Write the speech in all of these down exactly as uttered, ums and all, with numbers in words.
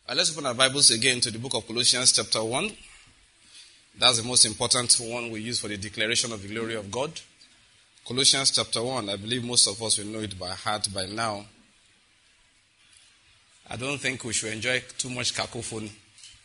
Uh, let's open our Bibles again to the book of Colossians chapter one. That's the most important one we use for the declaration of the glory of God. Colossians chapter one, I believe most of us will know it by heart by now. I don't think we should enjoy too much cacophony.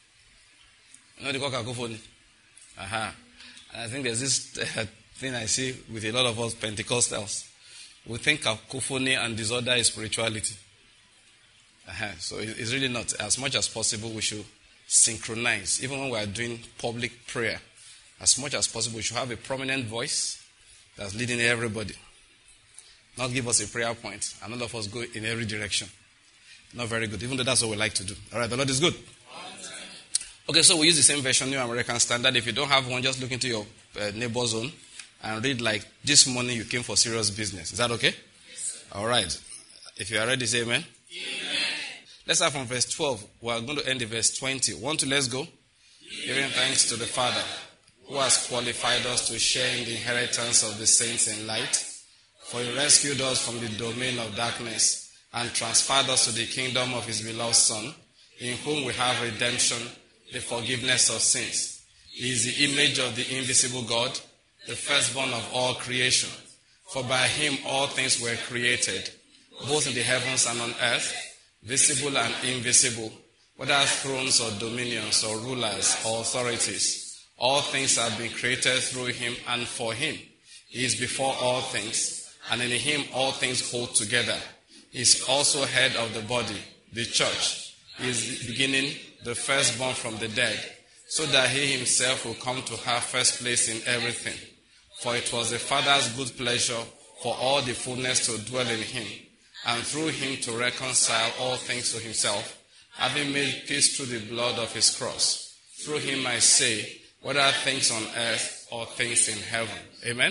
You know what they call cacophony? Aha. And I think there's this uh, thing I see with a lot of us Pentecostals. We think cacophony and disorder is spirituality. Uh-huh. So it's really not. As much as possible, we should synchronize. Even when we are doing public prayer, as much as possible, we should have a prominent voice that's leading everybody. Not give us a prayer point, and all of us go in every direction. Not very good, even though that's what we like to do. All right, the Lord is good. Okay, so we use the same version, New American Standard. If you don't have one, just look into your uh, neighbor's zone and read like, this morning you came for serious business. Is that okay? Yes, all right. If you are ready, say amen. Amen. Let's start from verse twelve. We are going to end in verse twenty. One, two, let's go. Giving thanks to the Father, who has qualified us to share in the inheritance of the saints in light. For he rescued us from the domain of darkness and transferred us to the kingdom of his beloved Son, in whom we have redemption, the forgiveness of sins. He is the image of the invisible God, the firstborn of all creation. For by him all things were created, both in the heavens and on earth, visible and invisible, whether thrones or dominions or rulers or authorities. All things have been created through him and for him. He is before all things, and in him all things hold together. He is also head of the body, the church. He is the beginning, the firstborn from the dead, so that he himself will come to have first place in everything. For it was the Father's good pleasure for all the fullness to dwell in him, and through him to reconcile all things to himself, having made peace through the blood of his cross. Through him I say, whether things on earth or things in heaven. Amen? Amen?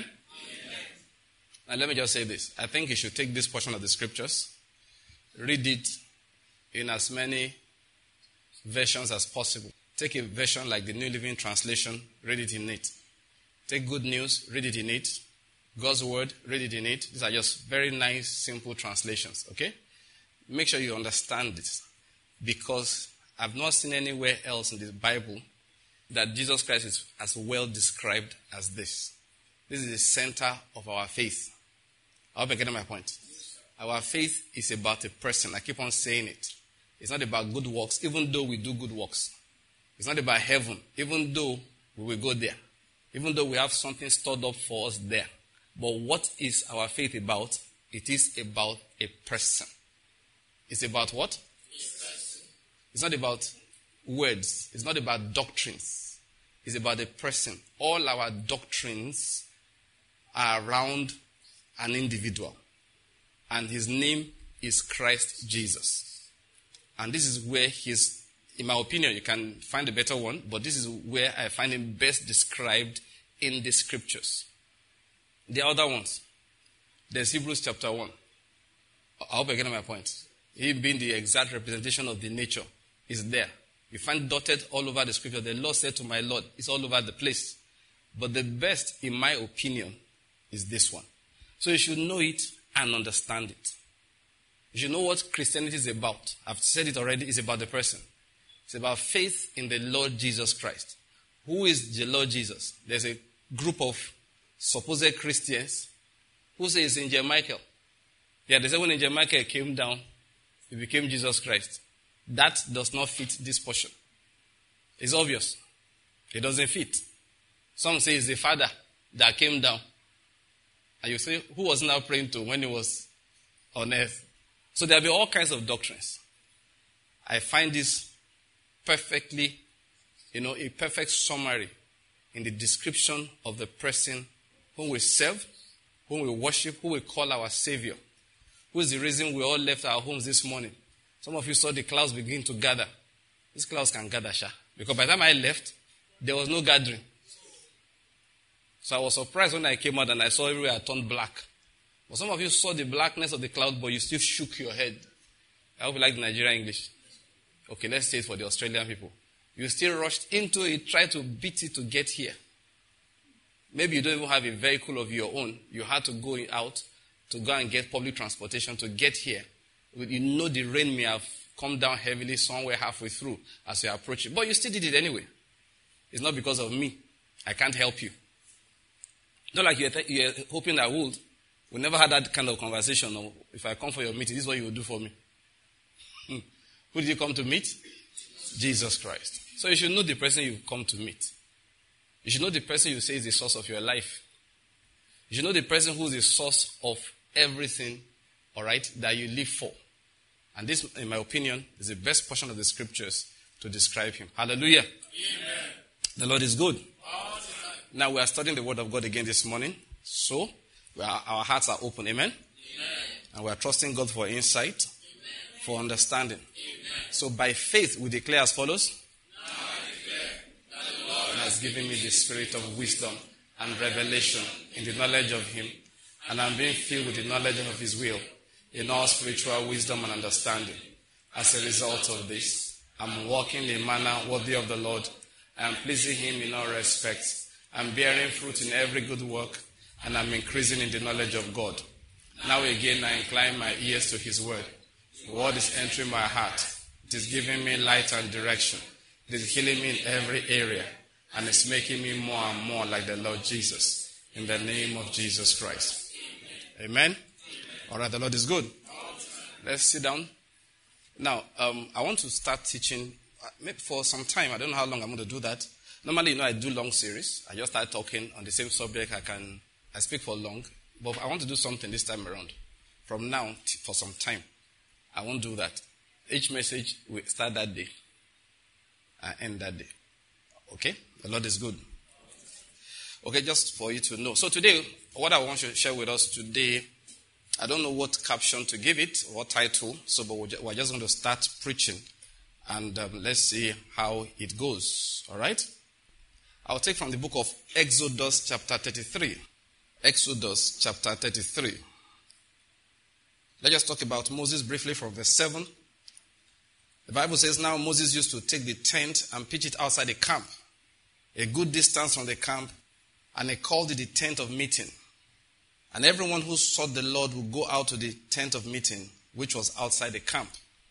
Now let me just say this. I think you should take this portion of the scriptures, read it in as many versions as possible. Take a version like the New Living Translation, read it in it. Take Good News, read it in it. God's Word, read it in it. These are just very nice, simple translations, okay? Make sure you understand this, because I've not seen anywhere else in the Bible that Jesus Christ is as well described as this. This is the center of our faith. I hope you're getting my point. Our faith is about a person. I keep on saying it. It's not about good works, even though we do good works. It's not about heaven, even though we will go there. Even though we have something stored up for us there. But what is our faith about? It is about a person. It's about what? It's not about words. It's not about doctrines. It's about a person. All our doctrines are around an individual. And his name is Christ Jesus. And this is where he's, in my opinion, you can find a better one, but this is where I find him best described in the scriptures. The other ones, there's Hebrews chapter one. I hope you're getting my point. He being the exact representation of the nature is there. You find dotted all over the scripture. The Lord said to my Lord, it's all over the place. But the best, in my opinion, is this one. So you should know it and understand it. You should know what Christianity is about. I've said it already, it's about the person. It's about faith in the Lord Jesus Christ. Who is the Lord Jesus? There's a group of supposed Christians who say it's Angel Michael. Yeah, they say when Angel Michael came down, he became Jesus Christ. That does not fit this portion. It's obvious. It doesn't fit. Some say it's the Father that came down. And you say, who was now praying to when he was on earth? So there'll be all kinds of doctrines. I find this perfectly, you know, a perfect summary in the description of the person whom we serve, whom we worship, who we call our Savior. Who is the reason we all left our homes this morning? Some of you saw the clouds begin to gather. These clouds can gather, sha. Because by the time I left, there was no gathering. So I was surprised when I came out and I saw everywhere turned black. But some of you saw the blackness of the cloud, but you still shook your head. I hope you like the Nigerian English. Okay, let's say it for the Australian people. You still rushed into it, tried to beat it to get here. Maybe you don't even have a vehicle of your own. You had to go out to go and get public transportation to get here. You know the rain may have come down heavily somewhere halfway through as you're approaching. But you still did it anyway. It's not because of me. I can't help you. Not like you're, th- you're hoping I would. We never had that kind of conversation. No. If I come for your meeting, this is what you will do for me. Hmm. Who did you come to meet? Jesus Christ. So you should know the person you come to meet. You should know the person you say is the source of your life. You should know the person who is the source of everything, all right, that you live for. And this, in my opinion, is the best portion of the scriptures to describe him. Hallelujah. Amen. The Lord is good. Now we are studying the word of God again this morning. So we are, our hearts are open. Amen? Amen. And we are trusting God for insight, amen, for understanding. Amen. So by faith we declare as follows. Now I declare that the Lord has given me the spirit of wisdom and revelation in the knowledge of him. And I'm being filled with the knowledge of his will in all spiritual wisdom and understanding. As a result of this, I'm walking in a manner worthy of the Lord. I am pleasing him in all respects. I'm bearing fruit in every good work, and I'm increasing in the knowledge of God. Now again, I incline my ears to his word. The word is entering my heart. It is giving me light and direction. It is healing me in every area, and it's making me more and more like the Lord Jesus. In the name of Jesus Christ. Amen? Amen. All right, the Lord is good. Let's sit down. Now, um, I want to start teaching maybe for some time. I don't know how long I'm going to do that. Normally, you know, I do long series. I just start talking on the same subject. I can, I speak for long. But I want to do something this time around. From now t- for some time, I won't do that. Each message will start that day and end that day. Okay? The Lord is good. Okay, just for you to know. So today, what I want to share with us today, I don't know what caption to give it, what title. So, but we're just going to start preaching. And um, let's see how it goes. All right? I'll take from the book of Exodus chapter thirty-three. Exodus chapter thirty-three. Let's just talk about Moses briefly from verse seven. The Bible says, now Moses used to take the tent and pitch it outside the camp, a good distance from the camp, and he called it the tent of meeting. And everyone who sought the Lord would go out to the tent of meeting, which was outside the camp.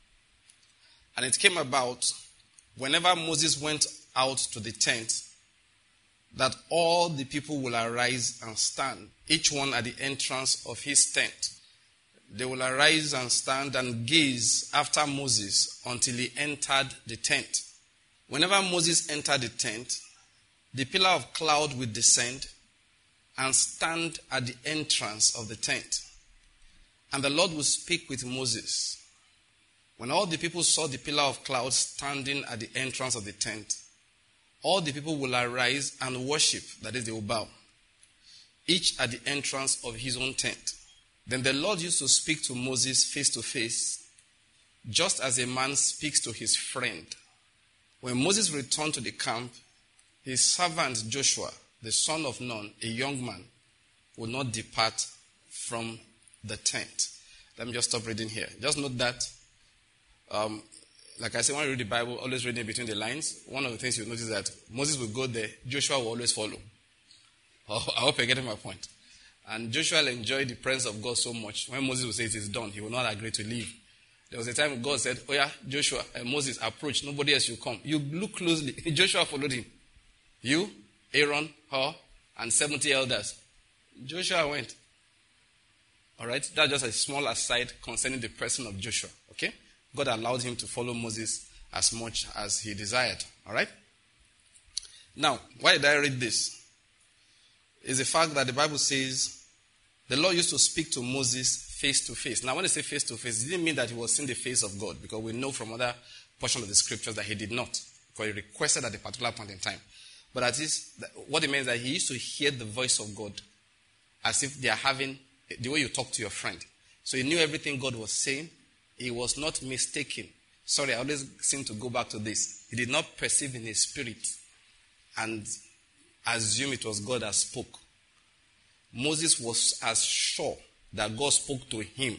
And it came about, whenever Moses went out to the tent, that all the people will arise and stand, each one at the entrance of his tent. They will arise and stand and gaze after Moses until he entered the tent. Whenever Moses entered the tent, the pillar of cloud would descend and stand at the entrance of the tent. And the Lord would speak with Moses. When all the people saw the pillar of cloud standing at the entrance of the tent, all the people will arise and worship, that is, they will bow, each at the entrance of his own tent. Then the Lord used to speak to Moses face to face, just as a man speaks to his friend. When Moses returned to the camp, his servant Joshua, the son of Nun, a young man, would not depart from the tent. Let me just stop reading here. Just note that, um, like I said, when you read the Bible, always reading between the lines. One of the things you'll notice is that Moses will go there, Joshua will always follow. Oh, I hope you're getting my point. And Joshua enjoyed the presence of God so much. When Moses would say it is done, he would not agree to leave. There was a time God said, oh yeah, Joshua, and Moses, approach. Nobody else will come. You look closely. Joshua followed him. You, Aaron, Hur, and seventy elders. Joshua went. All right? That's just a small aside concerning the person of Joshua. Okay? God allowed him to follow Moses as much as he desired. All right? Now, why did I read this? Is the fact that the Bible says the Lord used to speak to Moses face to face. Now, when I say face to face, it didn't mean that he was seeing the face of God, because we know from other portions of the scriptures that he did not, because he requested at a particular point in time. But at least, what it means is that he used to hear the voice of God as if they are having, the way you talk to your friend. So he knew everything God was saying. He was not mistaken. Sorry, I always seem to go back to this. He did not perceive in his spirit and assume it was God that spoke. Moses was as sure that God spoke to him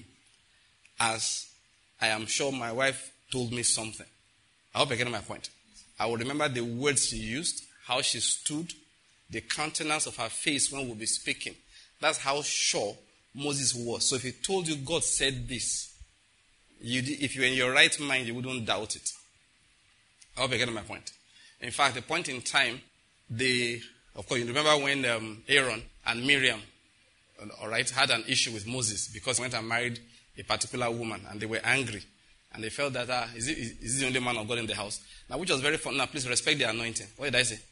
as I am sure my wife told me something. I hope you're getting my point. I will remember the words she used, how she stood, the countenance of her face when we'll be speaking. That's how sure Moses was. So if he told you God said this, you, if you're in your right mind, you wouldn't doubt it. I hope you're getting my point. In fact, the point in time, they, of course, you remember when um, Aaron and Miriam, all right, had an issue with Moses because he went and married a particular woman, and they were angry. And they felt that, uh, is, he, is he the only man of God in the house? Now, which was very fun. Now, please respect the anointing. What did I say?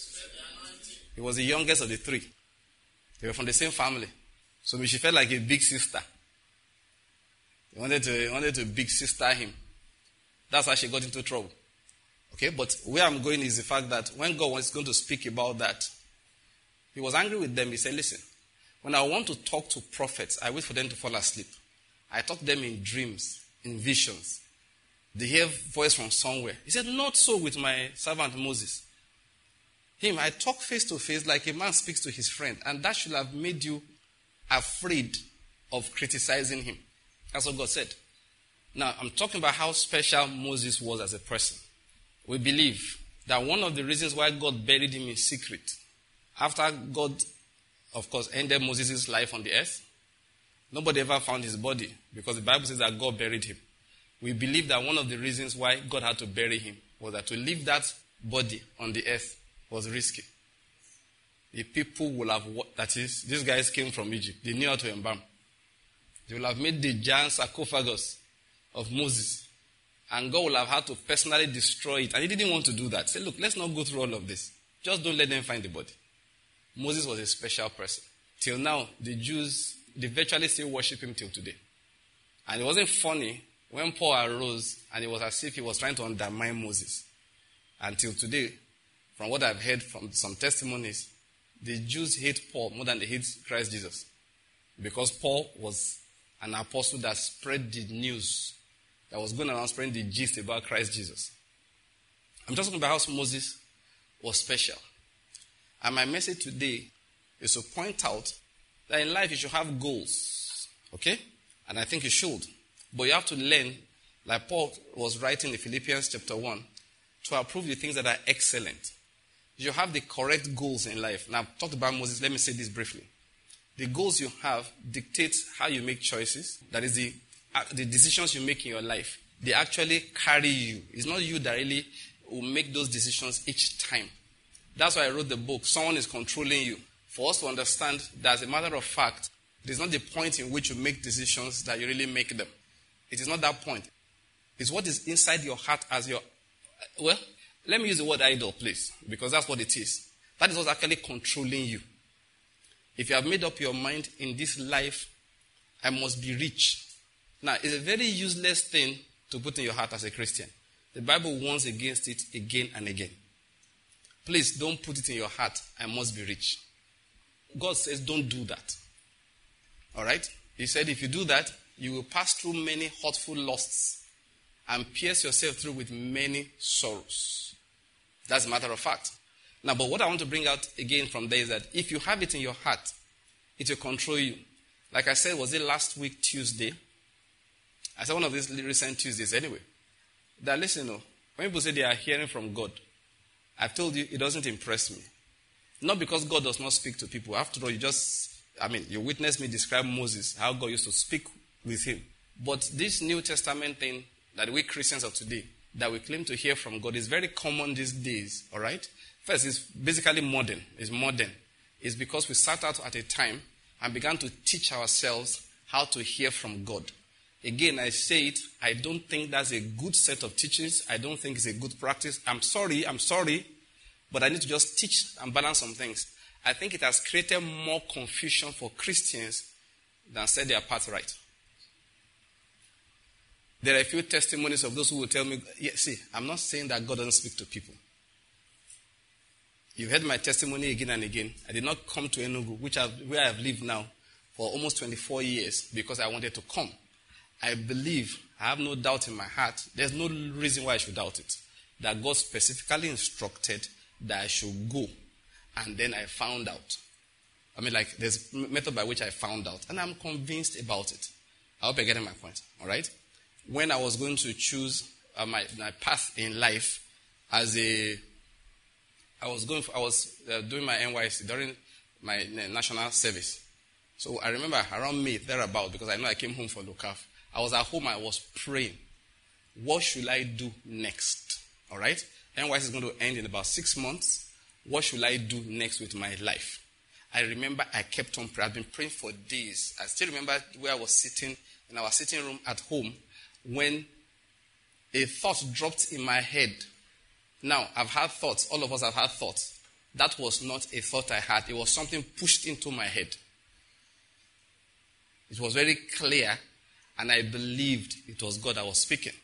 He was the youngest of the three. They were from the same family. So she felt like a big sister. He wanted to, he wanted to big sister him. That's how she got into trouble. Okay, but where I'm going is the fact that when God was going to speak about that, he was angry with them. He said, listen, when I want to talk to prophets, I wait for them to fall asleep. I talk to them in dreams, in visions. They hear voice from somewhere. He said, not so with my servant Moses. Him, I talk face to face like a man speaks to his friend. And that should have made you afraid of criticizing him. That's what God said. Now, I'm talking about how special Moses was as a person. We believe that one of the reasons why God buried him in secret, after God, of course, ended Moses' life on the earth, nobody ever found his body because the Bible says that God buried him. We believe that one of the reasons why God had to bury him was that to leave that body on the earth was risky. The people will have, that is, these guys came from Egypt. They knew how to embalm. They will have made the giant sarcophagus of Moses. And God will have had to personally destroy it. And he didn't want to do that. He said, look, let's not go through all of this. Just don't let them find the body. Moses was a special person. Till now, the Jews, they virtually still worship him till today. And it wasn't funny when Paul arose and it was as if he was trying to undermine Moses. Until today, from what I've heard from some testimonies, the Jews hate Paul more than they hate Christ Jesus. Because Paul was an apostle that spread the news, that was going around spreading the gist about Christ Jesus. I'm just talking about how Moses was special. And my message today is to point out that in life you should have goals. Okay? And I think you should. But you have to learn, like Paul was writing in Philippians chapter one, to approve the things that are excellent. You have the correct goals in life. Now, I've talked about Moses. Let me say this briefly. The goals you have dictate how you make choices. That is, the, uh, the decisions you make in your life. They actually carry you. It's not you that really will make those decisions each time. That's why I wrote the book. Someone is controlling you. For us to understand that, as a matter of fact, it is not the point in which you make decisions that you really make them. It is not that point. It's what is inside your heart as your... Well, let me use the word idol, please, because that's what it is. That is what's actually controlling you. If you have made up your mind, in this life, I must be rich. Now, it's a very useless thing to put in your heart as a Christian. The Bible warns against it again and again. Please don't put it in your heart, I must be rich. God says don't do that. All right? He said if you do that, you will pass through many hurtful lusts and pierce yourself through with many sorrows. That's a matter of fact. Now, but what I want to bring out again from there is that if you have it in your heart, it will control you. Like I said, was it last week, Tuesday? I said one of these recent Tuesdays anyway. That listen, oh, when people say they are hearing from God, I've told you it doesn't impress me. Not because God does not speak to people. After all, you just, I mean, you witnessed me describe Moses, how God used to speak with him. But this New Testament thing that we Christians of today, that we claim to hear from God, is very common these days, all right? First, it's basically modern. It's modern. It's because we sat out at a time and began to teach ourselves how to hear from God. Again, I say it, I don't think that's a good set of teachings. I don't think it's a good practice. I'm sorry, I'm sorry, but I need to just teach and balance some things. I think it has created more confusion for Christians than set their path right. There are a few testimonies of those who will tell me, yeah, see, I'm not saying that God doesn't speak to people. You've heard my testimony again and again. I did not come to Enugu, which I've, where I have lived now for almost twenty-four years, because I wanted to come. I believe, I have no doubt in my heart, there's no reason why I should doubt it, that God specifically instructed that I should go. And then I found out. I mean, like, there's a method by which I found out. And I'm convinced about it. I hope you're getting my point. All right? When I was going to choose uh, my, my path in life as a... I was going. For, I was uh, doing my N Y C during my uh, national service. So I remember around May, thereabout, because I know I came home for L O C A F. I was at home, I was praying. What should I do next? All right? N Y S is going to end in about six months. What should I do next with my life? I remember I kept on praying. I've been praying for days. I still remember where I was sitting in our sitting room at home when a thought dropped in my head. Now, I've had thoughts. All of us have had thoughts. That was not a thought I had. It was something pushed into my head. It was very clear, and I believed it was God that was speaking.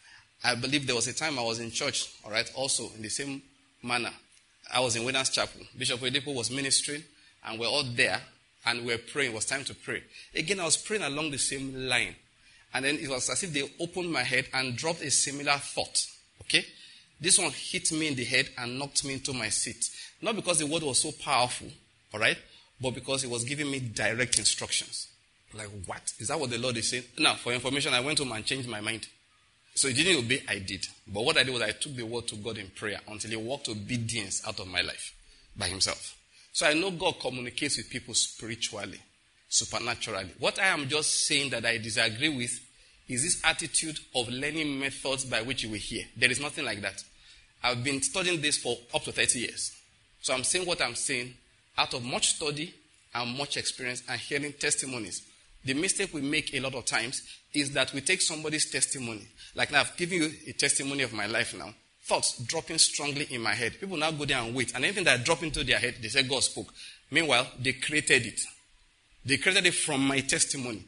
I believe there was a time I was in church, all right, also in the same manner. I was in Winners Chapel. Bishop Oyedepo was ministering, and we're all there, and we were praying. It was time to pray. Again, I was praying along the same line. And then it was as if they opened my head and dropped a similar thought. Okay? This one hit me in the head and knocked me into my seat. Not because the word was so powerful, all right, but because it was giving me direct instructions. Like, what? Is that what the Lord is saying? Now, for information, I went home and changed my mind. So he didn't obey, I did. But what I did was I took the word to God in prayer until he worked obedience out of my life by himself. So I know God communicates with people spiritually, supernaturally. What I am just saying that I disagree with is this attitude of learning methods by which you will hear. There is nothing like that. I've been studying this for up to thirty years. So I'm saying what I'm saying out of much study and much experience and hearing testimonies. The mistake we make a lot of times is that we take somebody's testimony. Like now, I've given you a testimony of my life now. Thoughts dropping strongly in my head. People now go there and wait. And anything that drop into their head, they say God spoke. Meanwhile, they created it. They created it from my testimony.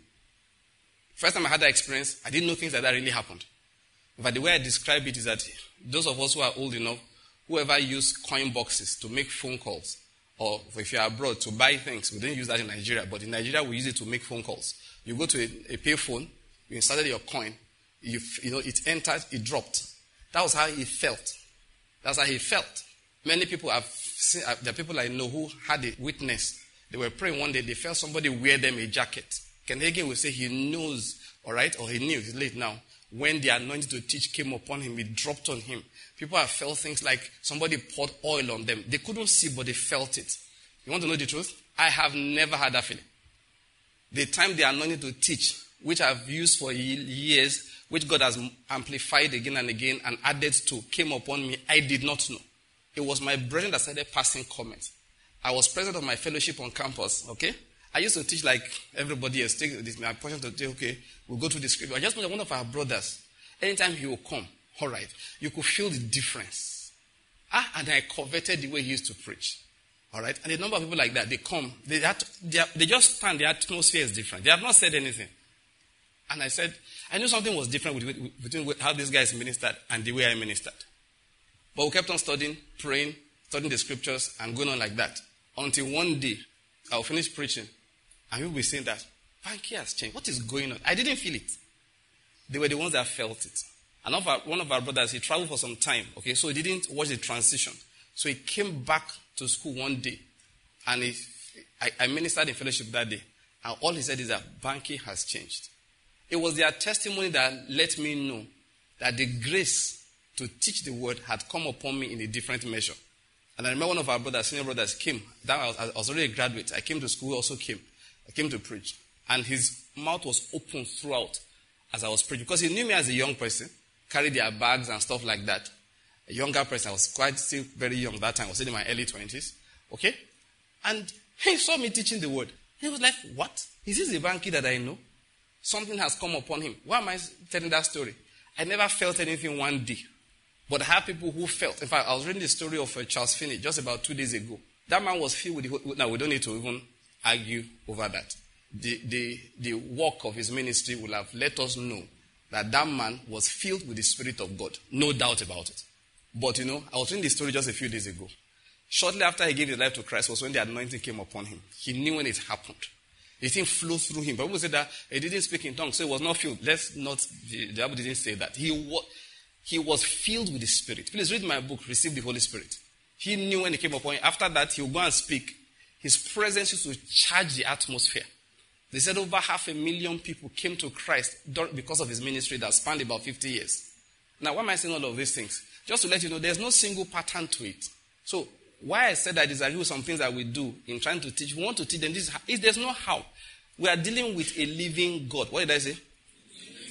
First time I had that experience, I didn't know things like that really happened. But the way I describe it is that those of us who are old enough, whoever use coin boxes to make phone calls, or if you're abroad to buy things, we don't use that in Nigeria, but in Nigeria we use it to make phone calls. You go to a, a pay phone, you inserted your coin, you, you know, it entered, it dropped. That was how he felt. That's how he felt. Many people have seen, uh, there are people I know who had a witness. They were praying one day, they felt somebody wear them a jacket. Ken Hagin will say he knows, all right, or he knew, he's late now, when the anointing to teach came upon him, it dropped on him. People have felt things like somebody poured oil on them. They couldn't see, but they felt it. You want to know the truth? I have never had that feeling. The time the anointing to teach, which I've used for years, which God has amplified again and again and added to, came upon me, I did not know. It was my brethren that started passing comments. I was president of my fellowship on campus, okay? I used to teach like everybody else. Take this, my portion to say, okay, we'll go through the scripture. I just know that one of our brothers, anytime he will come, all right, you could feel the difference. Ah, and I coveted the way he used to preach. All right? And a number of people like that, they come, they, have to, they, are, they just stand, the atmosphere is different. They have not said anything. And I said, I knew something was different with, with, between how these guys ministered and the way I ministered. But we kept on studying, praying, studying the scriptures, and going on like that. Until one day, I'll finish preaching, and people will be saying that, Banky has changed. What is going on? I didn't feel it. They were the ones that felt it. And of our, one of our brothers, he traveled for some time, okay, so he didn't watch the transition. So he came back to school one day, and he, I, I ministered in fellowship that day, and all he said is that Banky has changed. It was their testimony that let me know that the grace to teach the word had come upon me in a different measure. And I remember one of our brothers, senior brothers, came. That I was, I was already a graduate. I came to school, he also came. I came to preach. And his mouth was open throughout as I was preaching. Because he knew me as a young person, carried their bags and stuff like that. A younger person, I was quite still very young that time. I was in my early twenties. Okay? And he saw me teaching the word. He was like, what? Is this the Banky that I know? Something has come upon him. Why am I telling that story? I never felt anything one day. But I have people who felt. In fact, I was reading the story of uh, Charles Finney just about two days ago. That man was filled with the whole... Now, we don't need to even argue over that. The, the, the work of his ministry will have let us know that that man was filled with the Spirit of God. No doubt about it. But, you know, I was reading the story just a few days ago. Shortly after he gave his life to Christ was when the anointing came upon him. He knew when it happened. The thing flew through him. But people said that he didn't speak in tongues, so he was not filled. Let's not... The Bible didn't say that. He was... He was filled with the Spirit. Please read my book, Receive the Holy Spirit. He knew when he came upon him. After that, he would go and speak. His presence used to charge the atmosphere. They said over half a million people came to Christ because of his ministry that spanned about fifty years. Now, why am I saying all of these things? Just to let you know, there's no single pattern to it. So, why I said I disagree with some things that we do in trying to teach, we want to teach them this. Is there's no how. We are dealing with a living God. What did I say?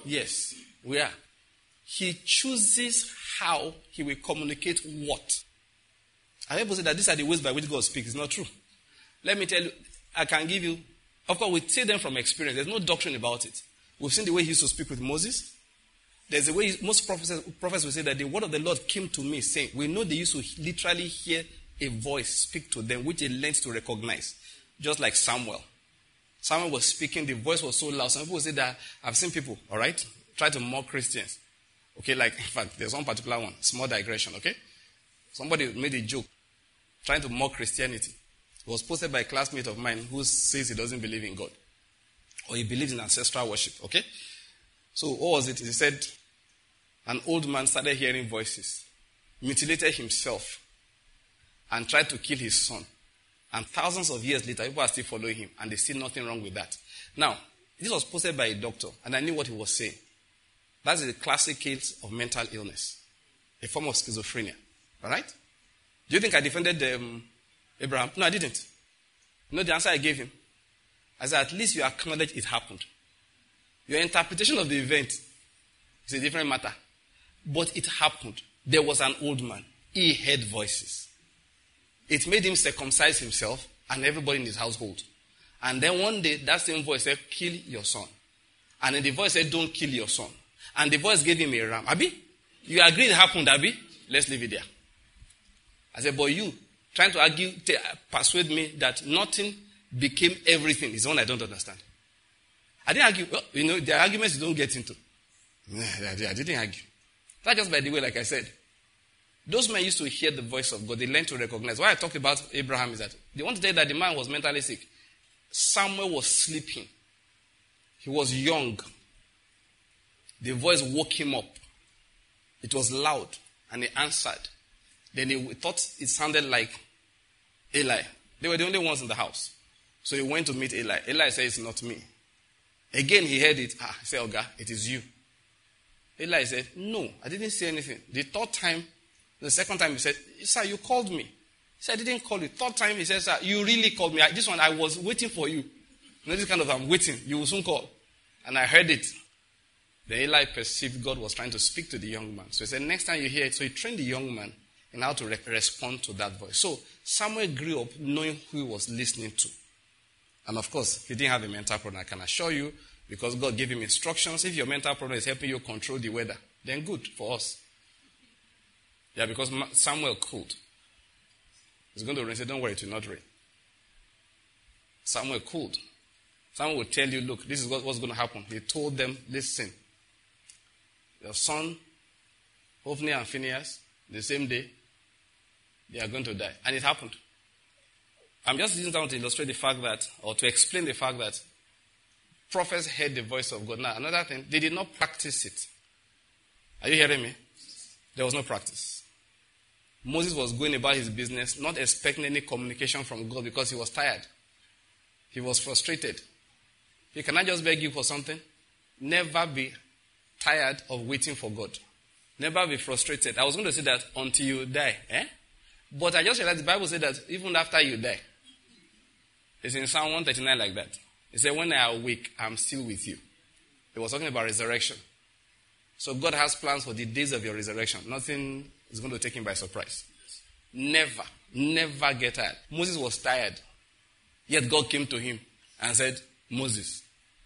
Yes, we are. He chooses how he will communicate what. I people say that these are the ways by which God speaks. It's not true. Let me tell you, I can give you, of course, we say them from experience. There's no doctrine about it. We've seen the way he used to speak with Moses. There's a way he, most prophets, prophets will say that the word of the Lord came to me saying, we know they used to literally hear a voice speak to them, which they learned to recognize. Just like Samuel. Samuel was speaking, the voice was so loud. Some people say that, I've seen people, all right, try to mock Christians. Okay, like, in fact, there's one particular one, small digression, okay? Somebody made a joke trying to mock Christianity. It was posted by a classmate of mine who says he doesn't believe in God. Or he believes in ancestral worship, okay? So what was it? He said, an old man started hearing voices, mutilated himself, and tried to kill his son. And thousands of years later, people are still following him, and they see nothing wrong with that. Now, this was posted by a doctor, and I knew what he was saying. That's a classic case of mental illness, a form of schizophrenia. All right? Do you think I defended um, Abraham? No, I didn't. You know the answer I gave him? I said, at least you acknowledge it happened. Your interpretation of the event is a different matter. But it happened. There was an old man. He heard voices. It made him circumcise himself and everybody in his household. And then one day, that same voice said, kill your son. And then the voice said, don't kill your son. And the voice gave him a ram. Abi, you agree it happened, Abi? Let's leave it there. I said, but you, trying to argue, to persuade me that nothing became everything is the one I don't understand. I didn't argue. Well, you know, there are arguments you don't get into. I didn't argue. That's just by the way, like I said. Those men used to hear the voice of God. They learned to recognize. Why I talked about Abraham is that they want to tell you that the man was mentally sick. Samuel was sleeping. He was young. The voice woke him up. It was loud, and he answered. Then he thought it sounded like Eli. They were the only ones in the house. So he went to meet Eli. Eli said, it's not me. Again, he heard it. Ah, he said, Oga, it is you. Eli said, no, I didn't say anything. The third time, the second time he said, sir, you called me. He said, I didn't call you. Third time he said, sir, you really called me. I, this one, I was waiting for you. You know, this kind of, I'm waiting. You will soon call. And I heard it. Then Eli perceived God was trying to speak to the young man. So he said, next time you hear it, so he trained the young man in how to re- respond to that voice. So Samuel grew up knowing who he was listening to. And of course, he didn't have a mental problem. I can assure you, because God gave him instructions. If your mental problem is helping you control the weather, then good for us. Yeah, because Samuel could. He's going to rain. Say, don't worry, it will not rain. Samuel could. Samuel will tell you, look, this is what's going to happen. He told them, listen, your son, Hophni and Phinehas, the same day, they are going to die. And it happened. I'm just using that to illustrate the fact that, or to explain the fact that prophets heard the voice of God. Now, another thing, they did not practice it. Are you hearing me? There was no practice. Moses was going about his business, not expecting any communication from God because he was tired. He was frustrated. He can I just beg you for something? Never be tired of waiting for God. Never be frustrated. I was going to say that until you die. Eh? But I just realized the Bible said that even after you die. It's in Psalm one thirty-nine like that. It said, when I awake, I'm still with you. It was talking about resurrection. So God has plans for the days of your resurrection. Nothing is going to take him by surprise. Never, never get tired. Moses was tired. Yet God came to him and said, Moses.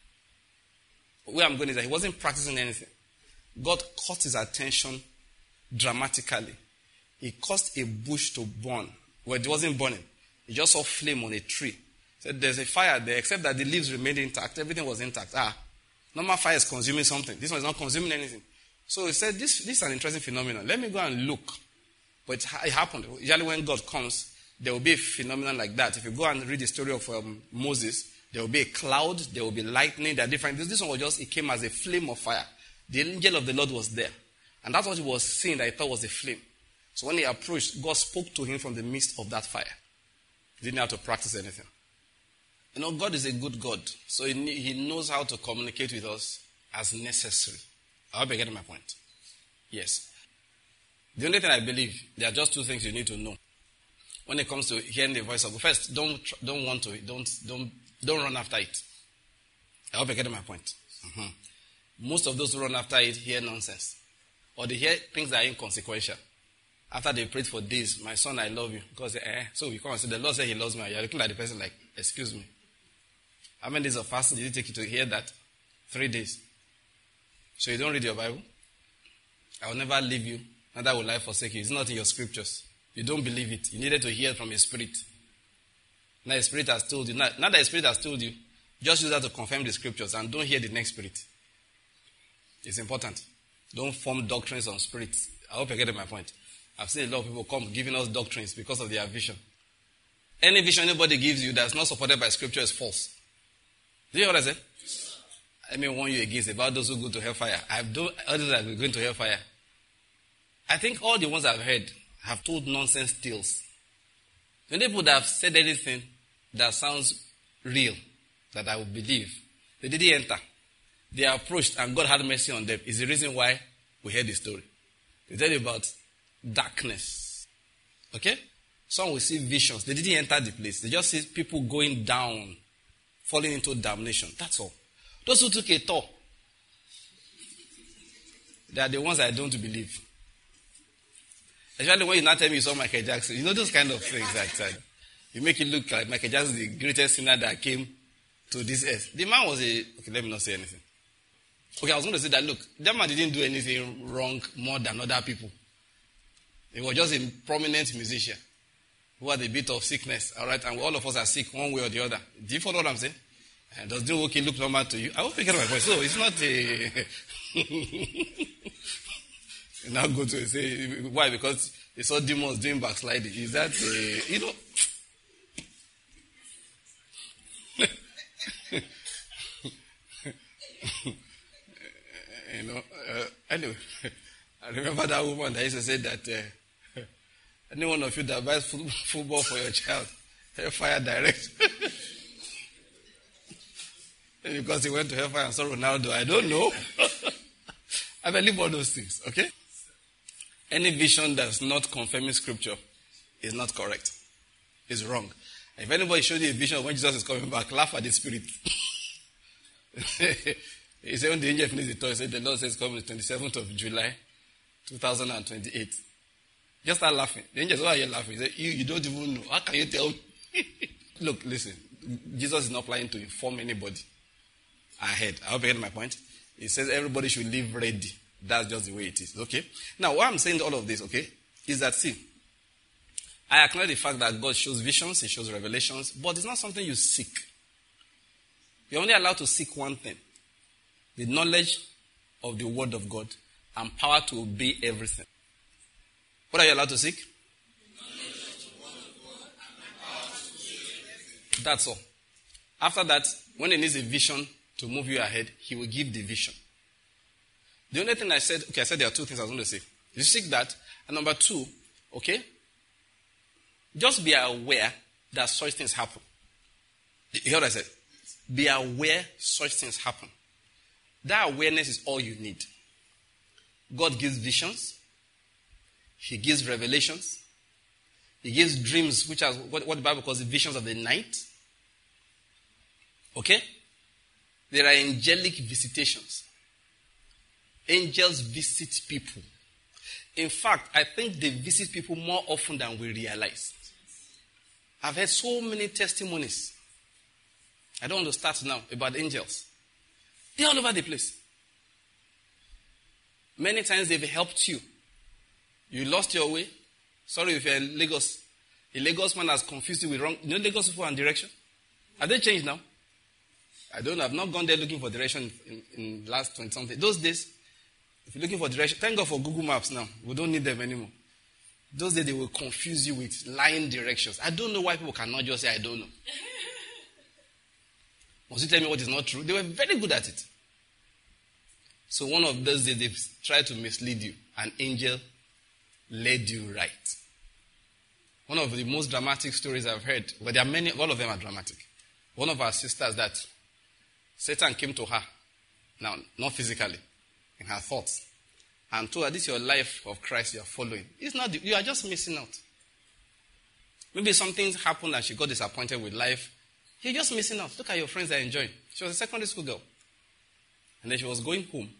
Where I'm going is that he wasn't practicing anything. God caught his attention dramatically. He caused a bush to burn. Well, it wasn't burning. He just saw flame on a tree. He said, there's a fire there, except that the leaves remained intact. Everything was intact. Ah, normal fire is consuming something. This one is not consuming anything. So he said, this, this is an interesting phenomenon. Let me go and look. But it, it happened. Usually when God comes, there will be a phenomenon like that. If you go and read the story of um, Moses, there will be a cloud, there will be lightning, there are different. This, this one was just, it came as a flame of fire. The angel of the Lord was there. And that's what he was seeing that he thought was a flame. So when he approached, God spoke to him from the midst of that fire. He didn't have to practice anything. You know, God is a good God. So he, he knows how to communicate with us as necessary. I hope you're getting my point. Yes. The only thing I believe, there are just two things you need to know. When it comes to hearing the voice of God, first, don't don't want to, don't don't don't run after it. I hope you're getting my point. Mm-hmm. Most of those who run after it hear nonsense. Or they hear things that are inconsequential. After they prayed for days, my son, I love you. Because, eh, so we come and say, the Lord said he loves me. You're looking at the person like, excuse me. How many days of fasting did it take you to hear that? Three days. So you don't read your Bible? I will never leave you, neither will I forsake you. It's not in your scriptures. You don't believe it. You needed to hear from a spirit. Now the spirit has told you. Now, now that the spirit has told you, just use that to confirm the scriptures and don't hear the next spirit. It's important. Don't form doctrines on spirits. I hope you're getting my point. I've seen a lot of people come giving us doctrines because of their vision. Any vision anybody gives you that's not supported by scripture is false. Do you hear what I said? Let me warn you against about those who go to hellfire. I've done others that are going to hellfire. I think all the ones I've heard have told nonsense tales. When people that have said anything that sounds real, that I would believe, they didn't enter. They approached and God had mercy on them. Is the reason why we heard the story. They tell you about darkness. Okay? Some will see visions. They didn't enter the place. They just see people going down, falling into damnation. That's all. Those who took a tour, they are the ones I don't believe. Especially when you now tell me you saw Michael Jackson. You know those kind of things like that. You make it look like Michael Jackson is the greatest sinner that came to this earth. The man was a... Okay, let me not say anything. Okay, I was going to say that, look, that man didn't do anything wrong more than other people. He was just a prominent musician who had a bit of sickness, all right? And all of us are sick one way or the other. Do you follow what I'm saying? And does Drew Woki look normal to you? I hope you get my point. So it's not a... you now go to say, why? Because he saw demons doing backsliding. Is that a... You know... you know, uh, anyway, I remember that woman that used to say that uh, any one of you that buys football for your child, hellfire direct. Because he went to hellfire and saw Ronaldo, I don't know. I believe all those things, okay? Any vision that's not confirming scripture is not correct. It's wrong. If anybody showed you a vision of when Jesus is coming back, laugh at the spirit. He said when the angel finished the talk, he said the Lord says coming the twenty-seventh of July, two thousand twenty-eight. Just start laughing. The angel said, why are you laughing? He said, you, you don't even know. How can you tell me? Look, listen. Jesus is not planning to inform anybody ahead. I hope you get my point. He says everybody should live ready. That's just the way it is. Okay? Now, why I'm saying all of this, okay, is that, see, I acknowledge the fact that God shows visions, He shows revelations, but it's not something you seek. You're only allowed to seek one thing. The knowledge of the Word of God and power to obey everything. What are you allowed to seek? That's all. After that, when He needs a vision to move you ahead, He will give the vision. The only thing I said, okay, I said there are two things I was going to say. You seek that. And number two, okay, just be aware that such things happen. You hear what I said? Be aware such things happen. That awareness is all you need. God gives visions. He gives revelations. He gives dreams, which are what, what the Bible calls the visions of the night. Okay? There are angelic visitations. Angels visit people. In fact, I think they visit people more often than we realize. I've heard so many testimonies. I don't want to start now about angels. They're all over the place. Many times they've helped you. You lost your way. Sorry if you're in Lagos. A Lagos man has confused you with wrong. You know Lagos people and direction? Have they changed now? I don't know. I've not gone there looking for direction in, in the last twenty something. Those days, if you're looking for direction, thank God for Google Maps now. We don't need them anymore. Those days they will confuse you with lying directions. I don't know why people cannot just say, I don't know. Must you tell me what is not true? They were very good at it. So one of those days, they tried to mislead you. An angel led you right. One of the most dramatic stories I've heard, but there are many, all of them are dramatic. One of our sisters that Satan came to her, now, not physically, in her thoughts, and told her, this is your life of Christ you are following. It's not, you are just missing out. Maybe something happened and she got disappointed with life. You're just missing out. Look at your friends that are enjoying. She was a secondary school girl. And then she was going home.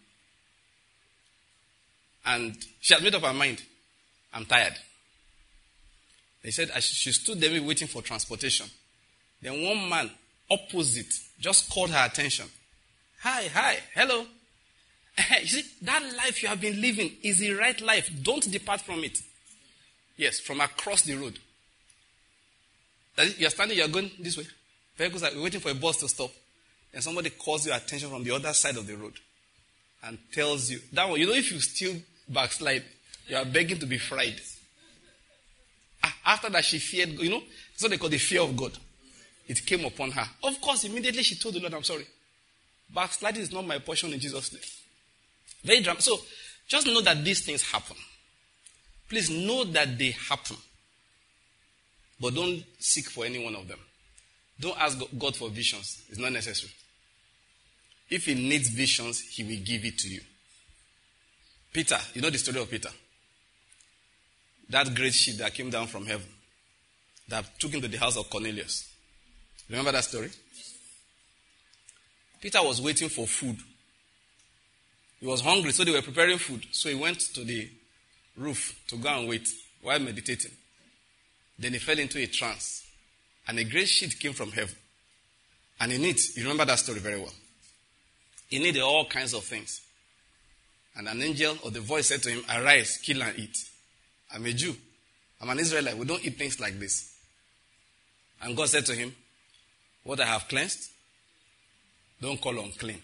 And she had made up her mind. I'm tired. They said she stood there waiting for transportation. Then one man opposite just called her attention. Hi, hi, hello. You see, that life you have been living is the right life. Don't depart from it. Yes, from across the road. You're standing, you're going this way. Vehicles are waiting for a bus to stop. And somebody calls your attention from the other side of the road and tells you, that one, you know, if you still backslide, you are begging to be fried. After that, she feared, you know, that's what they call the fear of God. It came upon her. Of course, immediately she told the Lord, I'm sorry. Backsliding is not my portion in Jesus' name. Very dramatic. So, just know that these things happen. Please know that they happen. But don't seek for any one of them. Don't ask God for visions. It's not necessary. If he needs visions, he will give it to you. Peter, you know the story of Peter? That great ship that came down from heaven, that took him to the house of Cornelius. Remember that story? Peter was waiting for food. He was hungry, so they were preparing food. So he went to the roof to go and wait while meditating. Then he fell into a trance. And a great sheet came from heaven. And in it, you remember that story very well. He needed all kinds of things. And an angel or the voice said to him, arise, kill and eat. I'm a Jew. I'm an Israelite. We don't eat things like this. And God said to him, what I have cleansed, don't call unclean.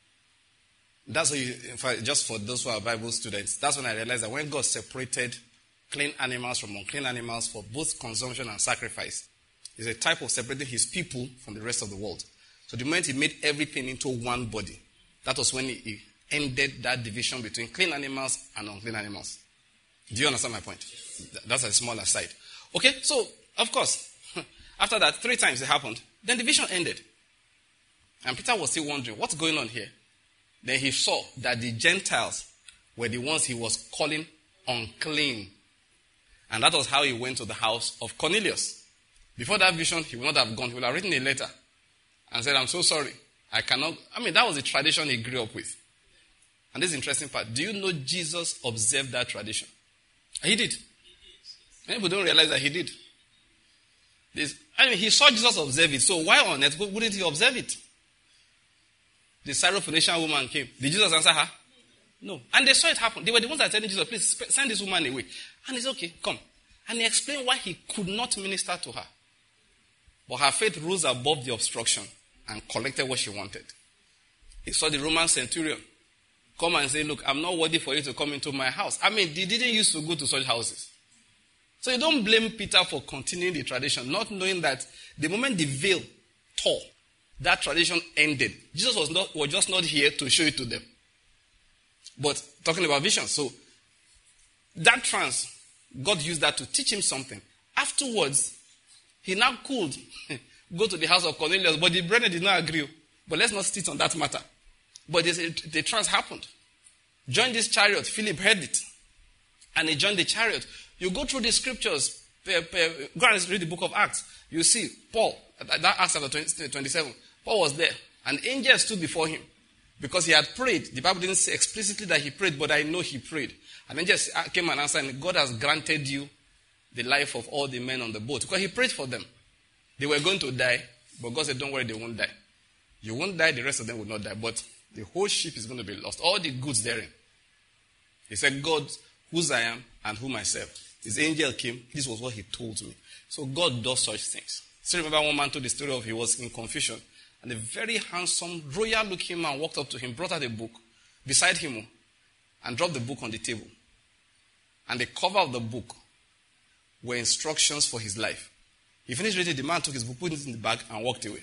That's what you, in fact, just for those who are Bible students, that's when I realized that when God separated clean animals from unclean animals for both consumption and sacrifice, it's a type of separating his people from the rest of the world. So the moment he made everything into one body, that was when he, he ended that division between clean animals and unclean animals. Do you understand my point? That's a small aside. Okay, so, of course, after that, three times it happened. Then the vision ended. And Peter was still wondering, what's going on here? Then he saw that the Gentiles were the ones he was calling unclean. And that was how he went to the house of Cornelius. Before that vision, he would not have gone. He would have written a letter and said, I'm so sorry. I cannot. I mean, that was the tradition he grew up with. And this is the interesting part. Do you know Jesus observed that tradition? He did. Many people don't realize that he did. This, I mean, he saw Jesus observe it. So why on earth wouldn't he observe it? The Syrophoenician woman came. Did Jesus answer her? No. And they saw it happen. They were the ones that were telling Jesus, please send this woman away. And he said, okay, come. And he explained why he could not minister to her. But her faith rose above the obstruction and collected what she wanted. He saw the Roman centurion come and say, look, I'm not worthy for you to come into my house. I mean, they didn't used to go to such houses. So you don't blame Peter for continuing the tradition, not knowing that the moment the veil tore, that tradition ended. Jesus was not was just not here to show it to them. But talking about vision, so that trance, God used that to teach him something. Afterwards, he now could go to the house of Cornelius, but the brethren did not agree. But let's not sit on that matter. But the trance happened. Join this chariot. Philip heard it. And he joined the chariot. You go through the scriptures. Go and read the book of Acts. You see Paul. That Acts chapter twenty-seven. Paul was there. An angel stood before him. Because he had prayed. The Bible didn't say explicitly that he prayed, but I know he prayed. An angel came and answered, and God has granted you the life of all the men on the boat. Because he prayed for them. They were going to die, but God said, don't worry, they won't die. You won't die, the rest of them will not die. But the whole ship is going to be lost. All the goods therein. He said, God, whose I am and whom I serve. His angel came. This was what he told me. So God does such things. Still remember one man told the story of he was in confusion. And a very handsome, royal-looking man walked up to him, brought out a book beside him, and dropped the book on the table. And the cover of the book were instructions for his life. He finished reading, the man took his book, put it in the bag, and walked away.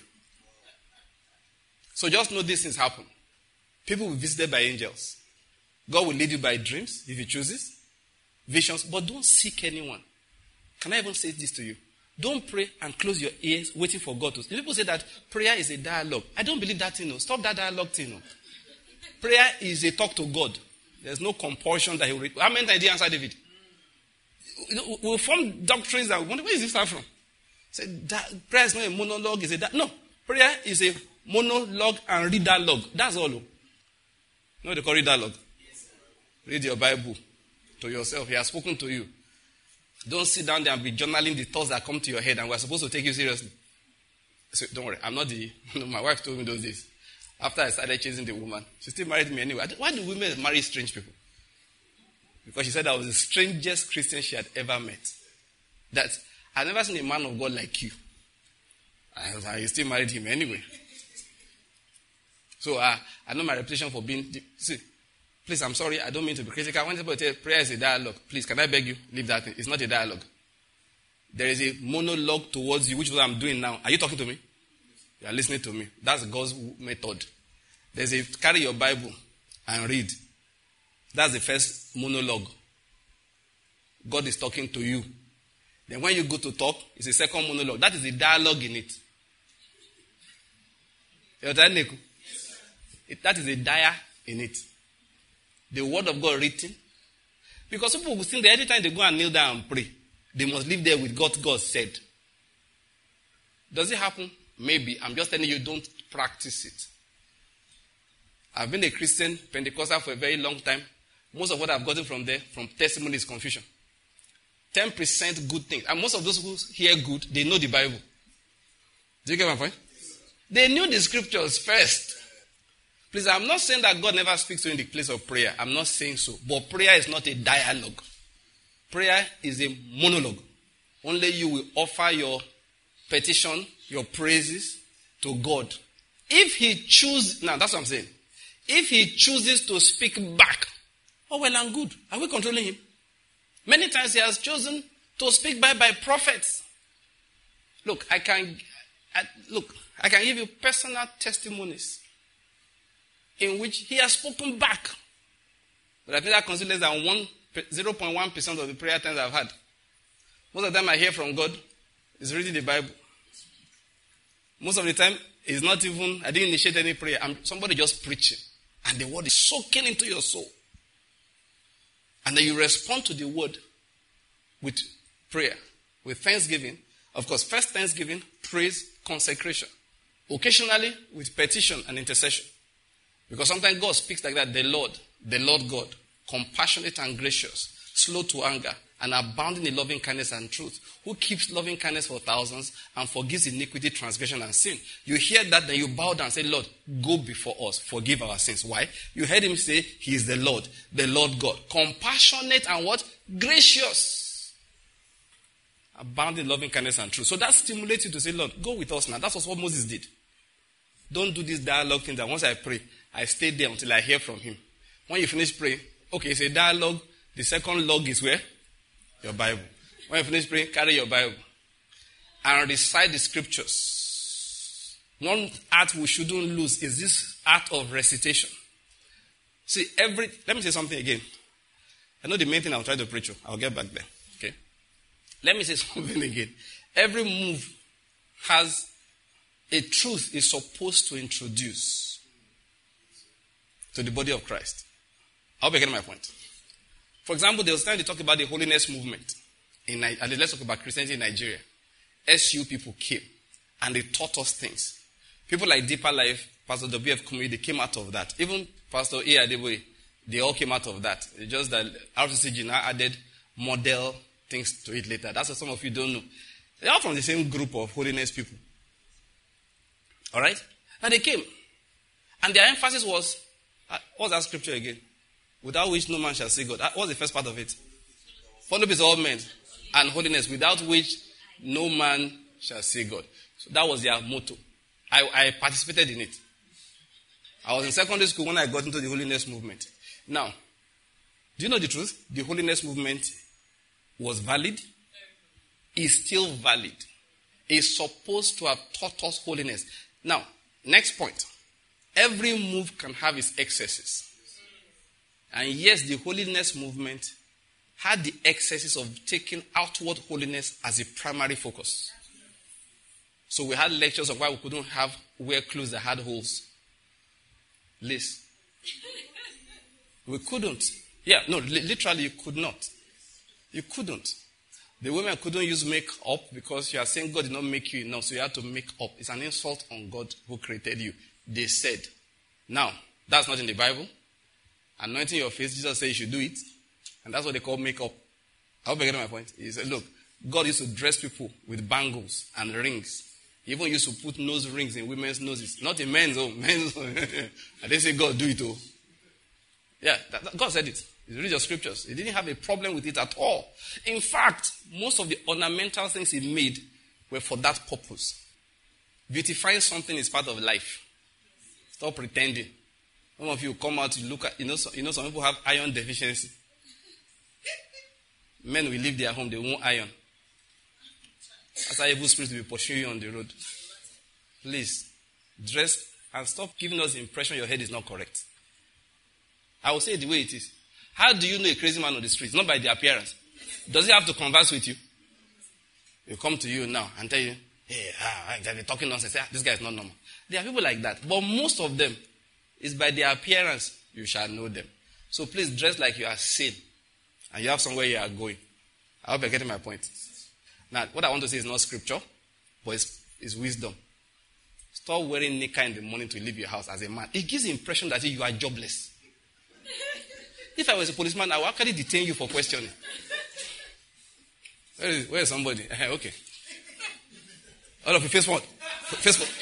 So just know these things happen. People will be visited by angels. God will lead you by dreams, if he chooses, visions, but don't seek anyone. Can I even say this to you? Don't pray and close your ears waiting for God to. People say that prayer is a dialogue. I don't believe that thing. No. Stop that dialogue thing. No. Prayer is a talk to God. There's no compulsion that he will read. How many times did he answer David? We'll form doctrines that we wonder, where is this start from? Say that prayer is not a monologue, is a di- no. Prayer is a monologue and read dialogue. That's all. No, they call it dialogue. Read your Bible to yourself. He has spoken to you. Don't sit down there and be journaling the thoughts that come to your head and we're supposed to take you seriously. So don't worry, I'm not the... No, my wife told me those days. After I started chasing the woman, she still married me anyway. Why do women marry strange people? Because she said I was the strangest Christian she had ever met. That I've never seen a man of God like you. And I still married him anyway. So uh, I know my reputation for being... See, please, I'm sorry, I don't mean to be critical. When people tell prayer is a dialogue, please, can I beg you, leave that thing. It's not a dialogue. There is a monologue towards you, which is what I'm doing now. Are you talking to me? You are listening to me. That's God's method. There's a carry your Bible and read. That's the first monologue. God is talking to you. Then when you go to talk, it's a second monologue. That is a dialogue in it. You understand? It, that is a dia in it. The word of God written. Because people will think that every time they go and kneel down and pray, they must live there with what God said. Does it happen? Maybe. I'm just telling you, don't practice it. I've been a Christian Pentecostal for a very long time. Most of what I've gotten from there, from testimony, is confusion. ten percent good things. And most of those who hear good, they know the Bible. Do you get my point? They knew the scriptures first. Please, I'm not saying that God never speaks to you in the place of prayer. I'm not saying so. But prayer is not a dialogue. Prayer is a monologue. Only you will offer your petition, your praises to God. If he chooses, now that's what I'm saying. If he chooses to speak back, oh well and good. Are we controlling him? Many times he has chosen to speak by by prophets. Look, I can, I, look, I can give you personal testimonies in which he has spoken back. But I think that considers less than one, zero point one percent of the prayer times I've had. Most of the time I hear from God is reading the Bible. Most of the time, it's not even, I didn't initiate any prayer. I'm somebody just preaching. And the word is soaking into your soul. And then you respond to the word with prayer, with thanksgiving. Of course, first thanksgiving, praise, consecration. Occasionally with petition and intercession. Because sometimes God speaks like that. The Lord, the Lord God, compassionate and gracious, slow to anger, and abounding in loving kindness and truth, who keeps loving kindness for thousands and forgives iniquity, transgression, and sin. You hear that, then you bow down and say, Lord, go before us, forgive our sins. Why? You heard him say, he is the Lord, the Lord God. Compassionate and what? Gracious. Abounding in loving kindness and truth. So that stimulates you to say, Lord, go with us now. That's what Moses did. Don't do this dialogue thing that once I pray, I stay there until I hear from him. When you finish praying, okay, it's a dialogue. The second log is where? Your Bible. When you finish praying, carry your Bible. And recite the scriptures. One art we shouldn't lose is this art of recitation. See, every... Let me say something again. I know the main thing I'll try to preach you. I'll get back there. Okay? Let me say something again. Every move has a truth is supposed to introduce to the body of Christ. I'll be getting my point. For example, there was time they talk about the holiness movement. In, and let's talk about Christianity in Nigeria. S U people came and they taught us things. People like Deeper Life, Pastor W F Kumuyi, they came out of that. Even Pastor A. Adeboye, they all came out of that. It's just that R C C G now added model things to it later. That's what some of you don't know. They are from the same group of holiness people. Alright? And they came. And their emphasis was, uh, what's that scripture again? Without which no man shall see God. What's the first part of it? Fellowship is all men. And holiness, without which no man shall see God. So that was their motto. I, I participated in it. I was in secondary school when I got into the holiness movement. Now, do you know the truth? The holiness movement was valid. Is still valid. Is supposed to have taught us holiness. Now, next point. Every move can have its excesses. And yes, the holiness movement had the excesses of taking outward holiness as a primary focus. So we had lectures of why we couldn't have wear clothes that had holes. Lace. We couldn't. Yeah, no, li- literally you could not. You couldn't. The women couldn't use make-up because you are saying God did not make you enough, so you had to make up. It's an insult on God who created you. They said. Now, that's not in the Bible. Anointing your face, Jesus said you should do it. And that's what they call makeup. I hope you get my point. He said, look, God used to dress people with bangles and rings. He even used to put nose rings in women's noses. Not in men's own. Men's own. I didn't say God do it all. Yeah, that, that, God said it. You read your scriptures. He didn't have a problem with it at all. In fact, most of the ornamental things he made were for that purpose. Beautifying something is part of life. Stop pretending. Some of you come out, you look at, you know, so, you know, some people have iron deficiency. Men will leave their home, they won't iron. That's how evil spirits will be pursuing you on the road. Please, dress and stop giving us the impression your head is not correct. I will say it the way it is. How do you know a crazy man on the street? Not by the appearance. Does he have to converse with you? He'll come to you now and tell you, hey, ah, they're talking nonsense. Ah, this guy is not normal. There are people like that. But most of them is by their appearance you shall know them. So please dress like you are sane. And you have somewhere you are going. I hope you're getting my point. Now, what I want to say is not scripture, but it's, it's wisdom. Stop wearing nika in the morning to leave your house as a man. It gives the impression that you are jobless. If I was a policeman, I would actually detain you for questioning. Where is, where is somebody? Okay. All of you, face what? Face what?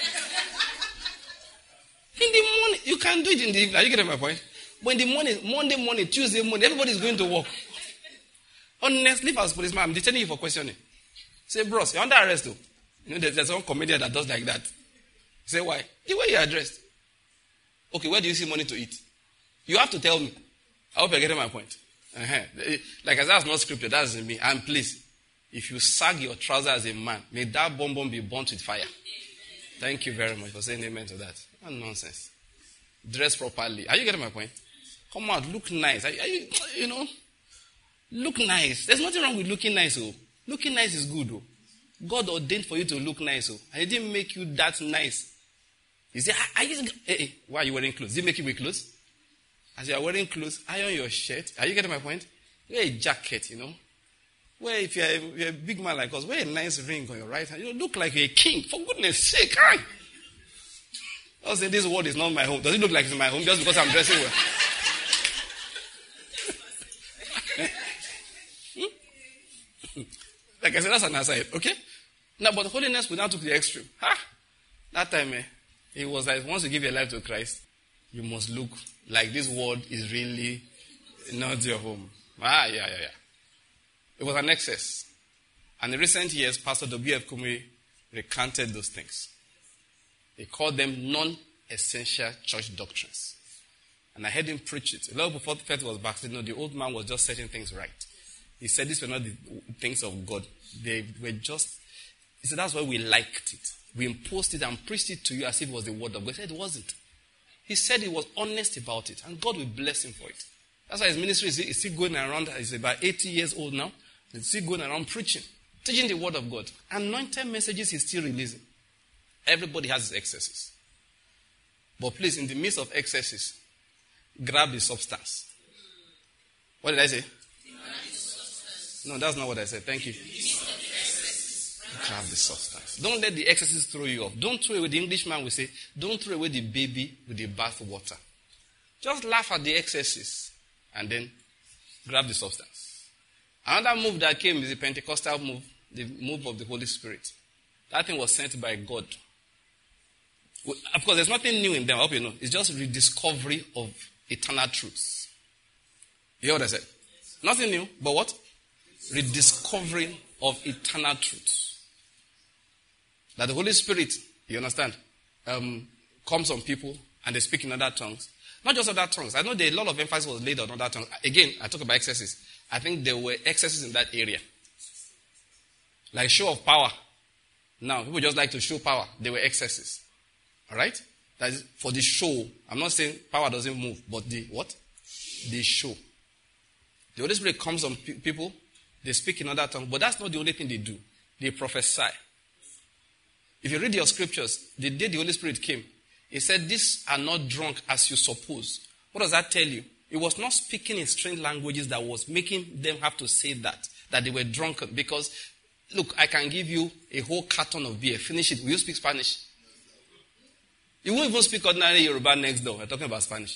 In the morning, you can do it in the evening. Are you getting my point? But in the morning, Monday morning, Tuesday morning, everybody is going to work. Honestly, if I was a policeman, I'm detaining you for questioning. Say, bros, you're under arrest though. You know, there's, there's some comedian that does like that. Say, why? The way you are dressed. Okay, where do you see money to eat? You have to tell me. I hope you're getting my point. Uh-huh. Like, as that's not scripture, that's me. And please, if you sag your trousers as a man, may that bomb bomb be burnt with fire. Thank you very much for saying amen to that. What nonsense. Dress properly. Are you getting my point? Come out, look nice. Are, are you, you know, look nice. There's nothing wrong with looking nice, oh. Looking nice is good, oh. God ordained for you to look nice, oh. And He didn't make you that nice. He said, are you, hey, hey, why are you wearing clothes? Did He make you wear clothes? As you are wearing clothes, iron your shirt. Are you getting my point? Wear a jacket, you know. Wear, if you're a, you're a big man like us, wear a nice ring on your right hand. You look like you're a king. For goodness sake, hi. I was saying this world is not my home. Does it look like it's my home just because I'm dressing well? Like I said, that's an aside, okay? Now, but holiness we now took the extreme. Ha! That time, eh, it was like once you give your life to Christ, you must look like this world is really not your home. Ah, yeah, yeah, yeah. It was an excess. And in recent years, Pastor W F Kumuyi recanted those things. He called them non-essential church doctrines. And I heard him preach it. A lot of people thought it was backsliding. No, the old man was just setting things right. He said these were not the things of God. They were just, he said that's why we liked it. We imposed it and preached it to you as if it was the word of God. He said it wasn't. He said he was honest about it. And God will bless him for it. That's why his ministry is still going around. He's about eighty years old now. He's still going around preaching. Teaching the word of God. Anointed messages he's still releasing. Everybody has his excesses. But please, in the midst of excesses, grab the substance. What did I say? No, that's not what I said. Thank you. Grab the substance. Don't let the excesses throw you off. Don't throw away, the Englishman will say, don't throw away the baby with the bath water. Just laugh at the excesses and then grab the substance. Another move that came is the Pentecostal move, the move of the Holy Spirit. That thing was sent by God. Of course, there's nothing new in them, I hope you know. It's just rediscovery of eternal truths. You hear what I said? Nothing new, but what? Rediscovering of eternal truths. That the Holy Spirit, you understand, um, comes on people and they speak in other tongues. Not just other tongues. I know there a lot of emphasis was laid on other tongues. Again, I talk about excesses. I think there were excesses in that area. Like show of power. Now, people just like to show power. There were excesses. Alright? That is for the show. I'm not saying power doesn't move, but the what? The show. The Holy Spirit comes on pe- people, they speak in other tongues, but that's not the only thing they do. They prophesy. If you read your scriptures, the day the Holy Spirit came, He said, these are not drunk as you suppose. What does that tell you? It was not speaking in strange languages that was making them have to say that, that they were drunken. Because, look, I can give you a whole carton of beer. Finish it. Will you speak Spanish? You won't even speak ordinary Yoruba next door. We're talking about Spanish.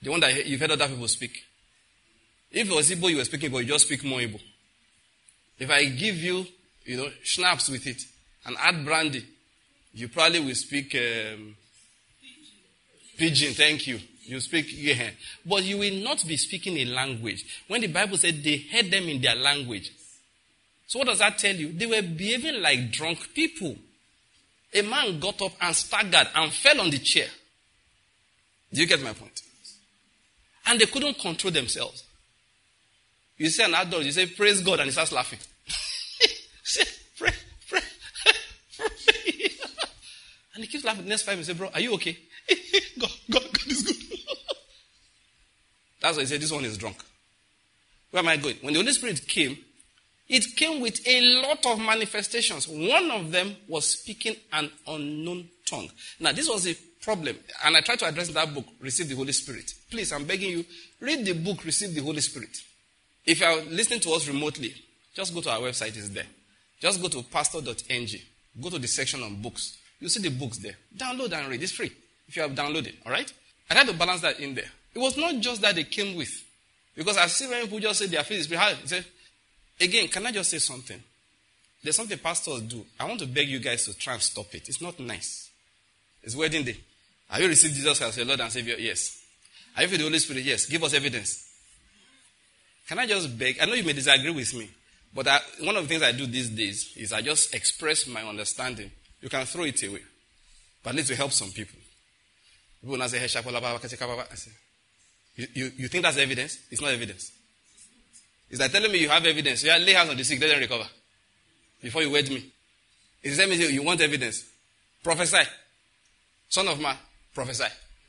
The one that you've heard other people speak. If it was Igbo you were speaking, but you just speak more Igbo. If I give you, you know, schnapps with it and add brandy, you probably will speak um, pidgin, thank you. You speak, yeah. But you will not be speaking a language. When the Bible said they heard them in their language. So what does that tell you? They were behaving like drunk people. A man got up and staggered and fell on the chair. Do you get my point? And they couldn't control themselves. You see an adult, you say, praise God, and he starts laughing. Say, pray, pray, pray. And he keeps laughing. The next five minutes, say, bro, are you okay? God, God, God is good. That's why he said, this one is drunk. Where am I going? When the Holy Spirit came, it came with a lot of manifestations. One of them was speaking an unknown tongue. Now, this was a problem. And I tried to address that book, Receive the Holy Spirit. Please, I'm begging you, read the book, Receive the Holy Spirit. If you are listening to us remotely, just go to our website, it's there. Just go to pastor dot n g. Go to the section on books. You'll see the books there. Download and read. It's free if you have downloaded, all right? I tried to balance that in there. It was not just that they came with. Because I see when people just say their faith is pretty high. Say, again, can I just say something? There's something pastors do. I want to beg you guys to try and stop it. It's not nice. It's wedding day. Have you received Jesus as your Lord and Savior? Yes. Are you for the Holy Spirit? Yes. Give us evidence. Can I just beg? I know you may disagree with me, but I, one of the things I do these days is I just express my understanding. You can throw it away, but at least to help some people. People now say, hey, I say, you, you, you think that's evidence? It's not evidence. It's like telling me you have evidence. You lay hands on the sick, let them recover before you wed me. It's telling me you want evidence. Prophesy. Son of man, prophesy.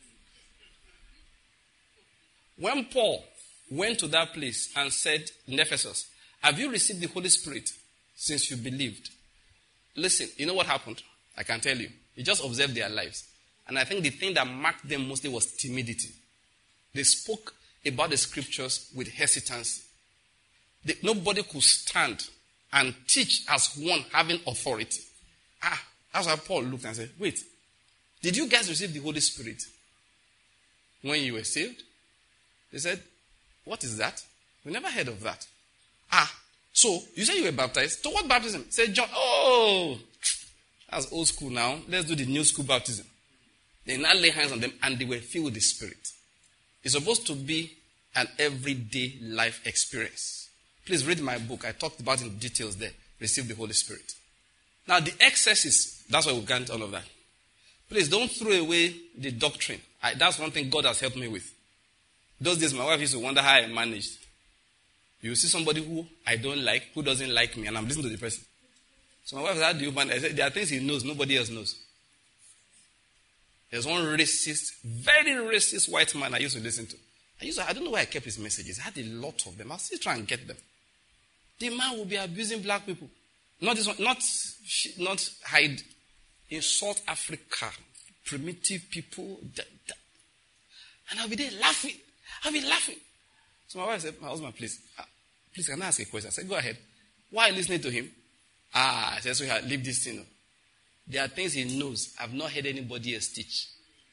When Paul went to that place and said in Ephesus, have you received the Holy Spirit since you believed? Listen, you know what happened? I can tell you. You just observed their lives. And I think the thing that marked them mostly was timidity. They spoke about the scriptures with hesitancy. They, nobody could stand and teach as one having authority. Ah, that's why Paul looked and said, wait, did you guys receive the Holy Spirit when you were saved? They said, what is that? We never heard of that. Ah, so you said you were baptized. To what baptism? Say John. Oh, that's old school now. Let's do the new school baptism. They now lay hands on them and they were filled with the Spirit. It's supposed to be an everyday life experience. Please read my book. I talked about in details there. Receive the Holy Spirit. Now the excesses, that's why we can't all of that. Please don't throw away the doctrine. I, that's one thing God has helped me with. Those days, my wife used to wonder how I managed. You see somebody who I don't like, who doesn't like me, and I'm listening to the person. So my wife said, how do you manage? I said, there are things he knows, nobody else knows. There's one racist, very racist white man I used to listen to. I used to, I don't know why I kept his messages. I had a lot of them. I'll still try and get them. The man will be abusing black people. Not this one, not, not hide. In South Africa, primitive people. Da, da. And I'll be there laughing. I'll be laughing. So my wife said, my husband, please, uh, please, can I ask a question? I said, go ahead. Why are you listening to him? Ah, I said, so leave this thing. There are things he knows. I've not heard anybody else teach.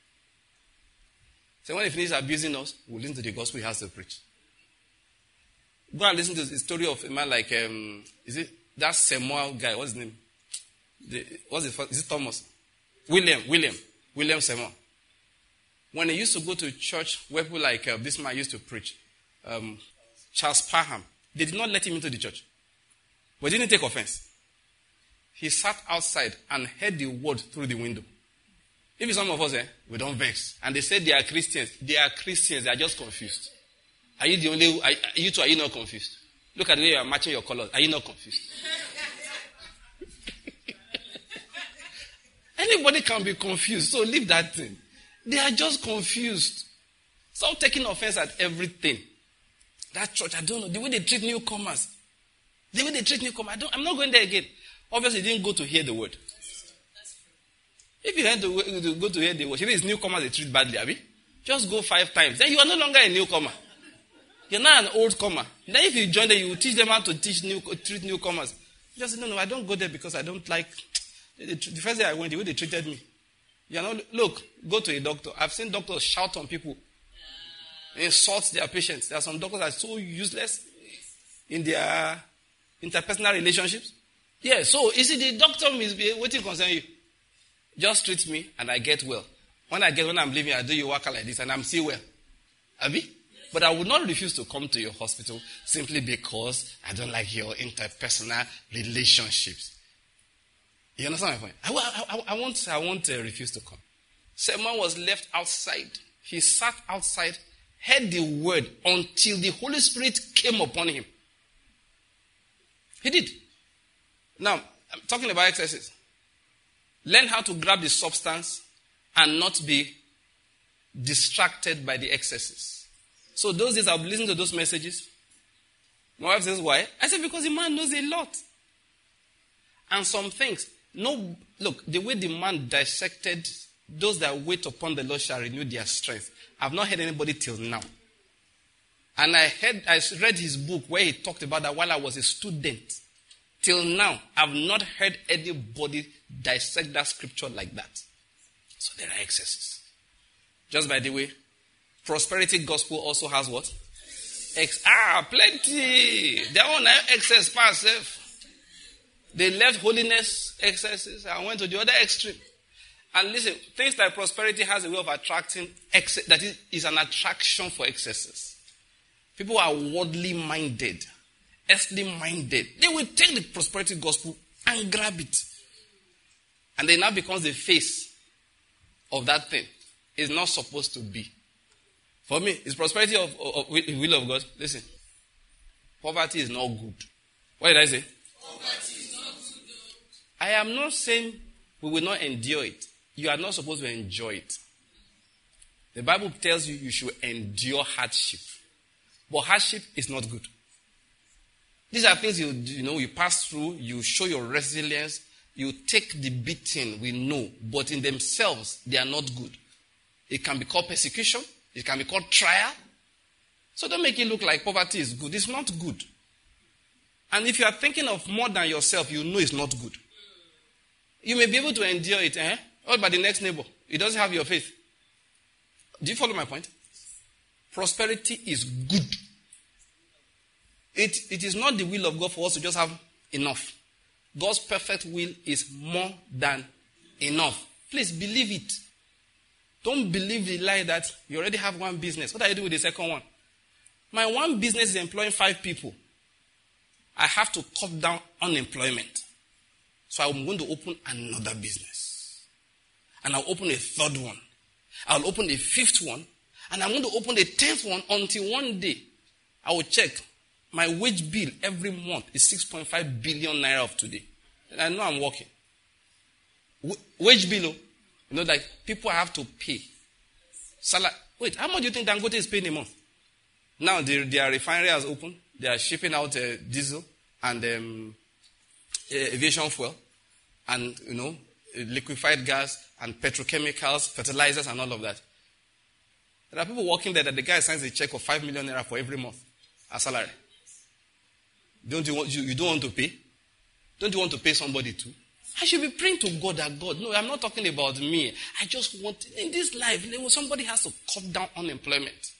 So when he finishes abusing us, we'll listen to the gospel he has to preach. Go and listen to the story of a man like, um, is it that Samuel guy? What's his name? The, what's it? Is it Thomas? William. William. William Samuel. When he used to go to church where people like uh, this man used to preach, um, Charles Parham, they did not let him into the church. But he didn't take offense. He sat outside and heard the word through the window. If some of us, eh, we don't vex. And they said they are Christians. They are Christians. They are just confused. Are you the only, are, you two, are you not confused? Look at the way you are matching your colors. Are you not confused? Anybody can be confused. So leave that thing. They are just confused. Stop taking offense at everything. That church, I don't know. The way they treat newcomers. The way they treat newcomers. I don't, I'm not going there again. Obviously, you didn't go to hear the word. If you had to, to go to hear the word, if it's newcomers they treat badly, Abi, just go five times. Then you are no longer a newcomer. You're not an old comer. Then if you join them, you teach them how to teach new, treat newcomers. Just say, no, no, I don't go there because I don't like. The, the first day I went, the way they treated me. You know, look, go to a doctor. I've seen doctors shout on people. insult their patients. There are some doctors that are so useless in their interpersonal relationships. Yeah, so you see, the doctor must be waiting concern you. Just treat me and I get well. When I get, when I'm leaving, I do your work like this and I'm still well. Abi? But I would not refuse to come to your hospital simply because I don't like your interpersonal relationships. You understand my point? I, I, I, I won't, I won't uh, refuse to come. Someone was left outside. He sat outside, heard the word until the Holy Spirit came upon him. He did. Now, I'm talking about exercises. Learn how to grab the substance and not be distracted by the excesses. So those days I'll be listening to those messages. My wife says, why? I said, because the man knows a lot. And some things. No, look, the way the man dissected, those that wait upon the Lord shall renew their strength. I've not heard anybody till now. And I heard, I read his book where he talked about that while I was a student. Till now, I've not heard anybody dissect that scripture like that. So there are excesses. Just by the way, prosperity gospel also has what? Ex- ah, plenty. Their own excess pass. They left holiness excesses and went to the other extreme. And listen, things like prosperity has a way of attracting excess. That is, is an attraction for excesses. People are worldly minded, earthly minded. They will take the prosperity gospel and grab it. And then now becomes the face of that thing. It's not supposed to be. For me, is prosperity of, of, of will of God? Listen, poverty is not good. What did I say? Poverty is not good. I am not saying we will not endure it. You are not supposed to enjoy it. The Bible tells you you should endure hardship. But hardship is not good. These are things you, you know, you pass through, you show your resilience, you take the beating, we know, but in themselves, they are not good. It can be called persecution, it can be called trial. So don't make it look like poverty is good. It's not good. And if you are thinking of more than yourself, you know it's not good. You may be able to endure it, eh? What about the next neighbor? He doesn't have your faith. Do you follow my point? Prosperity is good. It, it is not the will of God for us to just have enough. God's perfect will is more than enough. Please believe it. Don't believe the lie that you already have one business. What are you doing with the second one? My one business is employing five people. I have to cut down unemployment. So I'm going to open another business. And I'll open a third one. I'll open a fifth one. And I'm going to open a tenth one until one day I will check. My wage bill every month is six point five billion naira of today. And I know I'm working. W- wage bill, you know, like people have to pay. Salary. Wait, how much do you think Dangote is paying a month? Now the, their refinery has opened. They are shipping out uh, diesel and um, aviation fuel and, you know, liquefied gas and petrochemicals, fertilizers and all of that. There are people working there that the guy signs a check of five million naira for every month as salary. Don't you want, you, you don't want to pay? Don't you want to pay somebody too? I should be praying to God that God, no, I'm not talking about me. I just want, in this life, somebody has to cut down unemployment.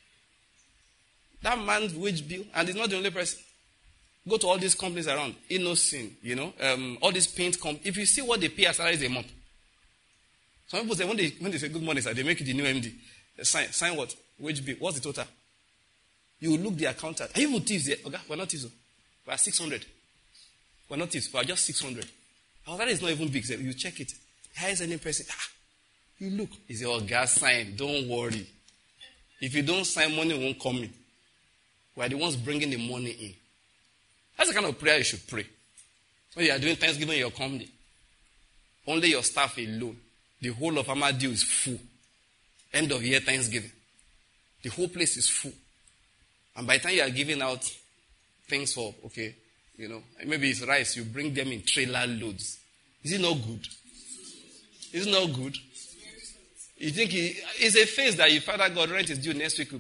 That man's wage bill, and he's not the only person. Go to all these companies around, Innocent, you know, um, all these paint companies. If you see what they pay as salaries a month, some people say when they when they say good morning, sir, they make it the new M D. They sign sign what wage bill? What's the total? You will look the accountant. Are you even thieves there? Okay, we're not thieves. We're six hundred. We're not thieves. We're just six hundred. Our salary is not even big. So you check it. Highest any person. Ah, you look. Is your gas sign? Don't worry. If you don't sign, money won't come in. We're the ones bringing the money in. That's the kind of prayer you should pray. When you are doing Thanksgiving in your company, only your staff alone, the whole of Amadeo is full. End of year Thanksgiving. The whole place is full. And by the time you are giving out things for, okay, you know, maybe it's rice, you bring them in trailer loads. Is it not good? Is it not good? You think he, it's a phase that your Father God, rent is due next week.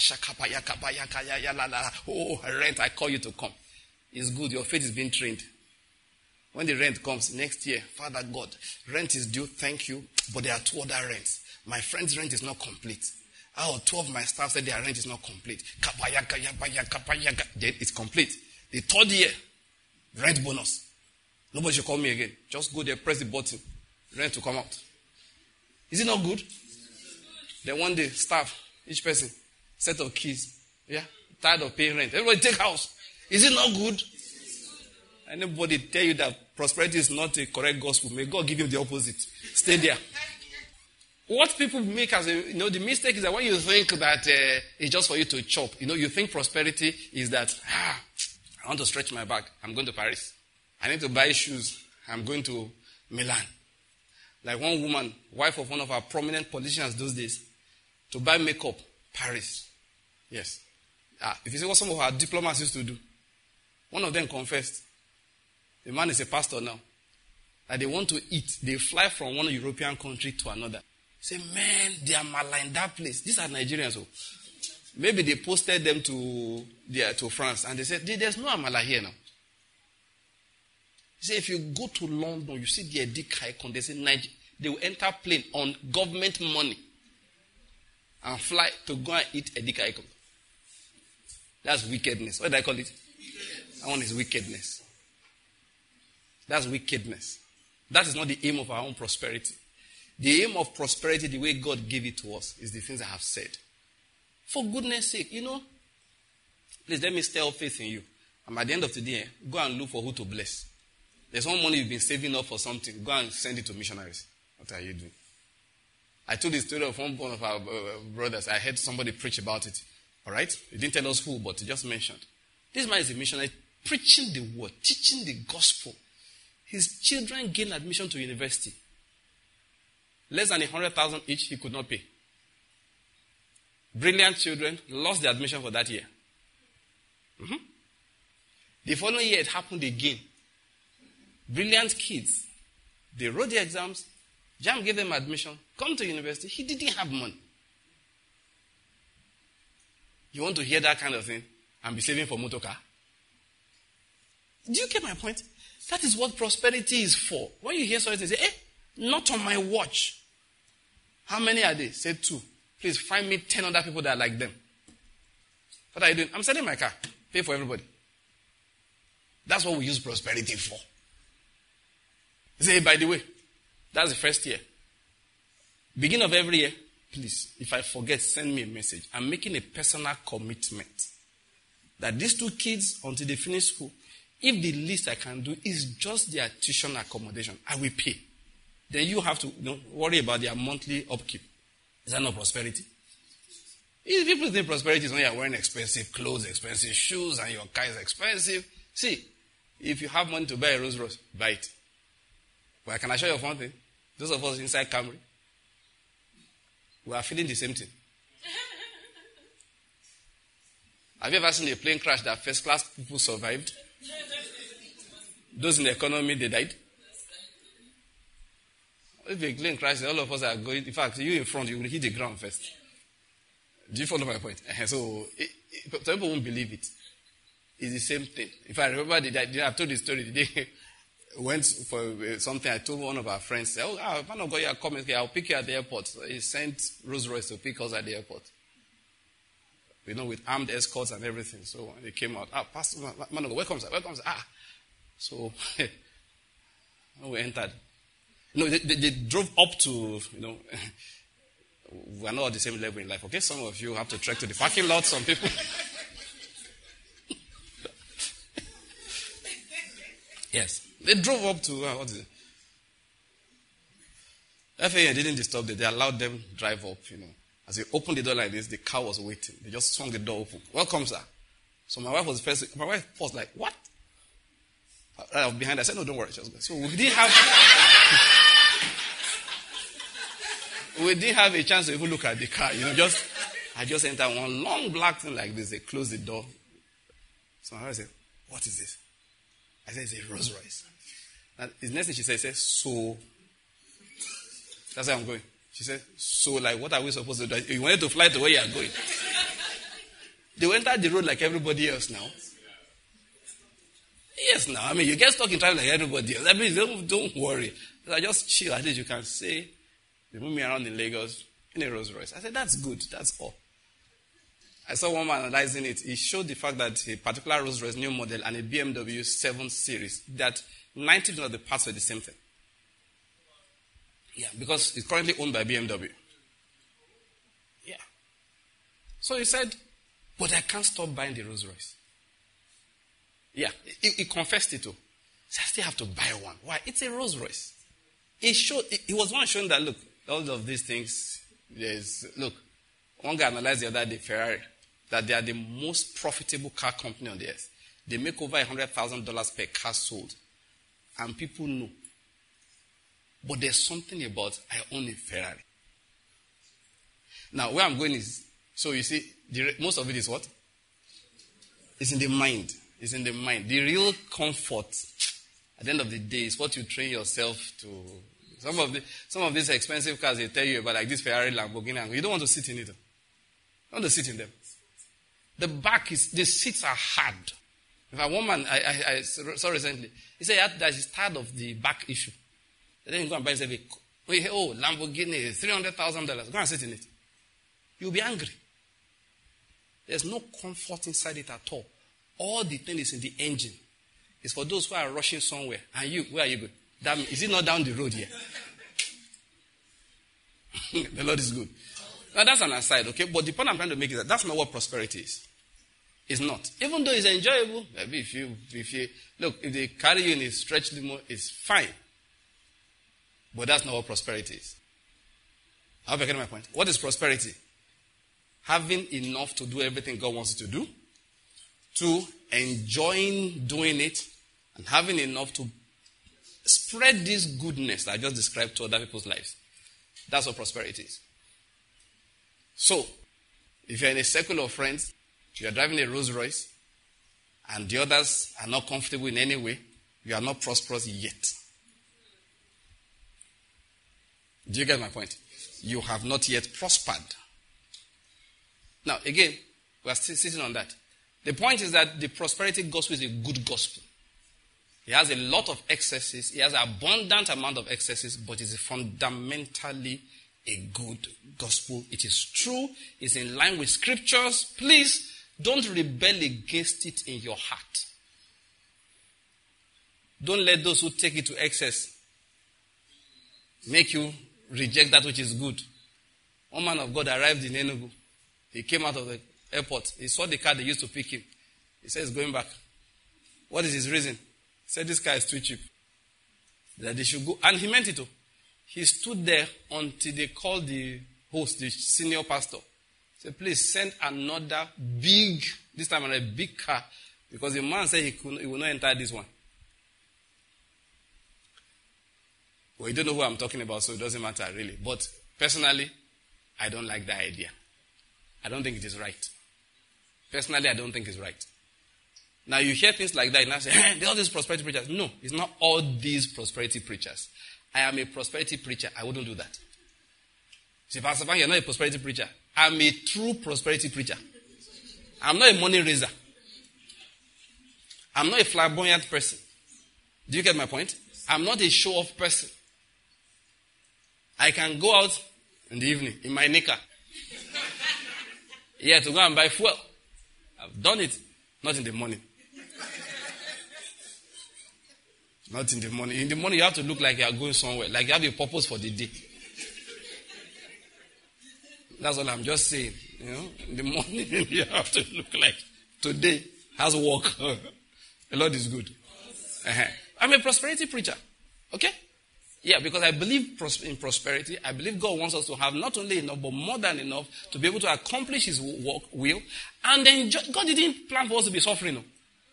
Oh, rent, I call you to come. It's good. Your faith is being trained. When the rent comes next year, Father God, rent is due, thank you, but there are two other rents. My friend's rent is not complete. Oh, two of my staff said their rent is not complete. Kapayaka, yapaya, kapayaka. Then it's complete. The third year, rent bonus. Nobody should call me again. Just go there, press the button. Rent to come out. Is it not good? Then one day, staff, each person, set of keys. Yeah, tired of paying rent. Everybody take house. Is it not good? Anybody tell you that prosperity is not a correct gospel, may God give you the opposite. Stay there. What people make as a, you know, the mistake is that when you think that uh, it's just for you to chop, you know, you think prosperity is that, ah, I want to stretch my back. I'm going to Paris. I need to buy shoes. I'm going to Milan. Like one woman, wife of one of our prominent politicians those days, to buy makeup, Paris. Yes. Ah, if you see what some of our diplomats used to do, one of them confessed. The man is a pastor now. That they want to eat. They fly from one European country to another. Say, man, they are mala in that place. These are Nigerians. So maybe they posted them to their, to France. And they said, there's no amala here now. Say, if you go to London, you see the Edik icon. They say, Niger, they will enter plane on government money and fly to go and eat Edik icon. That's wickedness. What do I call it? That one is wickedness. That's wickedness. That is not the aim of our own prosperity. The aim of prosperity, the way God gave it to us, is the things I have said. For goodness sake, you know, please let me stir up faith in you. And at the end of the day, go and look for who to bless. There's one money you've been saving up for something. Go and send it to missionaries. What are you doing? I told the story of one of our uh, brothers. I heard somebody preach about it. All right? He didn't tell us who, but he just mentioned. This man is a missionary preaching the word, teaching the gospel. His children gained admission to university. Less than a hundred thousand each, he could not pay. Brilliant children lost the admission for that year. Mm-hmm. The following year, it happened again. Brilliant kids. They wrote the exams. JAMB gave them admission. Come to university. He didn't have money. You want to hear that kind of thing and be saving for motor car? Do you get my point? That is what prosperity is for. When you hear something, say, eh, not on my watch. How many are they? Say two. Please find me ten other people that are like them. What are you doing? I'm selling my car. Pay for everybody. That's what we use prosperity for. You say, hey, by the way, that's the first year. Beginning of every year, please, if I forget, send me a message. I'm making a personal commitment that these two kids, until they finish school, if the least I can do is just their tuition accommodation, I will pay. Then you have to you know, worry about their monthly upkeep. Is that not prosperity? If people think prosperity is when you're wearing expensive clothes, expensive shoes, and your car is expensive. See, if you have money to buy a Rolls Royce, buy it. But I can assure you of one thing. Those of us inside Camry, we are feeling the same thing. Have you ever seen a plane crash that first class people survived? Those in the economy, they died. If a plane crashes, all of us are going. In fact, you in front, you will hit the ground first. Do you follow my point? So, it, it, some people won't believe it. It's the same thing. If I remember, the day, I've told the story. The day went for something, I told one of our friends, oh, ah, man of God, you are coming here. I'll pick you at the airport. So he sent Rolls Royce to pick us at the airport. You know, with armed escorts and everything. So when they came out, ah, Pastor, man of God, welcome, sir, welcome, sir. Ah. So, when we entered, you know, they, they, they drove up to, you know, we're not at the same level in life, okay? Some of you have to trek to the parking lot, some people. Yes. They drove up to, uh, what is it? F A A didn't disturb them. They allowed them drive up, you know. As they opened the door like this, the car was waiting. They just swung the door open. Welcome, sir. So my wife was first, my wife was like, what? I was behind. I said, no, don't worry. So we didn't have, we didn't have a chance to even look at the car. You know, just, I just entered one long black thing like this. They closed the door. So my wife said, what is this? I said, it's a Rolls Royce. And the next thing she said, said, so, that's where I'm going. She said, so like, what are we supposed to do? You wanted to fly to where you are going. They went out the road like everybody else now. Yes, now. I mean, you get stuck in traffic like everybody else. I mean, don't, don't worry. I just chill. At least you can say, they move me around in Lagos. in a Rolls Royce. I said, that's good. That's all. I saw one man analyzing it. He showed the fact that a particular Rolls Royce new model and a B M W seven Series, that ninety percent of the parts were the same thing. Yeah, because it's currently owned by B M W. Yeah. So he said, but I can't stop buying the Rolls Royce. Yeah, he, he confessed it too. He said, I still have to buy one. Why? It's a Rolls Royce. He showed. He was one showing that, look, all of these things, there's, look, one guy analyzed the other day, Ferrari, that they are the most profitable car company on the earth. They make over one hundred thousand dollars per car sold. And people know. But there's something about, I own a Ferrari. Now, where I'm going is, so you see, the, most of it is what? It's in the mind. It's in the mind. The real comfort, at the end of the day, is what you train yourself to. Some of the some of these expensive cars they tell you about, like this Ferrari, Lamborghini, you don't want to sit in it. You don't want to sit in them. The back is, the seats are hard. In fact, one man I, I, I saw recently, he said that he's tired of the back issue. And then you go and buy yourself a, oh, Lamborghini, three hundred thousand dollars. Go and sit in it. You'll be angry. There's no comfort inside it at all. All the thing is in the engine. It's for those who are rushing somewhere. And you, where are you going? That, is it not down the road here? The Lord is good. Now that's an aside, okay? But the point I'm trying to make is that that's not what prosperity is. It's not. Even though it's enjoyable, maybe if you, if you, look, if they carry you in a stretch limo, it's fine. But that's not what prosperity is. I hope you're getting my point. What is prosperity? Having enough to do everything God wants you to do. Two, enjoying doing it. And having enough to spread this goodness that I just described to other people's lives. That's what prosperity is. So, if you're in a circle of friends, you're driving a Rolls Royce, and the others are not comfortable in any way, you are not prosperous yet. Do you get my point? You have not yet prospered. Now, again, we are still sitting on that. The point is that the prosperity gospel is a good gospel. It has a lot of excesses. It has an abundant amount of excesses, but it's fundamentally a good gospel. It is true. It's in line with scriptures. Please don't rebel against it in your heart. Don't let those who take it to excess make you reject that which is good. One man of God arrived in Enugu. He came out of the airport. He saw the car they used to pick him. He said he's going back. What is his reason? He said this car is too cheap. That they should go. And he meant it too. He stood there until they called the host, the senior pastor. He said, please send another big, this time a big car. Because the man said he, could, he will not enter this one. Well, you don't know who I'm talking about, so it doesn't matter really. But personally, I don't like that idea. I don't think it is right. Personally, I don't think it's right. Now, you hear things like that, and I say, hey, all these prosperity preachers. No, it's not all these prosperity preachers. I am a prosperity preacher. I wouldn't do that. Say, Pastor Frank, you're not a prosperity preacher. I'm a true prosperity preacher. I'm not a money raiser. I'm not a flamboyant person. Do you get my point? I'm not a show-off person. I can go out in the evening in my knicker. Yeah, to go and buy fuel. I've done it. Not in the morning. Not in the morning. In the morning, you have to look like you are going somewhere. Like you have a purpose for the day. That's all I'm just saying. You know, in the morning, you have to look like today has work. The Lord is good. Uh-huh. I'm a prosperity preacher. Okay? Yeah, because I believe pros- in prosperity. I believe God wants us to have not only enough, but more than enough to be able to accomplish His work, will. And then God didn't plan for us to be suffering. No.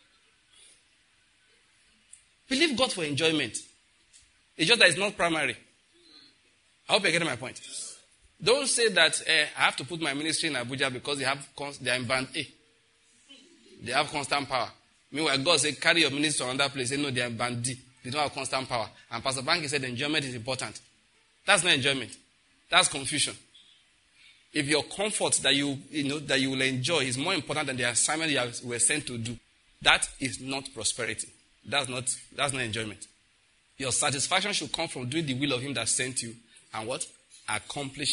Believe God for enjoyment. It's just that it's not primary. I hope you're getting my point. Don't say that eh, I have to put my ministry in Abuja because they have cons- they are in band A. They have constant power. Meanwhile, God said, carry your ministry to another place. They know they are in band D. They don't have constant power. And Pastor Banky said enjoyment is important. That's not enjoyment. That's confusion. If your comfort that you, you know, that you will enjoy is more important than the assignment you were sent to do, that is not prosperity. That's not, that's not enjoyment. Your satisfaction should come from doing the will of Him that sent you and what? Accomplishing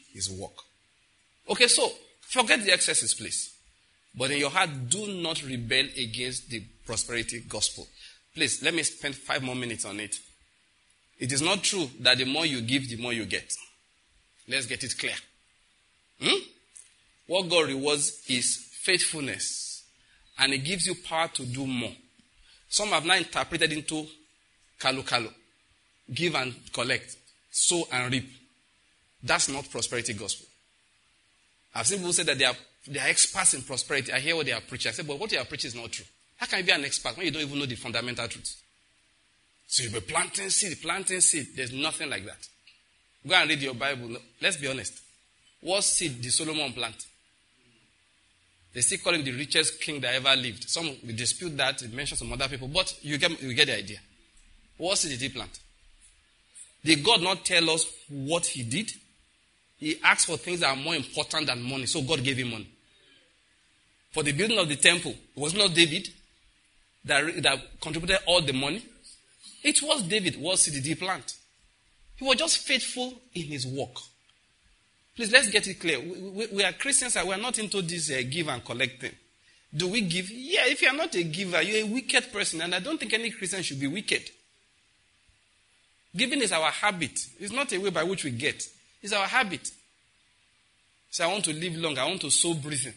his work. Okay, so forget the excesses, please. But in your heart, do not rebel against the prosperity gospel. Please, let me spend five more minutes on it. It is not true that the more you give, the more you get. Let's get it clear. Hmm? What God rewards is faithfulness. And it gives you power to do more. Some have now interpreted into kalu kalu. Give and collect. Sow and reap. That's not prosperity gospel. I've seen people say that they are, they are experts in prosperity. I hear what they are preaching. I say, but what you are preaching is not true. How can you be an expert when you don't even know the fundamental truth? So you'll be planting seed, planting seed. There's nothing like that. Go and read your Bible. Let's be honest. What seed did Solomon plant? They still call him the richest king that ever lived. Some will dispute that. It mentions some other people. But you get, you get the idea. What seed did he plant? Did God not tell us what he did? He asked for things that are more important than money. So God gave him money. For the building of the temple, it was not David that, that contributed all the money. It was David. What seed did he plant? He was just faithful in his work. Please, let's get it clear. We, we, we are Christians and we are not into this uh, give and collect thing. Do we give? Yeah, if you are not a giver, you're a wicked person. And I don't think any Christian should be wicked. Giving is our habit. It's not a way by which we get. It's our habit. So I want to live long. I want to sow breathing.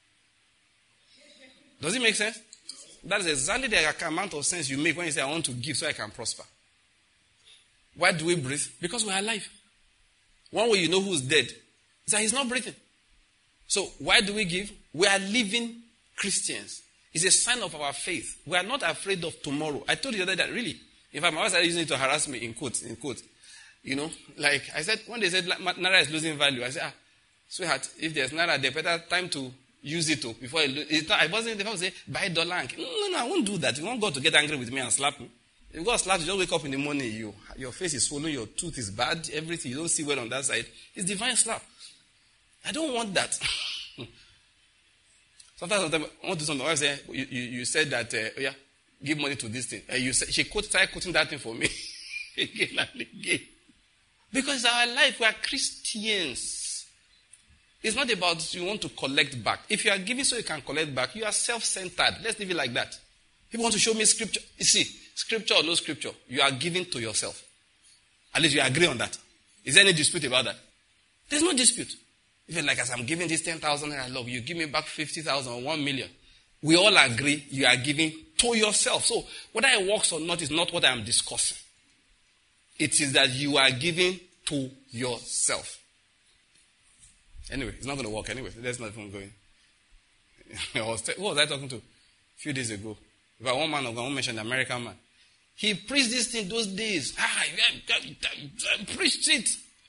Does it make sense? That is exactly the amount of sense you make when you say, I want to give so I can prosper. Why do we breathe? Because we are alive. One way you know who's dead is that he's not breathing. So why do we give? We are living Christians. It's a sign of our faith. We are not afraid of tomorrow. I told you the other day that really, in fact, my wife started using it to harass me in quotes, in quotes. You know, like I said, when they said Naira is losing value, I said, ah, sweetheart, if there's Naira, there's better time to use it to before it, it's not, I wasn't the say buy dollar. And, no, no, no, I won't do that. You want God to get angry with me and slap me. If God slaps you, just wake up in the morning, you, your face is swollen, your tooth is bad, everything, you don't see well on that side. It's divine slap. I don't want that. sometimes, sometimes I want to do something. I say, you, you, you said that, uh, oh yeah, give money to this thing. Uh, you say, she quote, started quoting that thing for me again and again. Because it's our life. We are Christians. It's not about you want to collect back. If you are giving so you can collect back, you are self-centered. Let's leave it like that. People want to show me scripture. You see, scripture or no scripture, you are giving to yourself. At least you agree on that. Is there any dispute about that? There's no dispute. Even like as I'm giving this ten thousand I love, you give me back fifty thousand or one million. We all agree you are giving to yourself. So whether it works or not is not what I am discussing. It is that you are giving to yourself. Anyway, it's not going to work anyway. There's nothing going. I was t- who was I talking to? A few days ago. About one man of God who mentioned the American man. He preached this thing those days. Ah, I preached it.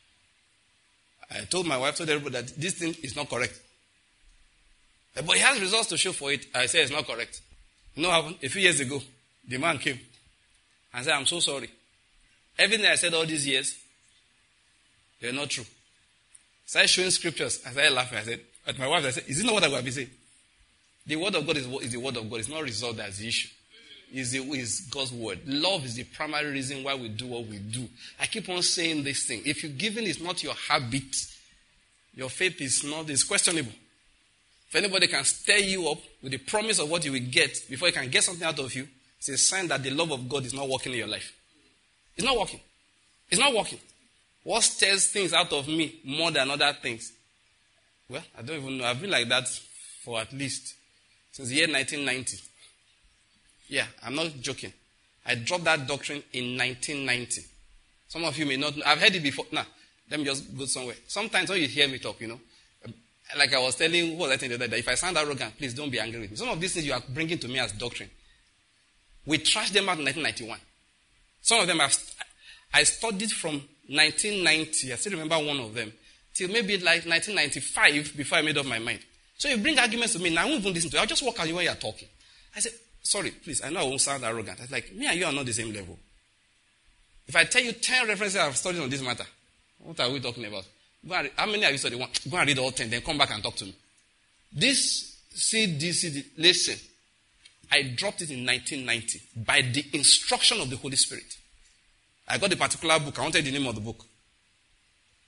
I told my wife, told everybody that this thing is not correct. But he has results to show for it. I said it's not correct. You know what happened? A few years ago, the man came and said, I'm so sorry. Everything I said all these years, they're not true. Started showing scriptures. I started laughing. I said, at my wife, I said, is it not what I'm going to be saying? The word of God is, is the word of God. It's not result that's the issue. It's, the, it's God's word. Love is the primary reason why we do what we do. I keep on saying this thing. If you're giving is not your habit, your faith is not, is questionable. If anybody can stir you up with the promise of what you will get before you can get something out of you, it's a sign that the love of God is not working in your life. It's not working. It's not working. What stirs things out of me more than other things? Well, I don't even know. I've been like that for at least since the year nineteen ninety. Yeah, I'm not joking. I dropped that doctrine in nineteen ninety. Some of you may not know. I've heard it before. Now, let me just go somewhere. Sometimes when you hear me talk, you know, like I was telling, what was I telling the other day? If I sound arrogant, please don't be angry with me. Some of these things you are bringing to me as doctrine. We trashed them out in nineteen ninety-one. Some of them I've, I studied from nineteen ninety. I still remember one of them. Till maybe like nineteen ninety-five before I made up my mind. So you bring arguments to me, now I won't even listen to you. I'll just walk at you when you're talking. I said, sorry, please, I know I won't sound arrogant. I was like, me and you are not the same level. If I tell you ten references I've studied on this matter, what are we talking about? Go and read, how many have you studied? One. Go and read all ten, then come back and talk to me. This C D C D, listen, I dropped it in nineteen ninety by the instruction of the Holy Spirit. I got a particular book. I wanted the name of the book.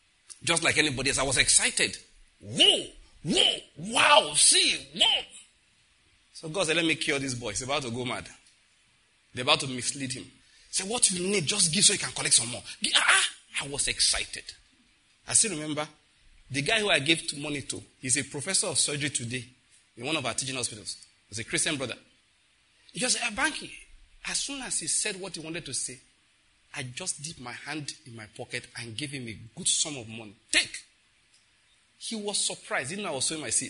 Just like anybody else, I was excited. Whoa, whoa, wow, see, whoa. So God said, let me cure this boy. He's about to go mad. They're about to mislead him. Say, what you need, just give so you can collect some more. Ah, I was excited. I still remember the guy who I gave money to, he's a professor of surgery today in one of our teaching hospitals. He's a Christian brother. He just said, Banky, as soon as he said what he wanted to say, I just dipped my hand in my pocket and gave him a good sum of money. Take. He was surprised. He didn't know I was sowing my seed.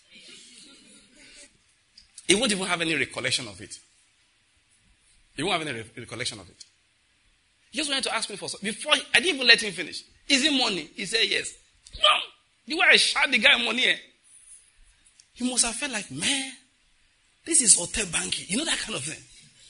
He won't even have any recollection of it. He won't have any re- recollection of it. He just wanted to ask me for something. Before, he, I didn't even let him finish. Is it money? He said yes. No. The way I shot the guy money, eh? He must have felt like, man, this is hotel banking. You know that kind of thing.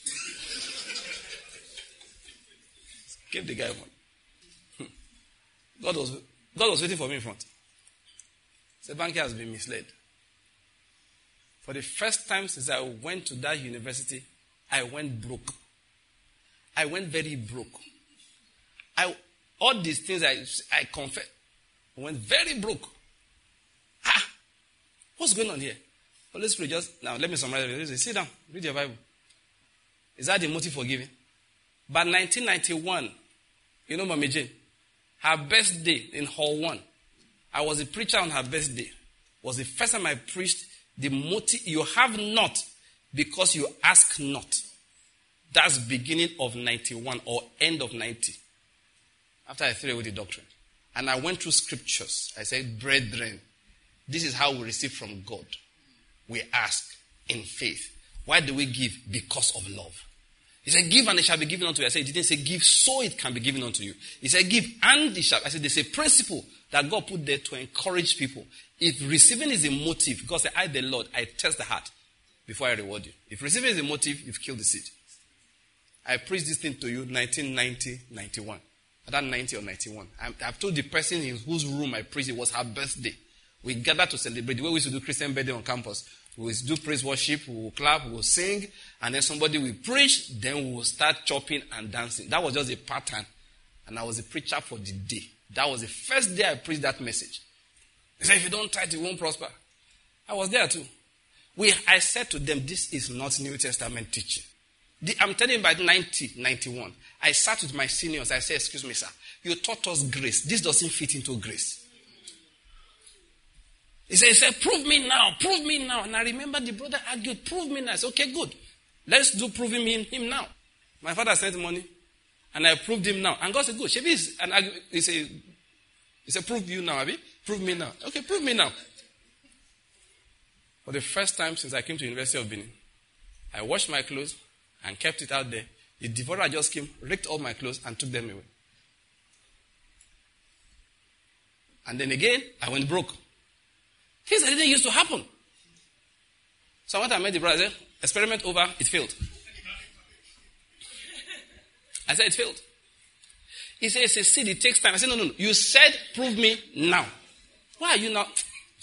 Gave the guy money. God was, God was waiting for me in front. The banker has been misled. For the first time since I went to that university, I went broke. I went very broke. I, all these things I, I confess, I went very broke. Ah, what's going on here? Holy Spirit, just, now let me summarize it. Sit down, read your Bible. Is that the motive for giving? But nineteen ninety-one, you know Mommy Jane, her birthday in Hall one, I was a preacher on her birthday. It was the first time I preached the motive. You have not because you ask not. That's beginning of ninety-one or end of ninety. After I threw away the doctrine. And I went through scriptures. I said, brethren, this is how we receive from God. We ask in faith. Why do we give? Because of love. He said, give and it shall be given unto you. I said, he didn't say give so it can be given unto you. He said, give and it shall. I said, there's a principle that God put there to encourage people. If receiving is a motive, God said, I, the Lord, I test the heart before I reward you. If receiving is a motive, you've killed the seed. I preached this thing to you nineteen ninety, ninety-one. Either ninety or ninety-one. I, I've told the person in whose room I preached, it was her birthday. We gathered to celebrate. The way we used to do Christian birthday on campus. We will do praise worship, we will clap, we will sing, and then somebody will preach, then we will start chopping and dancing. That was just a pattern. And I was a preacher for the day. That was the first day I preached that message. He said, if you don't try it, you won't prosper. I was there too. We, I said to them, this is not New Testament teaching. The, I'm telling you, by ninety, ninety-one, I sat with my seniors. I said, excuse me, sir, you taught us grace. This doesn't fit into grace. He said, he said, prove me now, prove me now. And I remember the brother argued, prove me now. I said, okay, good. Let's do proving me him now. My father sent money, and I proved him now. And God said, good. Shebi is an argue. He said, he said, prove you now, Abi. Prove me now. Okay, prove me now. For the first time since I came to the University of Benin, I washed my clothes and kept it out there. The devourer just came, raked all my clothes, and took them away. And then again, I went broke. Things that didn't used to happen. So I went and met the brother. I said, experiment over, it failed. I said, it failed. He said, it's a seed, it takes time. I said, no, no, no. You said, prove me now. Why are you not?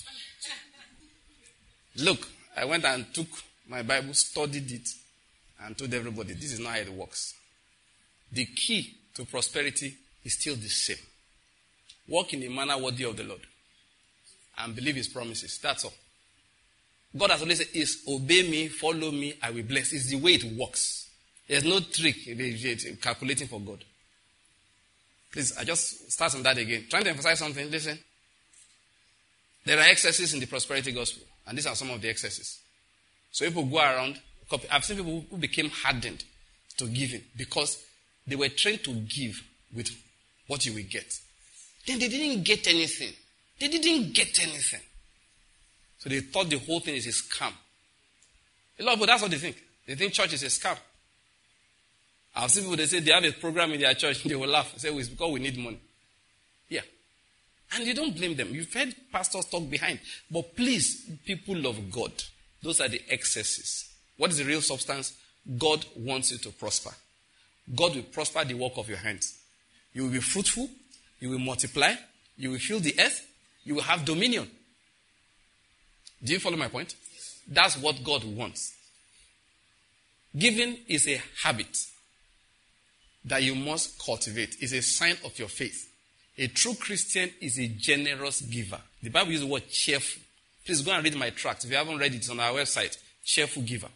Look, I went and took my Bible, studied it, and told everybody, this is not how it works. The key to prosperity is still the same. Walk in a manner worthy of the Lord. And believe his promises. That's all. God has always said, is obey me, follow me, I will bless. It's the way it works. There's no trick in calculating for God. Please, I just start on that again. Trying to emphasize something, listen. There are excesses in the prosperity gospel. And these are some of the excesses. So people go around. I've seen people who became hardened to giving because they were trained to give with what you will get. Then they didn't get anything. They didn't get anything. So they thought the whole thing is a scam. A lot of people, that's what they think. They think church is a scam. I've seen people, they say they have a program in their church, they will laugh. They say, it's because we need money. Yeah. And you don't blame them. You've heard pastors talk behind. But please, people of God, those are the excesses. What is the real substance? God wants you to prosper. God will prosper the work of your hands. You will be fruitful. You will multiply. You will fill the earth. You will have dominion. Do you follow my point? That's what God wants. Giving is a habit that you must cultivate. It's a sign of your faith. A true Christian is a generous giver. The Bible uses the word cheerful. Please go and read my tract. If you haven't read it, it's on our website. Cheerful giver.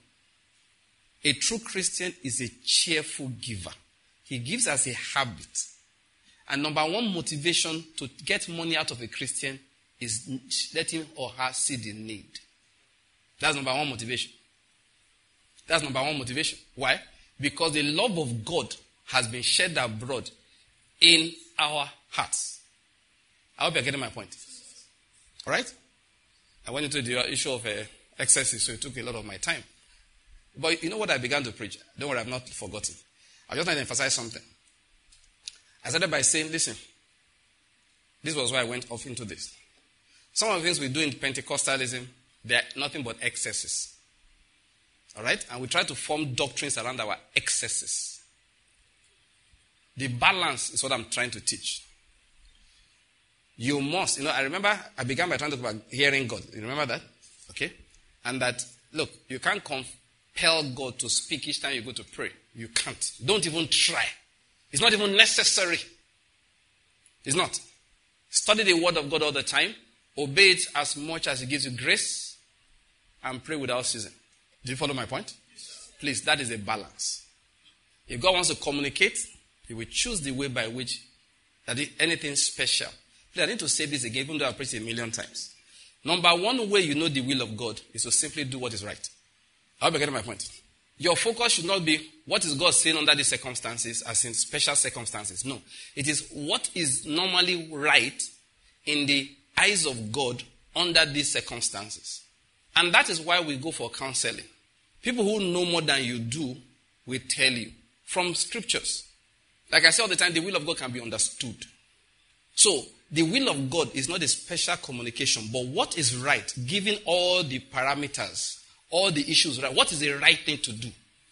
A true Christian is a cheerful giver. He gives as a habit. And number one motivation to get money out of a Christian is let him or her see the need. That's number one motivation. That's number one motivation. Why? Because the love of God has been shed abroad in our hearts. I hope you're getting my point. All right? I went into the issue of uh, excesses, so it took a lot of my time. But you know what I began to preach? Don't worry, I've not forgotten. I just want to emphasize something. I started by saying, listen, this was why I went off into this. Some of the things we do in Pentecostalism, they're nothing but excesses. All right? And we try to form doctrines around our excesses. The balance is what I'm trying to teach. You must, you know, I remember I began by trying to talk about hearing God. You remember that? Okay? And that, look, you can't compel God to speak each time you go to pray. You can't. Don't even try. It's not even necessary. It's not. Study the word of God all the time. Obey it as much as it gives you grace. And pray without ceasing. Do you follow my point? Yes, please, that is a balance. If God wants to communicate, He will choose the way by which that is anything special. Please, I need to say this again, even though I've preached it a million times. Number one way you know the will of God is to simply do what is right. I hope you're getting my point. Your focus should not be what is God saying under these circumstances, as in special circumstances. No. It is what is normally right in the eyes of God under these circumstances. And that is why we go for counseling. People who know more than you do will tell you from scriptures. Like I say all the time, the will of God can be understood. So, the will of God is not a special communication, but what is right, given all the parameters, all the issues, right? What is the right thing to do?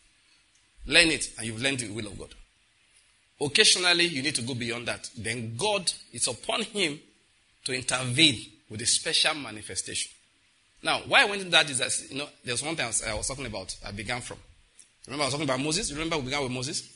Learn it, and you've learned the will of God. Occasionally, you need to go beyond that. Then God, it's upon Him to intervene with a special manifestation. Now, why I went into that is that, you know, there's one thing I was, I was talking about, I began from. Remember I was talking about Moses? Remember we began with Moses?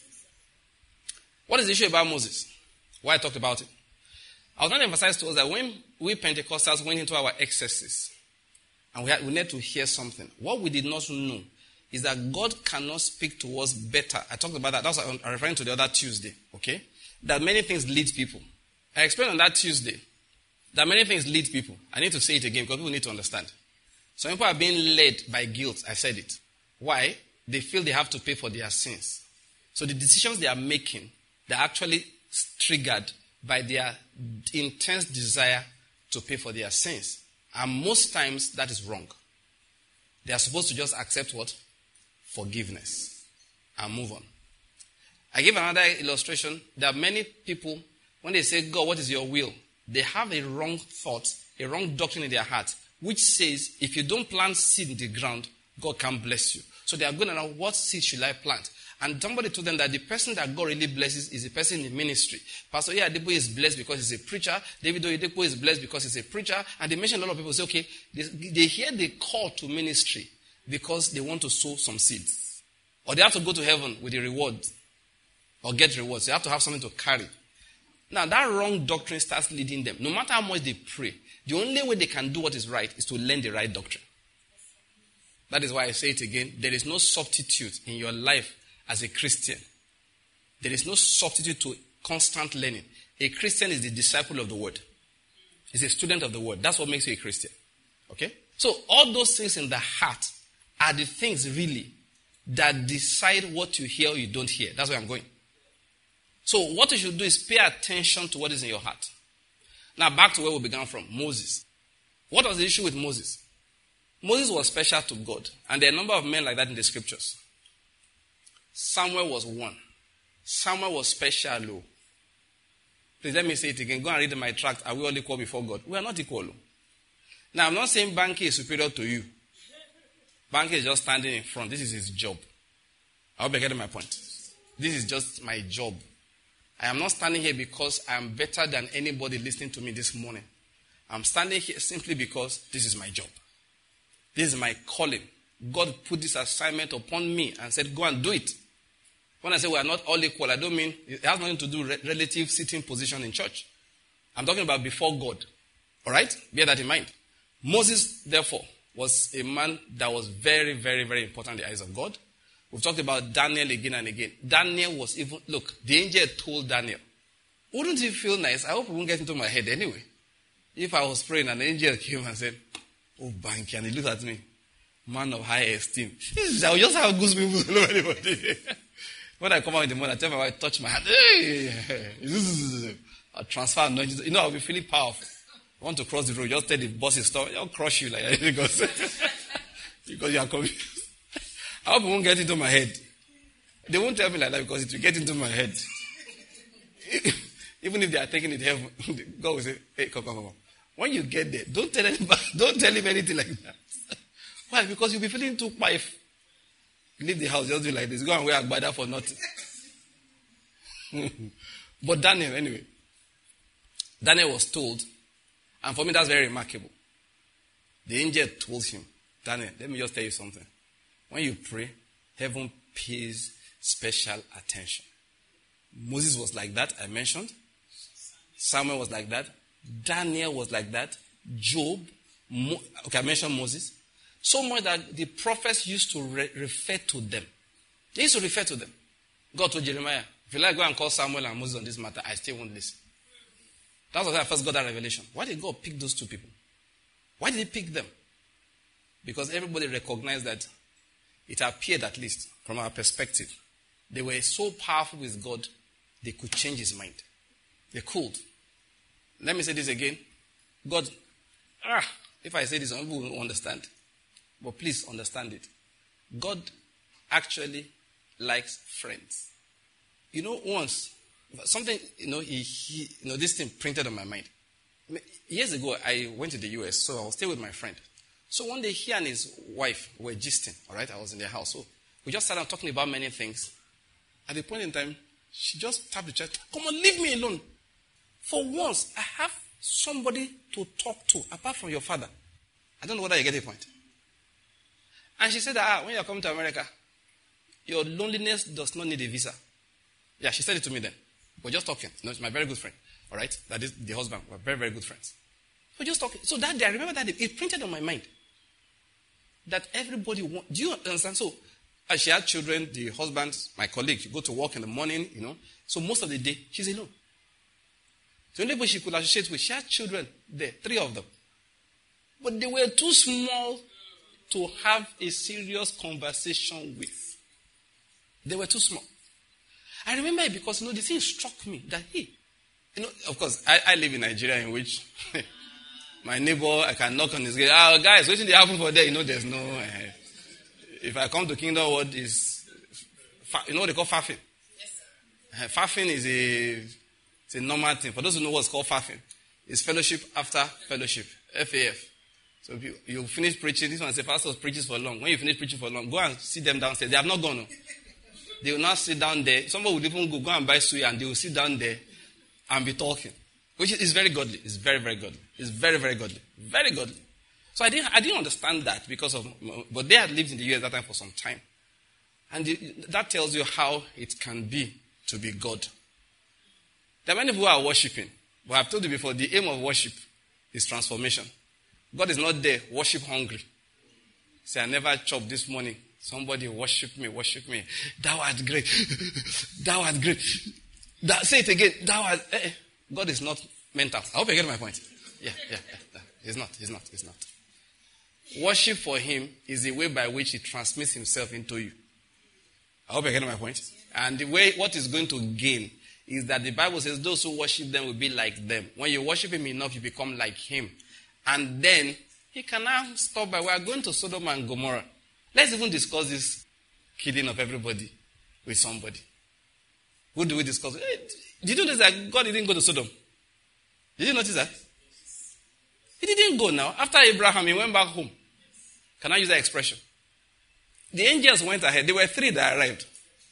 What is the issue about Moses? Why I talked about it? I was going to emphasize to us that when we Pentecostals went into our excesses, and we, had, we need to hear something, what we did not know is that God cannot speak to us better. I talked about that. That's what I'm referring to the other Tuesday, okay? That many things lead people. I explained on that Tuesday that many things lead people. I need to say it again because people need to understand. Some people are being led by guilt. I said it. Why? They feel they have to pay for their sins. So the decisions they are making, they're actually triggered by their intense desire to pay for their sins. And most times, that is wrong. They are supposed to just accept what? Forgiveness. And move on. I give another illustration. There are many people, when they say, God, what is your will? They have a wrong thought, a wrong doctrine in their heart, which says, if you don't plant seed in the ground, God can't bless you. So they are going around, what seed should I plant? And somebody told them that the person that God really blesses is the person in the ministry. Pastor Oyedepo is blessed because he's a preacher. David Oyedepo is blessed because he's a preacher. And they mention a lot of people say, okay, they, they hear the call to ministry because they want to sow some seeds. Or they have to go to heaven with a reward or get rewards. They have to have something to carry. Now, that wrong doctrine starts leading them. No matter how much they pray, the only way they can do what is right is to learn the right doctrine. That is why I say it again. There is no substitute in your life as a Christian. There is no substitute to constant learning. A Christian is the disciple of the word. He's a student of the word. That's what makes you a Christian. Okay? So all those things in the heart are the things really that decide what you hear or you don't hear. That's where I'm going. So what you should do is pay attention to what is in your heart. Now back to where we began from, Moses. What was the issue with Moses? Moses was special to God. And there are a number of men like that in the scriptures. Samuel was one. Samuel was special. Oh. Please let me say it again. Go and read my tract. Are we all equal before God? We are not equal. Oh. Now I'm not saying Banky is superior to you. Banky is just standing in front. This is his job. I hope you're getting my point. This is just my job. I am not standing here because I am better than anybody listening to me this morning. I'm standing here simply because this is my job. This is my calling. God put this assignment upon me and said, go and do it. When I say we are not all equal, I don't mean, it has nothing to do with relative sitting position in church. I'm talking about before God. All right? Bear that in mind. Moses, therefore, was a man that was very, very, very important in the eyes of God. We've talked about Daniel again and again. Daniel was even, look, the angel told Daniel, wouldn't it feel nice? I hope it won't get into my head anyway. If I was praying and the angel came and said, oh, Banky, and he looked at me, man of high esteem. I will just have goosebumps all over anybody. When I come out in the morning, I tell my wife, touch my hand. Hey! I'll transfer anointing. You know, I'll be feeling powerful. I want to cross the road, just tell the boss is stop. I'll crush you like that because, because you are confused. I hope it won't get into my head. They won't tell me like that because it will get into my head. Even if they are taking it heaven, God will say, hey, come, come, come. When you get there, don't tell anybody, don't tell him anything like that. Why? Because you'll be feeling too quiet. Leave the house, just do like this. Go and wear a agbada for nothing. But Daniel, anyway. Daniel was told, and for me that's very remarkable. The angel told him, Daniel, let me just tell you something. When you pray, heaven pays special attention. Moses was like that, I mentioned. Samuel was like that. Daniel was like that. Job. Mo- okay, I mentioned Moses. So much that the prophets used to re- refer to them. They used to refer to them. God told Jeremiah, if you like, go and call Samuel and Moses on this matter, I still won't listen. That was when I first got that revelation. Why did God pick those two people? Why did he pick them? Because everybody recognized that it appeared, at least from our perspective, they were so powerful with God, they could change his mind. They could. Let me say this again. God, ah, if I say this, some people won't understand. But please understand it. God actually likes friends. You know, once, something, you know, he, he, you know, this thing printed on my mind. Years ago, I went to the U S, so I was staying with my friend. So one day, he and his wife were gisting, all right? I was in their house. So we just sat down talking about many things. At the point in time, she just tapped the chest. Come on, leave me alone. For once, I have somebody to talk to apart from your father. I don't know whether you get the point. And she said that ah, when you come to America, your loneliness does not need a visa. Yeah, she said it to me then. We're just talking. No, it's my very good friend. All right? That is the husband. We're very, very good friends. We're just talking. So that day, I remember that day, it printed on my mind. That everybody wants. Do you understand? So, as she had children, the husband, my colleague, she go to work in the morning, you know. So most of the day, she's alone. The only people she could associate with, she had children there, three of them. But they were too small to have a serious conversation with. They were too small. I remember it because, you know, the thing struck me that, hey, you know, of course, I, I live in Nigeria in which my neighbor, I can knock on his gate. Ah, guys, waiting to happen for there. You know, there's no. Uh, if I come to Kingdom World, is you know what they call faffing. Yes, uh, faffing is a it's a normal thing. For those who know what's called faffing, it's fellowship after fellowship. F A F. So you, you finish preaching. This one says pastor preaches for long. When you finish preaching for long, go and sit them downstairs. They have not gone. No. They will not sit down there. Somebody will even go, go and buy suya and they will sit down there and be talking. Which is very godly. It's very, very godly. It's very, very godly. Very godly. So I didn't, I didn't understand that because of, but they had lived in the U S that time for some time. And the, that tells you how it can be to be God. There are many people who are worshiping. But I've told you before, the aim of worship is transformation. God is not there, worship hungry. Say, I never chopped this morning. Somebody worship me, worship me. Thou art great. Thou art great. That, say it again. Thou art. Eh, eh. God is not mental. I hope you get my point. Yeah, yeah, yeah. He's not, he's not, he's not. Worship for him is the way by which he transmits himself into you. I hope you get my point. And the way, what is going to gain is that the Bible says those who worship them will be like them. When you worship him enough, you become like him. And then he can now stop by, we are going to Sodom and Gomorrah. Let's even discuss this killing of everybody with somebody. Who do we discuss? Hey, did you notice that God didn't go to Sodom? Did you notice that? He didn't go now. After Abraham, he went back home. Can I use that expression? The angels went ahead. There were three that arrived.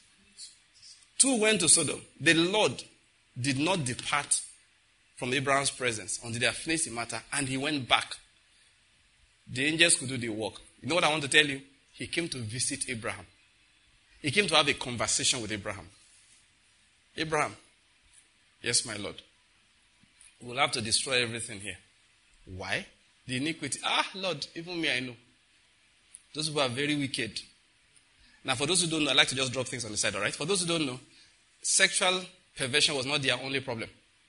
Two went to Sodom. The Lord did not depart from Abraham's presence until they had finished the matter, and he went back. The angels could do the work. You know what I want to tell you? He came to visit Abraham. He came to have a conversation with Abraham. Abraham, yes, my Lord. we'll have to destroy everything here. Why? The iniquity. Ah, Lord, even me, I know. Those people are very wicked. Now, for those who don't know, I like to just drop things on the side, all right? For those who don't know, sexual perversion was not their only problem.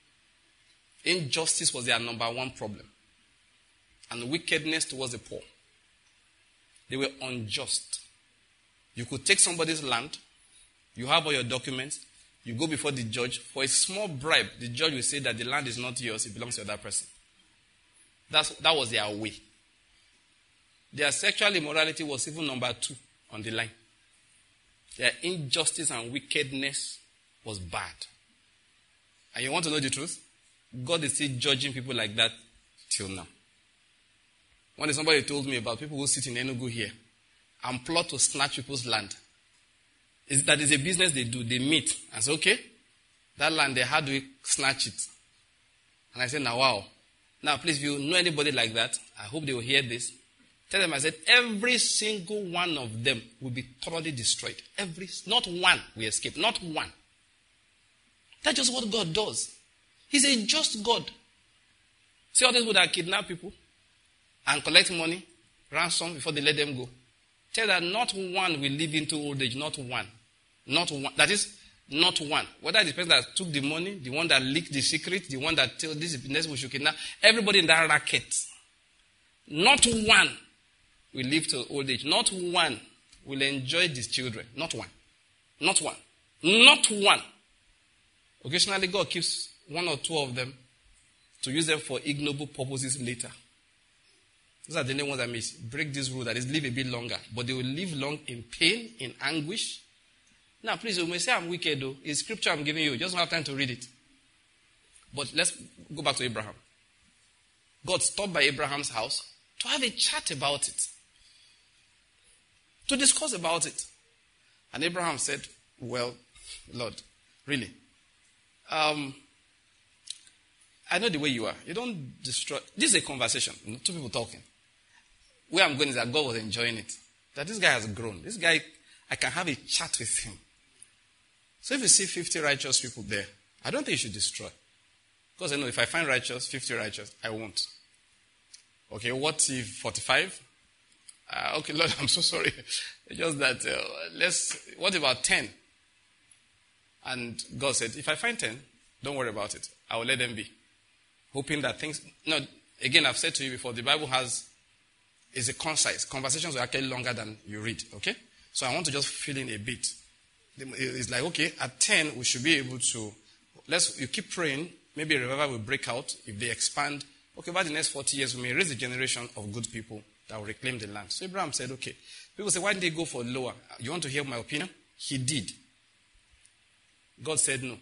Injustice was their number one problem. And wickedness towards the poor. They were unjust. You could take somebody's land, you have all your documents, you go before the judge. For a small bribe, the judge will say that the land is not yours, it belongs to that person. That's, that was their way. Their sexual immorality was even number two on the line. Their injustice and wickedness was bad. And you want to know the truth? God is still judging people like that till now. One day somebody told me about people who sit in Enugu here and plot to snatch people's land. Is that is a business they do. They meet and say, okay, that land there, how do we snatch it? And I said, now wow. Now please, if you know anybody like that, I hope they will hear this. Tell them, I said, every single one of them will be thoroughly destroyed. Every, not one will escape. Not one. That's just what God does. He's a just God. See all these people that kidnap people and collect money, ransom, before they let them go. Tell that not one will live into old age. Not one. Not one. That is, not one. Whether the person that took the money, the one that leaked the secret, the one that told this next we should kidnap, everybody in that racket. Not one will live to old age. Not one will enjoy these children. Not one. Not one. Not one. Occasionally, God keeps one or two of them to use them for ignoble purposes later. Those are the only ones that may break this rule, that is, live a bit longer. But they will live long in pain, in anguish. Now, please, you may say I'm wicked, though. It's scripture I'm giving you. You just don't have time to read it. But let's go back to Abraham. God stopped by Abraham's house to have a chat about it. To discuss about it. And Abraham said, well, Lord, really, um, I know the way you are. You don't destroy. This is a conversation. Two people talking. Where I'm going is that God was enjoying it. That this guy has grown. This guy, I can have a chat with him. So if you see fifty righteous people there, I don't think you should destroy. Because I know if I find righteous, fifty righteous, I won't. Okay, what if forty-five? Uh, okay, Lord, I'm so sorry. It's just that, uh, let's, what about ten? And God said, if I find ten, don't worry about it. I will let them be. Hoping that things, no, again, I've said to you before, the Bible has, is a concise. Conversations are actually longer than you read, okay? So I want to just fill in a bit. It's like, okay, at ten, we should be able to, let's, you keep praying, maybe a revival will break out. If they expand, okay, over the next forty years, we may raise a generation of good people that will reclaim the land. So Abraham said, okay. People say, why did they go for lower? You want to hear my opinion? He did. God said no.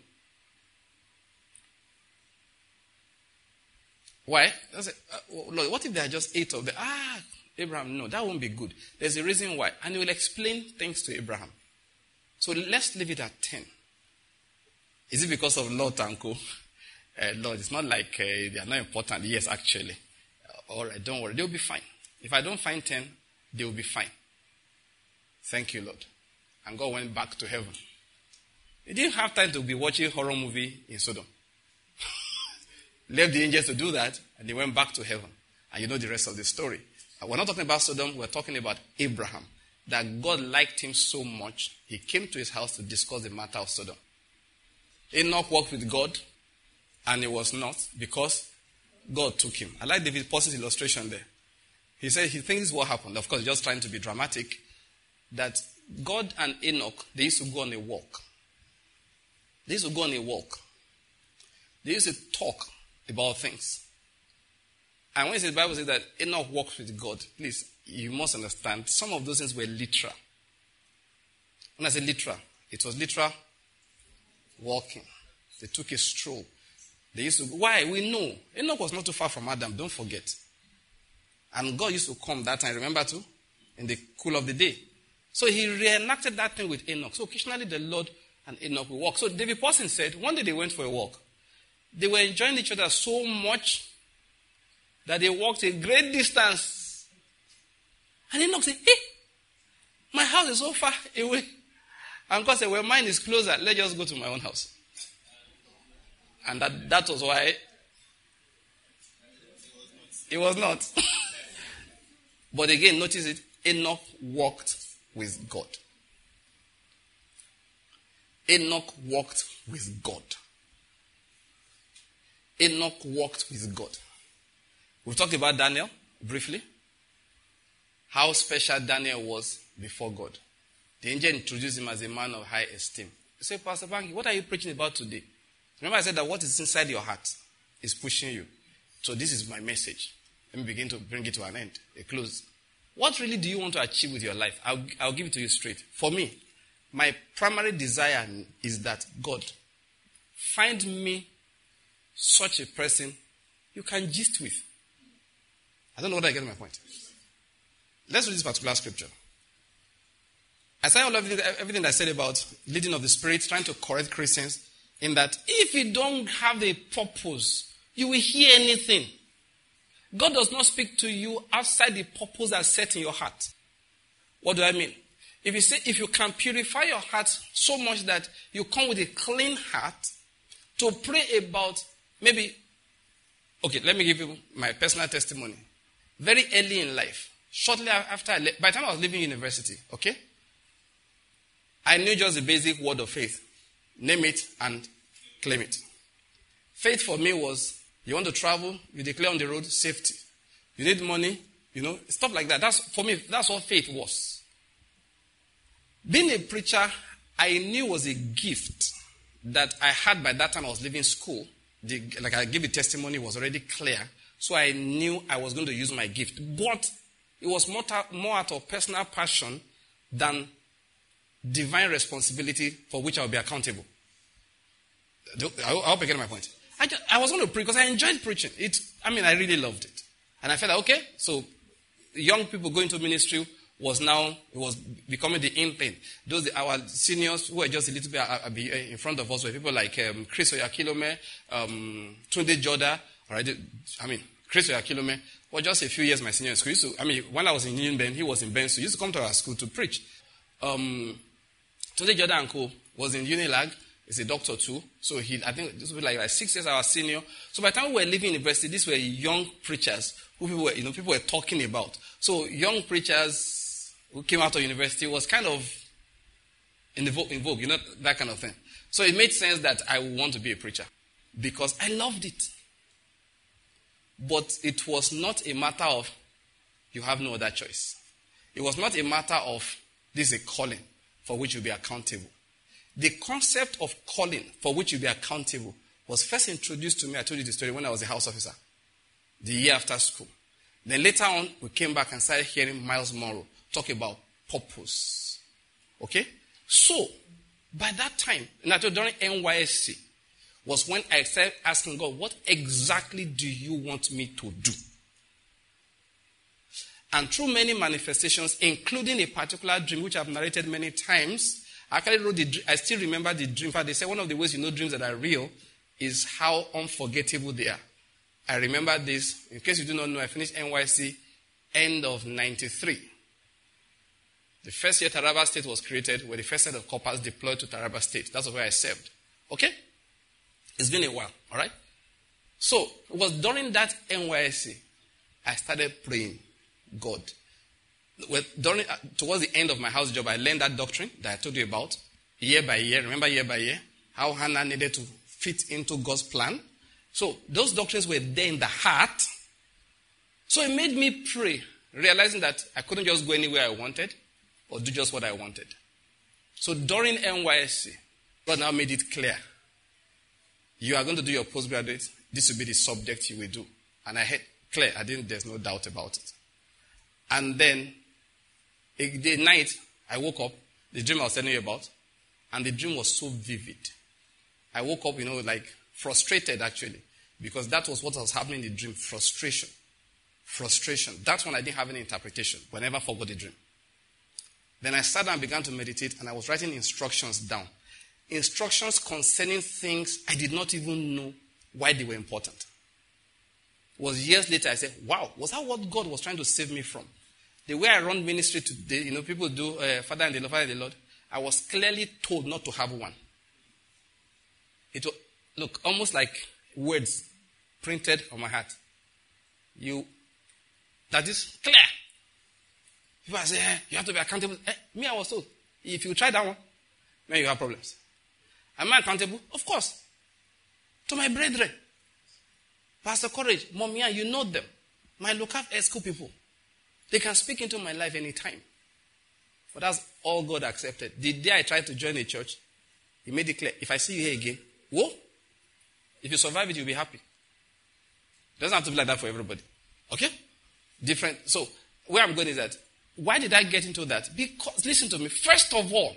Why? I said, uh, Lord, what if there are just eight of them? Ah, Abraham, no, that won't be good. There's a reason why. And he will explain things to Abraham. So let's leave it at ten. Is it because of Lot and Co? Uh, Lord, it's not like uh, they are not important. Yes, actually. Uh, all right, don't worry. They'll be fine. If I don't find ten, they will be fine. Thank you, Lord. And God went back to heaven. He didn't have time to be watching a horror movie in Sodom. Left the angels to do that, and they went back to heaven. And you know the rest of the story. Uh, we're not talking about Sodom, we're talking about Abraham. That God liked him so much, he came to his house to discuss the matter of Sodom. Enoch walked with God, and he was not, because God took him. I like David Paul's illustration there. He said he thinks what happened. Of course, just trying to be dramatic. That God and Enoch, they used to go on a walk. They used to go on a walk. They used to talk about things. And when the Bible says that Enoch walked with God, please, you must understand, some of those things were literal. When I say literal, it was literal walking. They took a stroll. They used to, why? We know. Enoch was not too far from Adam, don't forget. And God used to come that time, remember too? In the cool of the day. So he reenacted that thing with Enoch. So occasionally the Lord and Enoch will walk. So David Paulson said, one day they went for a walk. They were enjoying each other so much that they walked a great distance. And Enoch said, hey, my house is so far away. And God said, well, mine is closer. Let's just go to my own house. And that, that was why It was not. But again, notice it. Enoch walked with God. Enoch walked with God. Enoch walked with God. We've talked about Daniel briefly. How special Daniel was before God. The angel introduced him as a man of high esteem. You say, Pastor Banky, what are you preaching about today? Remember I said that what is inside your heart is pushing you. So this is my message. Let me begin to bring it to an end, a close. What really do you want to achieve with your life? I'll, I'll give it to you straight. For me, my primary desire is that God, find me such a person you can gist with. I don't know whether I get my point. Let's read this particular scripture. I said all everything, everything I said about leading of the Spirit, trying to correct Christians, in that if you don't have a purpose, you will hear anything. God does not speak to you outside the purpose that's set in your heart. What do I mean? If you say, if you can purify your heart so much that you come with a clean heart to pray about maybe, okay, let me give you my personal testimony. Very early in life, shortly after I left, by the time I was leaving university, okay, I knew just the basic word of faith. Name it and claim it. Faith for me was, you want to travel, you declare on the road, safety. You need money, you know, stuff like that. That's, for me, that's what faith was. Being a preacher, I knew was a gift that I had by that time I was leaving school. The, like I gave a testimony, was already clear. So I knew I was going to use my gift. But it was more, ta- more out of personal passion than divine responsibility for which I will be accountable. I hope you get my point. I, just, I was going to preach because I enjoyed preaching. It, I mean, I really loved it. And I felt like, okay, so young people going to ministry was now, it was becoming the in thing. Those, our seniors who were just a little bit uh, in front of us were people like um, Chris Oyakilome, um, Tunde Joda, right? I mean, Chris Oyakilome was just a few years my senior in school. So, I mean, when I was in Union Ben, he was in Ben, so he used to come to our school to preach. Um, Tunde Joda and co was in Unilag. He's a doctor too. So he, I think this would be like, like six years our senior. So by the time we were leaving university, these were young preachers who people were, you know, people were talking about. So young preachers who came out of university was kind of in, the vogue, in vogue, you know, that kind of thing. So it made sense that I would want to be a preacher because I loved it. But it was not a matter of you have no other choice. It was not a matter of this is a calling for which you'll be accountable. The concept of calling for which you'll be accountable was first introduced to me, I told you the story, when I was a house officer, the year after school. Then later on, we came back and started hearing Miles Monroe talk about purpose. Okay? So, by that time, and I told during N Y S C, was when I started asking God, what exactly do you want me to do? And through many manifestations, including a particular dream, which I've narrated many times, I actually wrote the dream. I still remember the dream. In fact, they say one of the ways you know dreams that are real is how unforgettable they are. I remember this. In case you do not know, I finished N Y C end of ninety-three. The first year Taraba State was created, where the first set of corpers deployed to Taraba State. That's where I served. Okay? It's been a while, all right? So, it was during that N Y S C I started praying, God. Well, during, uh, towards the end of my house job, I learned that doctrine that I told you about, year by year. Remember year by year? How Hannah needed to fit into God's plan. So, those doctrines were there in the heart. So, it made me pray, realizing that I couldn't just go anywhere I wanted or do just what I wanted. So, during N Y S C, God now made it clear. You are going to do your postgraduate. This will be the subject you will do. And I had clear. I didn't, there's no doubt about it. And then, the night, I woke up, the dream I was telling you about, and the dream was so vivid. I woke up, you know, like frustrated actually, because that was what was happening in the dream, frustration. Frustration. That's when I didn't have any interpretation, but I never forgot the dream. Then I sat down and began to meditate, and I was writing instructions down. Instructions concerning things I did not even know why they were important. It was years later I said, wow, was that what God was trying to save me from? The way I run ministry today, you know, people do uh, Father and the Lord, Father and the Lord. I was clearly told not to have one. It was, look, almost like words printed on my heart. You that is clear. People say, eh, you have to be accountable. Eh, me, I was told, if you try that one, then you have problems. Am I accountable? Of course. To my brethren. Pastor Courage, Mommy, you know them. My local school people. They can speak into my life anytime. But that's all God accepted. The day I tried to join a church, He made it clear, if I see you here again, whoa, if you survive it, you'll be happy. It doesn't have to be like that for everybody. Okay? Different. So, where I'm going is that, why did I get into that? Because, listen to me, first of all,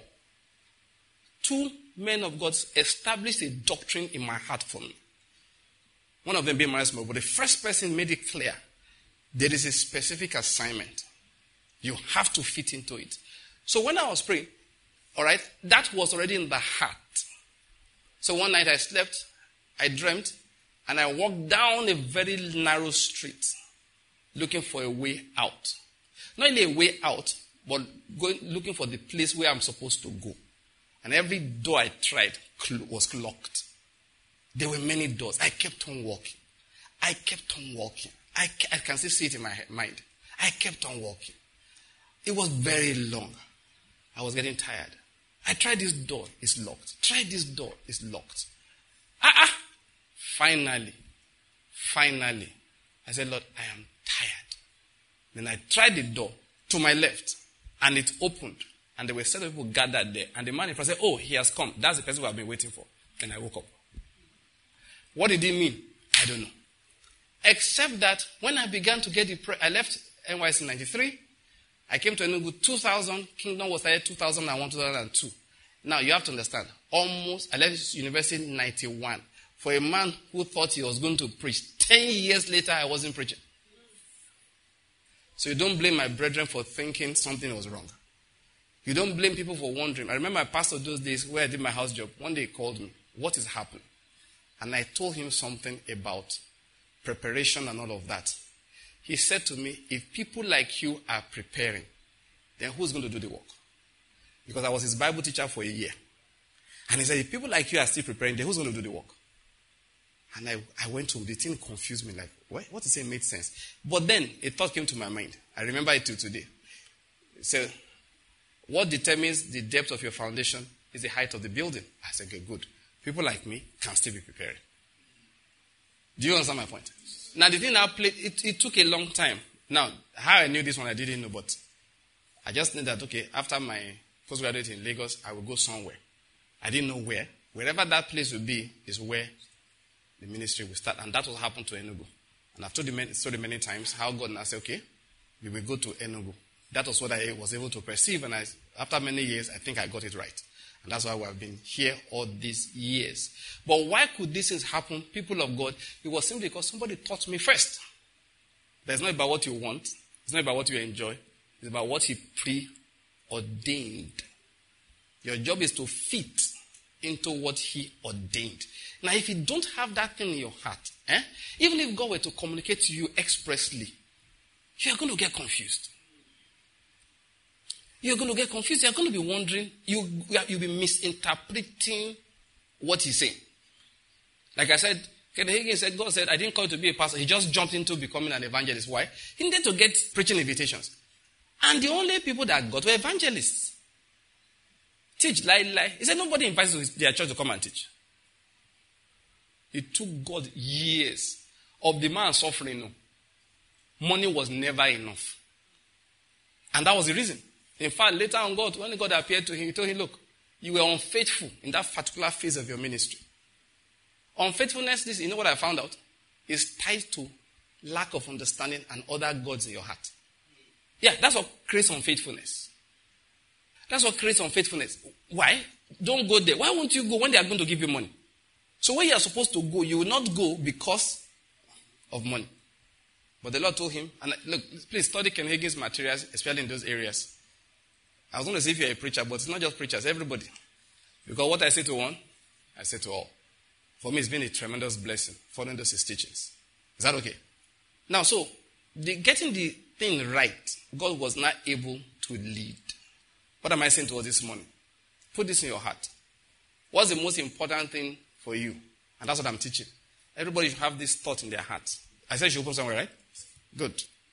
two men of God established a doctrine in my heart for me. One of them being Maris Mo, but the first person made it clear there is a specific assignment. You have to fit into it. So when I was praying, all right, that was already in the heart. So one night I slept, I dreamt, and I walked down a very narrow street looking for a way out. Not only a way out, but going, looking for the place where I'm supposed to go. And every door I tried was locked. There were many doors. I kept on walking. I kept on walking. I, I can still see it in my mind. I kept on walking. It was very long. I was getting tired. I tried this door. It's locked. Tried this door. It's locked. Ah, ah. Finally. Finally. I said, Lord, I am tired. Then I tried the door to my left. And it opened. And there were several people gathered there. And the man in front said, oh, he has come. That's the person who I've been waiting for. Then I woke up. What did he mean? I don't know. Except that when I began to get the prayer, I left N Y C in ninety-three. I came to Enugu two thousand. Kingdom was started two thousand one, two thousand two. Now you have to understand. Almost, I left university in ninety-one. For a man who thought he was going to preach, ten years later I wasn't preaching. So you don't blame my brethren for thinking something was wrong. You don't blame people for wondering. I remember my pastor those days where I did my house job. One day he called me. What is happening? And I told him something about preparation and all of that. He said to me, if people like you are preparing, then who's going to do the work? Because I was his Bible teacher for a year. And he said, if people like you are still preparing, then who's going to do the work? And I, I went to, the thing confused me, like, what, what he said made sense. But then a thought came to my mind. I remember it till today. He said, what determines the depth of your foundation is the height of the building. I said, okay, good. People like me can still be preparing. Do you understand my point? Now, the thing I played, it, it took a long time. Now, how I knew this one, I didn't know, but I just knew that, okay, after my postgraduate in Lagos, I will go somewhere. I didn't know where. Wherever that place will be is where the ministry will start. And that will happen to Enugu. And I've told you many, told you many times how God now said, okay, we will go to Enugu. That was what I was able to perceive. And I, after many years, I think I got it right. And that's why we have been here all these years. But why could these things happen, people of God? It was simply because somebody taught me first. But it's not about what you want. It's not about what you enjoy. It's about what He preordained. Your job is to fit into what He ordained. Now, if you don't have that thing in your heart, eh, even if God were to communicate to you expressly, you're going to get confused. You're going to get confused. You're going to be wondering. You, you'll be misinterpreting what He's saying. Like I said, Ken Hagin said, God said, I didn't call you to be a pastor. He just jumped into becoming an evangelist. Why? He needed to get preaching invitations. And the only people that got were evangelists. Teach, lie, lie. He said, nobody invites their church to come and teach. It took God years of the man suffering. No. Money was never enough. And that was the reason. In fact, later on, God, when God appeared to him, He told him, look, you were unfaithful in that particular phase of your ministry. Unfaithfulness, this, you know what I found out? Is tied to lack of understanding and other gods in your heart. Yeah, that's what creates unfaithfulness. That's what creates unfaithfulness. Why? Don't go there. Why won't you go when they are going to give you money? So when you are supposed to go, you will not go because of money. But the Lord told him, and look, please study Ken Hagin's materials, especially in those areas. I was going to say if you're a preacher, but it's not just preachers, everybody. Because what I say to one, I say to all. For me, it's been a tremendous blessing following those his teachings. Is that okay? Now, so, the, getting the thing right, God was not able to lead. What am I saying to us this morning? Put this in your heart. What's the most important thing for you? And that's what I'm teaching. Everybody should have this thought in their heart. I said you should open somewhere, right? Good.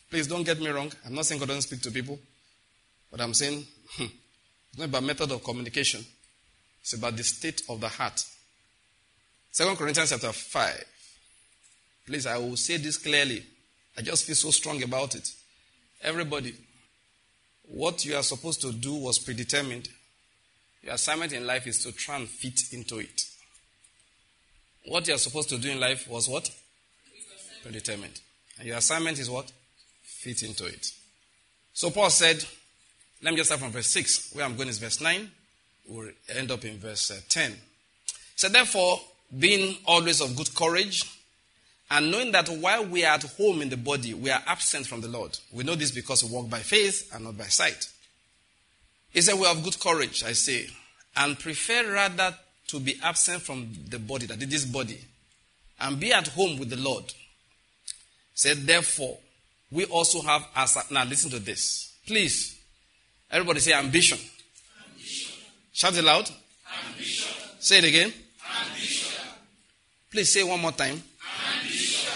Please don't get me wrong. I'm not saying God doesn't speak to people. But I'm saying, hmm, it's not about method of communication. It's about the state of the heart. Second Corinthians chapter five. Please, I will say this clearly. I just feel so strong about it. Everybody, what you are supposed to do was predetermined. Your assignment in life is to try and fit into it. What you are supposed to do in life was what? Predetermined. And your assignment is what? Fit into it. So Paul said, let me just start from verse six. Where I'm going is verse nine. We'll end up in verse uh, ten. So therefore, being always of good courage, and knowing that while we are at home in the body, we are absent from the Lord. We know this because we walk by faith and not by sight. He said we have good courage, I say, and prefer rather to be absent from the body, that is this body, and be at home with the Lord. He said, therefore, we also have as a, now listen to this. Please, everybody say ambition. Ambition. Shout it loud. Ambition. Say it again. Ambition. Please say it one more time. Ambition.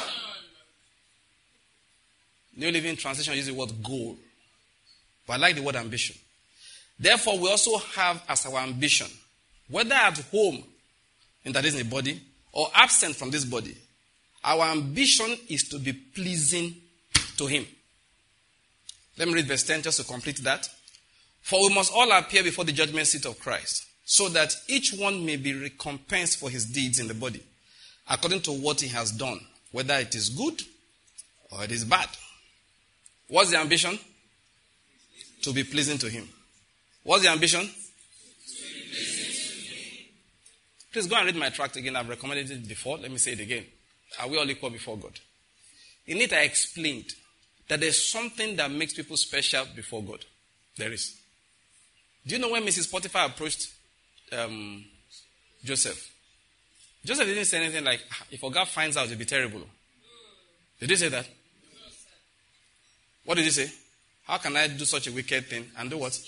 New Living Translation uses the word goal. But I like the word ambition. Therefore, we also have as our ambition, whether at home, and that is in the body, or absent from this body, our ambition is to be pleasing to Him. Let me read verse ten just to complete that. For we must all appear before the judgment seat of Christ, so that each one may be recompensed for his deeds in the body, according to what he has done, whether it is good or it is bad. What's the ambition? To be pleasing to Him. What's the ambition? To be pleasing to Him. Please go and read my tract again. I've recommended it before. Let me say it again. Are we all equal before God? In it, I explained that there's something that makes people special before God. There is. Do you know when Missus Potiphar approached um, Joseph? Joseph didn't say anything like, if God finds out, it'll be terrible. Did he say that? What did he say? How can I do such a wicked thing and do what?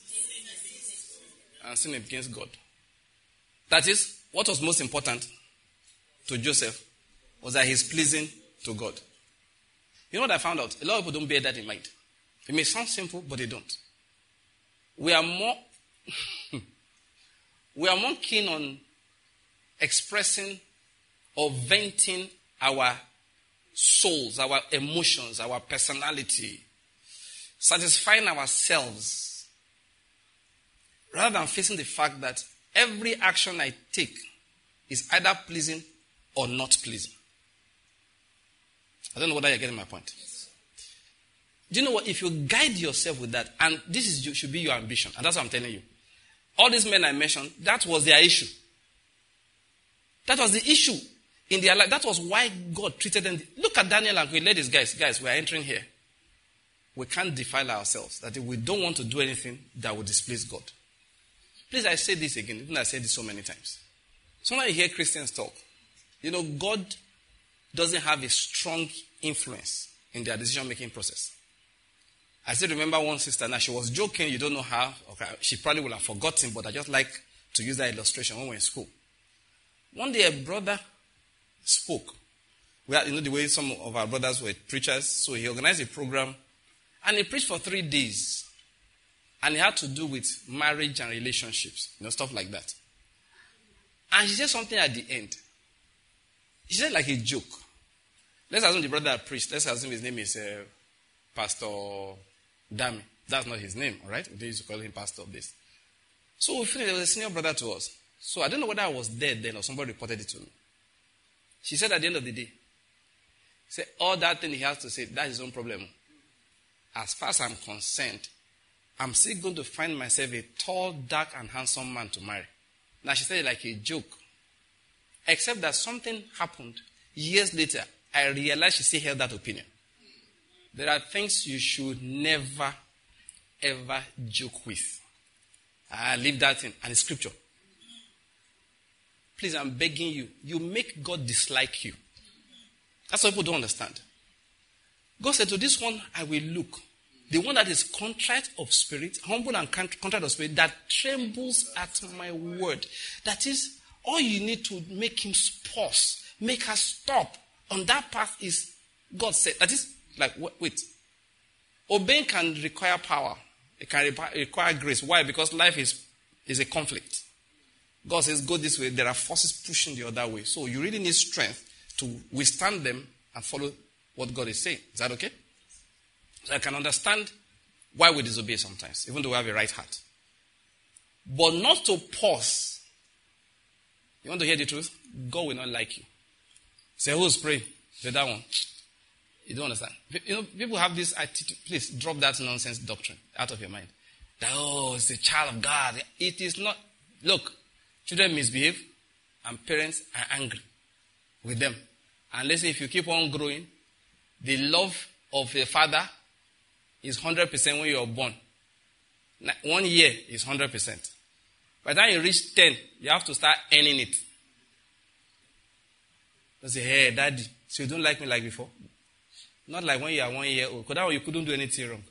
And sin against God. That is, what was most important to Joseph was that he's pleasing to God. You know what I found out? A lot of people don't bear that in mind. It may sound simple, but they don't. We are more we are more keen on expressing or venting our souls, our emotions, our personality, satisfying ourselves, rather than facing the fact that every action I take is either pleasing or not pleasing. I don't know whether you're getting my point. Do you know what? If you guide yourself with that, and this is should be your ambition, and that's what I'm telling you. All these men I mentioned, that was their issue. That was the issue in their life. That was why God treated them. Look at Daniel and we ladies, guys, guys, we are entering here. We can't defile ourselves. That we don't want to do anything that will displease God. Please, I say this again, even though I said this so many times. Sometimes you hear Christians talk. You know, God doesn't have a strong influence in their decision-making process. I still remember one sister, now she was joking, you don't know how, okay, she probably will have forgotten, but I just like to use that illustration when we were in school. One day a brother spoke. We had, you know, the way some of our brothers were preachers, so he organized a program, and he preached for three days. And it had to do with marriage and relationships, you know, stuff like that. And she said something at the end. She said like a joke. Let's assume the brother that preached, let's assume his name is uh, Pastor Dami. That's not his name, all right? We used to call him Pastor of this. So we finished, there was a senior brother to us. So I don't know whether I was dead then or somebody reported it to me. She said at the end of the day, say all that thing he has to say, that's his own problem. As far as I'm concerned, I'm still going to find myself a tall, dark, and handsome man to marry. Now she said it like a joke. Except that something happened years later. I realized she still held that opinion. There are things you should never, ever joke with. I leave that in, and it's scripture. Please, I'm begging you. You make God dislike you. That's what people don't understand. God said, to this one I will look. The one that is contrite of spirit, humble and contrite of spirit, that trembles at my word. That is, all you need to make him pause, make her stop on that path is, God said, that is, like, wait, Obeying can require power. It can require grace. Why? Because life is, is a conflict. God says, go this way. There are forces pushing the other way. So you really need strength to withstand them and follow what God is saying. Is that okay? So I can understand why we disobey sometimes, even though we have a right heart. But not to pause. You want to hear the truth? God will not like you. Say, who's praying? Say that one. You don't understand. You know, people have this attitude. Please drop that nonsense doctrine out of your mind. That, oh, it's a child of God. It is not. Look, children misbehave and parents are angry with them. And let's say if you keep on growing, the love of a father is one hundred percent when you are born. One year is one hundred percent. By the time you reach ten, you have to start earning it. You say, hey, daddy, so you don't like me like before? Not like when you are one year old. Because that one you couldn't do anything wrong.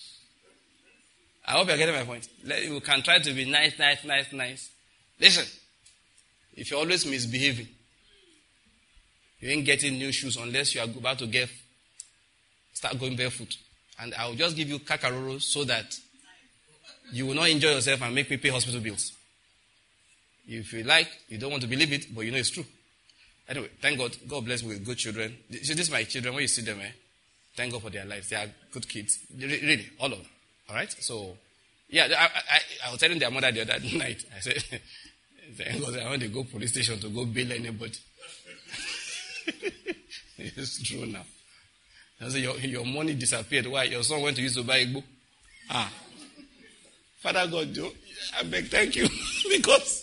I hope you're getting my point. You can try to be nice, nice, nice, nice. Listen, if you're always misbehaving, you ain't getting new shoes unless you are about to get, start going barefoot. And I'll just give you kakaroro so that you will not enjoy yourself and make me pay hospital bills. If you like, you don't want to believe it, but you know it's true. Anyway, thank God. God bless me with good children. See, this is my children. When you see them, eh, thank God for their lives. They are good kids. Really, all of them. All right? So, yeah, I, I, I was telling their mother the other night. I said, thank God I want to go police station to go bail anybody. It's true now. I said, your, your money disappeared. Why? Your son went to use to buy a book. Ah. Father God, Joe, I beg, thank you. Because,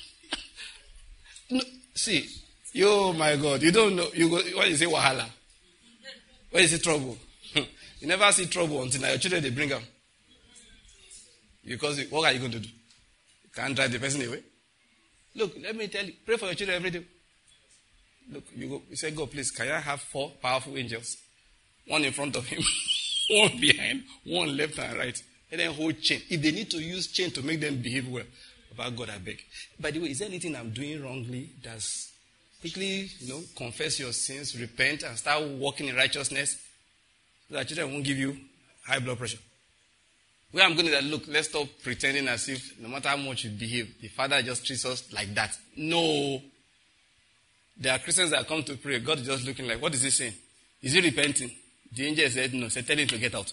no, see, you, my God, you don't know. You go, when you say wahala, when you say trouble, you never see trouble until now your children, they bring them. Because what are you going to do? You can't drive the person away. Look, let me tell you, pray for your children every day. Look, you go, you say, God, please, can I have four powerful angels? One in front of him, one behind, one left and right. And then hold chain. If they need to use chain to make them behave well, about God, I beg. By the way, is there anything I'm doing wrongly? That's quickly, you know, confess your sins, repent, and start walking in righteousness. So that children won't give you high blood pressure. Where I'm going to that, look, let's stop pretending as if no matter how much you behave, the Father just treats us like that. No. There are Christians that come to pray. God is just looking like, what is he saying? Is he repenting? The angel said, no. Said, tell him to get out.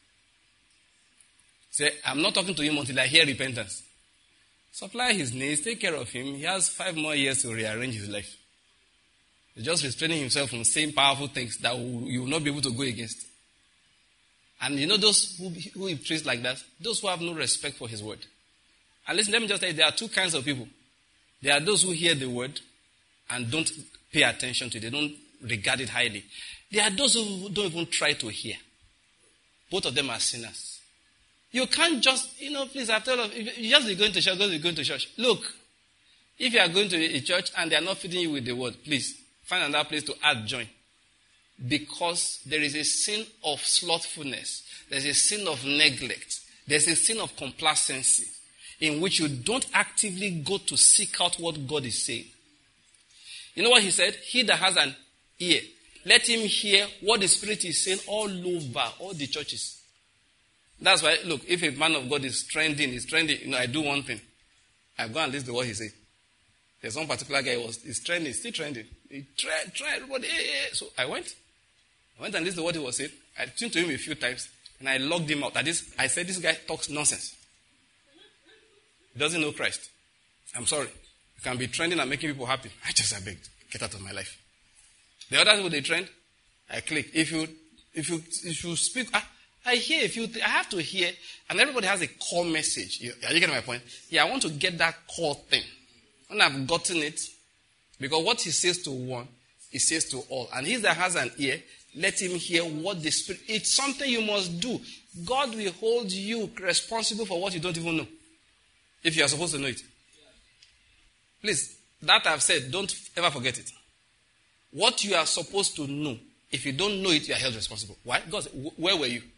Say, I'm not talking to him until I hear repentance. Supply his needs, take care of him. He has five more years to rearrange his life. He's just restraining himself from saying powerful things that you will not be able to go against. And you know those who, who he treats like that? Those who have no respect for his word. And listen, let me just tell you, there are two kinds of people. There are those who hear the word and don't pay attention to it. They don't regard it highly. There are those who don't even try to hear. Both of them are sinners. You can't just, you know, please, I've told you, you just be going to church, go to going to church. Look, if you are going to a church and they are not feeding you with the word, please, find another place to add join. Because there is a sin of slothfulness. There's a sin of neglect. There's a sin of complacency in which you don't actively go to seek out what God is saying. You know what he said? He that has an ear, let him hear what the Spirit is saying all over, all the churches. That's why, look, if a man of God is trending, he's trending, you know, I do one thing. I go and listen to what he says. There's one particular guy who was is trending, still trending. He tried, tried, everybody, hey, hey. So I went. I went and listened to what he was saying. I tuned to him a few times, and I logged him out. That is, I said, this guy talks nonsense. He doesn't know Christ. I'm sorry. You can be trending and making people happy. I just, I begged, get out of my life. The other people, they trend, I click. If you, if you, if you speak, ah, I hear a few things. I have to hear, and everybody has a core message. You, are you getting my point? Yeah, I want to get that core thing. When I've gotten it, because what he says to one, he says to all. And he that has an ear, let him hear what the Spirit. It's something you must do. God will hold you responsible for what you don't even know, if you are supposed to know it. Please, that I've said, don't ever forget it. What you are supposed to know, if you don't know it, you are held responsible. Why? God, where were you?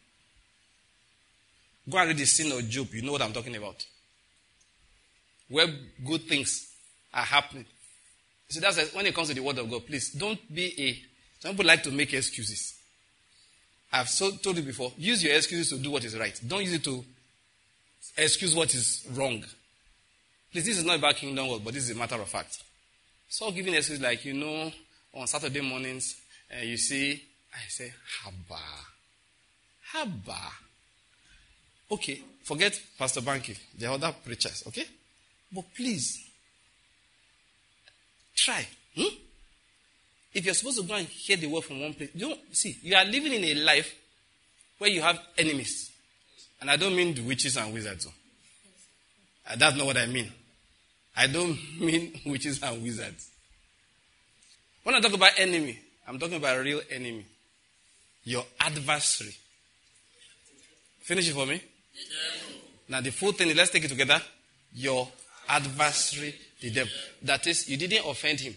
Go and read the sin of Job. You know what I'm talking about. Where good things are happening. See, that's when it comes to the word of God. Please, don't be a... Some people like to make excuses. I've so told you before, use your excuses to do what is right. Don't use it to excuse what is wrong. Please, this is not about kingdom work, but this is a matter of fact. So giving excuses like, you know, on Saturday mornings, uh, you see, I say, Haba. Haba. Okay, forget Pastor Banky, the other preachers, okay? But please, try. Hmm? If you're supposed to go and hear the word from one place, you don't, see, you are living in a life where you have enemies. And I don't mean the witches and wizards. Uh, that's not what I mean. I don't mean witches and wizards. When I talk about enemy, I'm talking about a real enemy. Your adversary. Finish it for me. Yeah. Now the full thing, let's take it together. Your adversary, the devil. That is, you didn't offend him.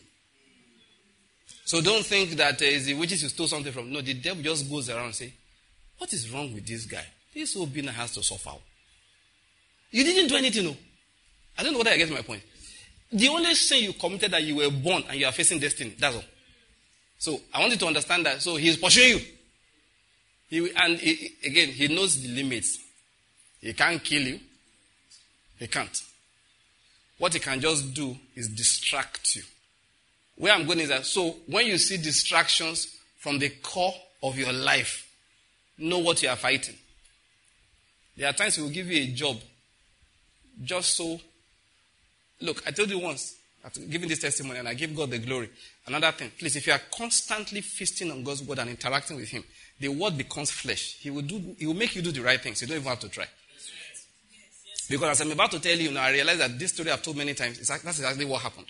So don't think that uh, it's the witches you stole something from. No, the devil just goes around and say, what is wrong with this guy? This whole being has to suffer. You didn't do anything, no. I don't know whether I get my point. The only sin you committed that you were born and you are facing destiny. That's all. So I want you to understand that. So he's pursuing you. He, and he, again, he knows the limits. He can't kill you. He can't. What he can just do is distract you. Where I'm going is that, so when you see distractions from the core of your life, know what you are fighting. There are times he will give you a job just so. Look, I told you once, after giving this testimony, and I give God the glory. Another thing, please, if you are constantly feasting on God's word and interacting with him, the word becomes flesh. He will do. He will make you do the right things. You don't even have to try. Because as I'm about to tell you now, I realize that this story I've told many times, that's exactly what happened.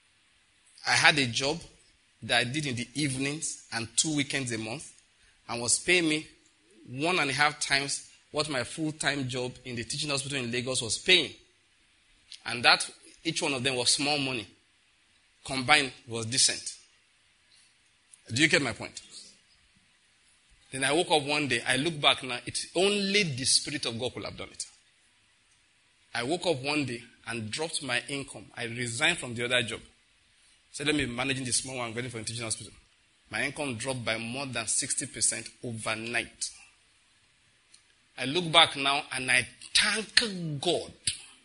I had a job that I did in the evenings and two weekends a month, and was paying me one and a half times what my full-time job in the teaching hospital in Lagos was paying. And that, each one of them was small money. Combined was decent. Do you get my point? Then I woke up one day, I look back now, it's only the Spirit of God could have done it. I woke up one day and dropped my income. I resigned from the other job. Said, let me be managing the small one, waiting for a teaching hospital. My income dropped by more than sixty percent overnight. I look back now and I thank God.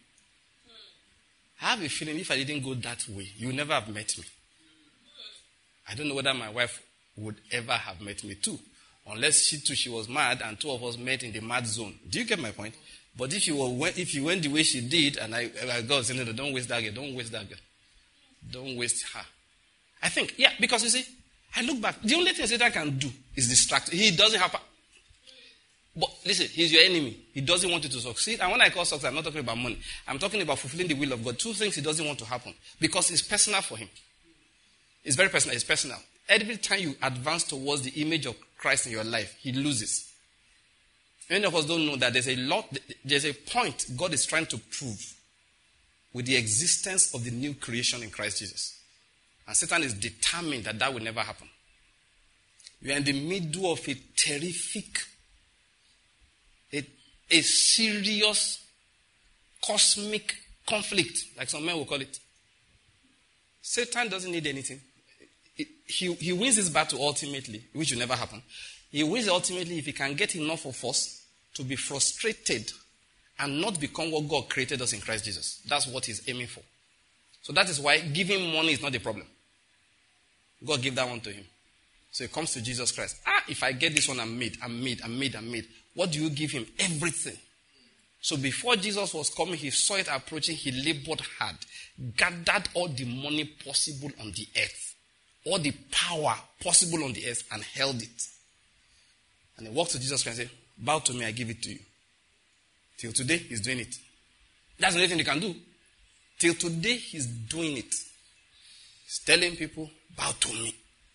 I have a feeling if I didn't go that way, you would never have met me. I don't know whether my wife would ever have met me too. Unless she too, she was mad and two of us met in the mad zone. Do you get my point? But if you were, if you went the way she did, and I, I God said, no, don't waste that girl, don't waste that girl. Don't waste her. I think, yeah, because you see, I look back. The only thing Satan can do is distract. He doesn't have. But listen, he's your enemy. He doesn't want you to succeed. And when I call success, I'm not talking about money. I'm talking about fulfilling the will of God. Two things he doesn't want to happen. Because it's personal for him. It's very personal. It's personal. Every time you advance towards the image of Christ in your life, he loses. Many of us don't know that there's a lot, there's a point God is trying to prove with the existence of the new creation in Christ Jesus. And Satan is determined that that will never happen. We are in the middle of a terrific, a, a serious, cosmic conflict, like some men will call it. Satan doesn't need anything. He, he wins this battle ultimately, which will never happen. He wins ultimately if he can get enough of us to be frustrated and not become what God created us in Christ Jesus. That's what he's aiming for. So that is why giving money is not the problem. God gave that one to him. So he comes to Jesus Christ. Ah, if I get this one, I'm made, I'm made, I'm made, I'm made. What do you give him? Everything. So before Jesus was coming, he saw it approaching, he labored hard, gathered all the money possible on the earth, all the power possible on the earth, and held it. And he walked to Jesus Christ and said, bow to me, I give it to you. Till today, he's doing it. That's the only thing he can do. Till today, he's doing it. He's telling people, bow to me.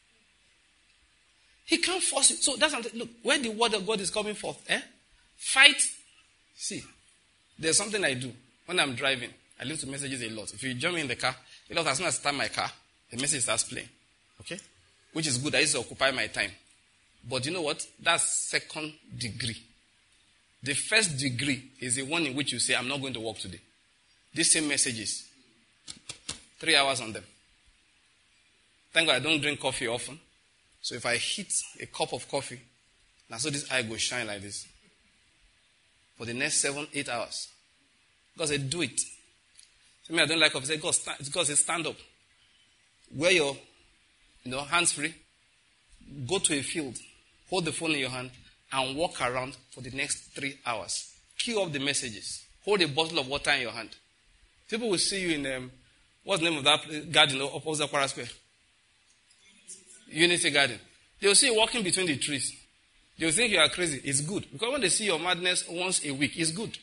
He can't force you. So that's something. Look, when the word of God is coming forth, eh? Fight. See, there's something I do when I'm driving. I listen to messages a lot. If you join me in the car, a lot as soon as I start my car, the message starts playing. Okay? Which is good. I used to occupy my time. But you know what? That's second degree. The first degree is the one in which you say, I'm not going to work today. These same messages. Three hours on them. Thank God I don't drink coffee often. So if I hit a cup of coffee, Now, so this eye will shine like this for the next seven, eight hours. God said, do it. So me, I don't like it. He said, God, stand, God said, stand up. Wear your you know, hands free. Go to a field. Hold the phone in your hand and walk around for the next three hours. Queue up the messages. Hold a bottle of water in your hand. People will see you in, um, what's the name of that garden opposite Aquara Square? Unity Garden. They will see you walking between the trees. They will think you are crazy. It's good. Because when they see your madness once a week, it's good.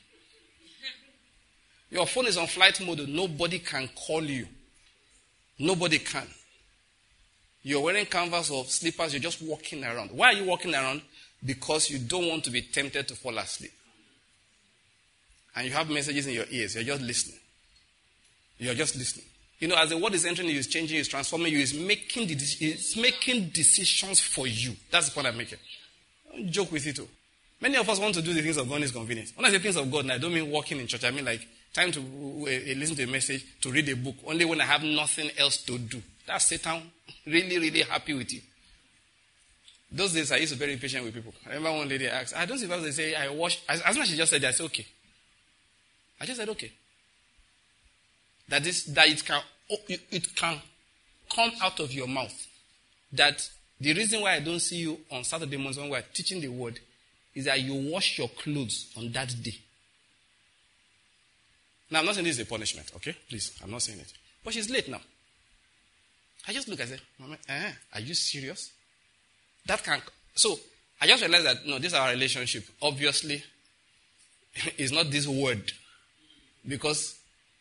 Your phone is on flight mode. Nobody can call you. Nobody can. You're wearing canvas or slippers. You're just walking around. Why are you walking around? Because you don't want to be tempted to fall asleep. And you have messages in your ears. You're just listening. You're just listening. You know, as the word is entering you, it's changing you, it's transforming you, it's making, the, it's making decisions for you. That's the point I'm making. Don't joke with it too. Many of us want to do the things of God is convenient. When I say things of God, I don't mean walking in church. I mean like time to uh, listen to a message, to read a book, only when I have nothing else to do. That's Satan really, really happy with you. Those days I used to be very patient with people. I remember one lady asked, I don't see if they say, I wash. As, as soon as she just said that, I said, okay. I just said, okay. That is, that it can, it can come out of your mouth. That the reason why I don't see you on Saturday mornings when we're teaching the word is that you wash your clothes on that day. Now, I'm not saying this is a punishment, okay? Please, I'm not saying it. But she's late now. I just look, I say, Mama, eh, are you serious? That can, so I just realized that, no, this is our relationship. Obviously, it's not this word. Because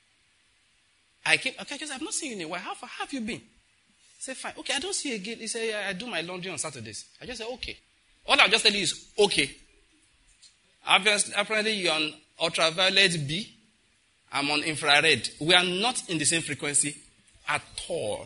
I came, okay, because I've not seen you in a while. How far have you been? I said, fine. Okay, I don't see you again. He said, yeah, I do my laundry on Saturdays. I just said, okay. All I'll just tell you is, okay. Obviously, apparently, you're on ultraviolet B. I'm on infrared. We are not in the same frequency at all.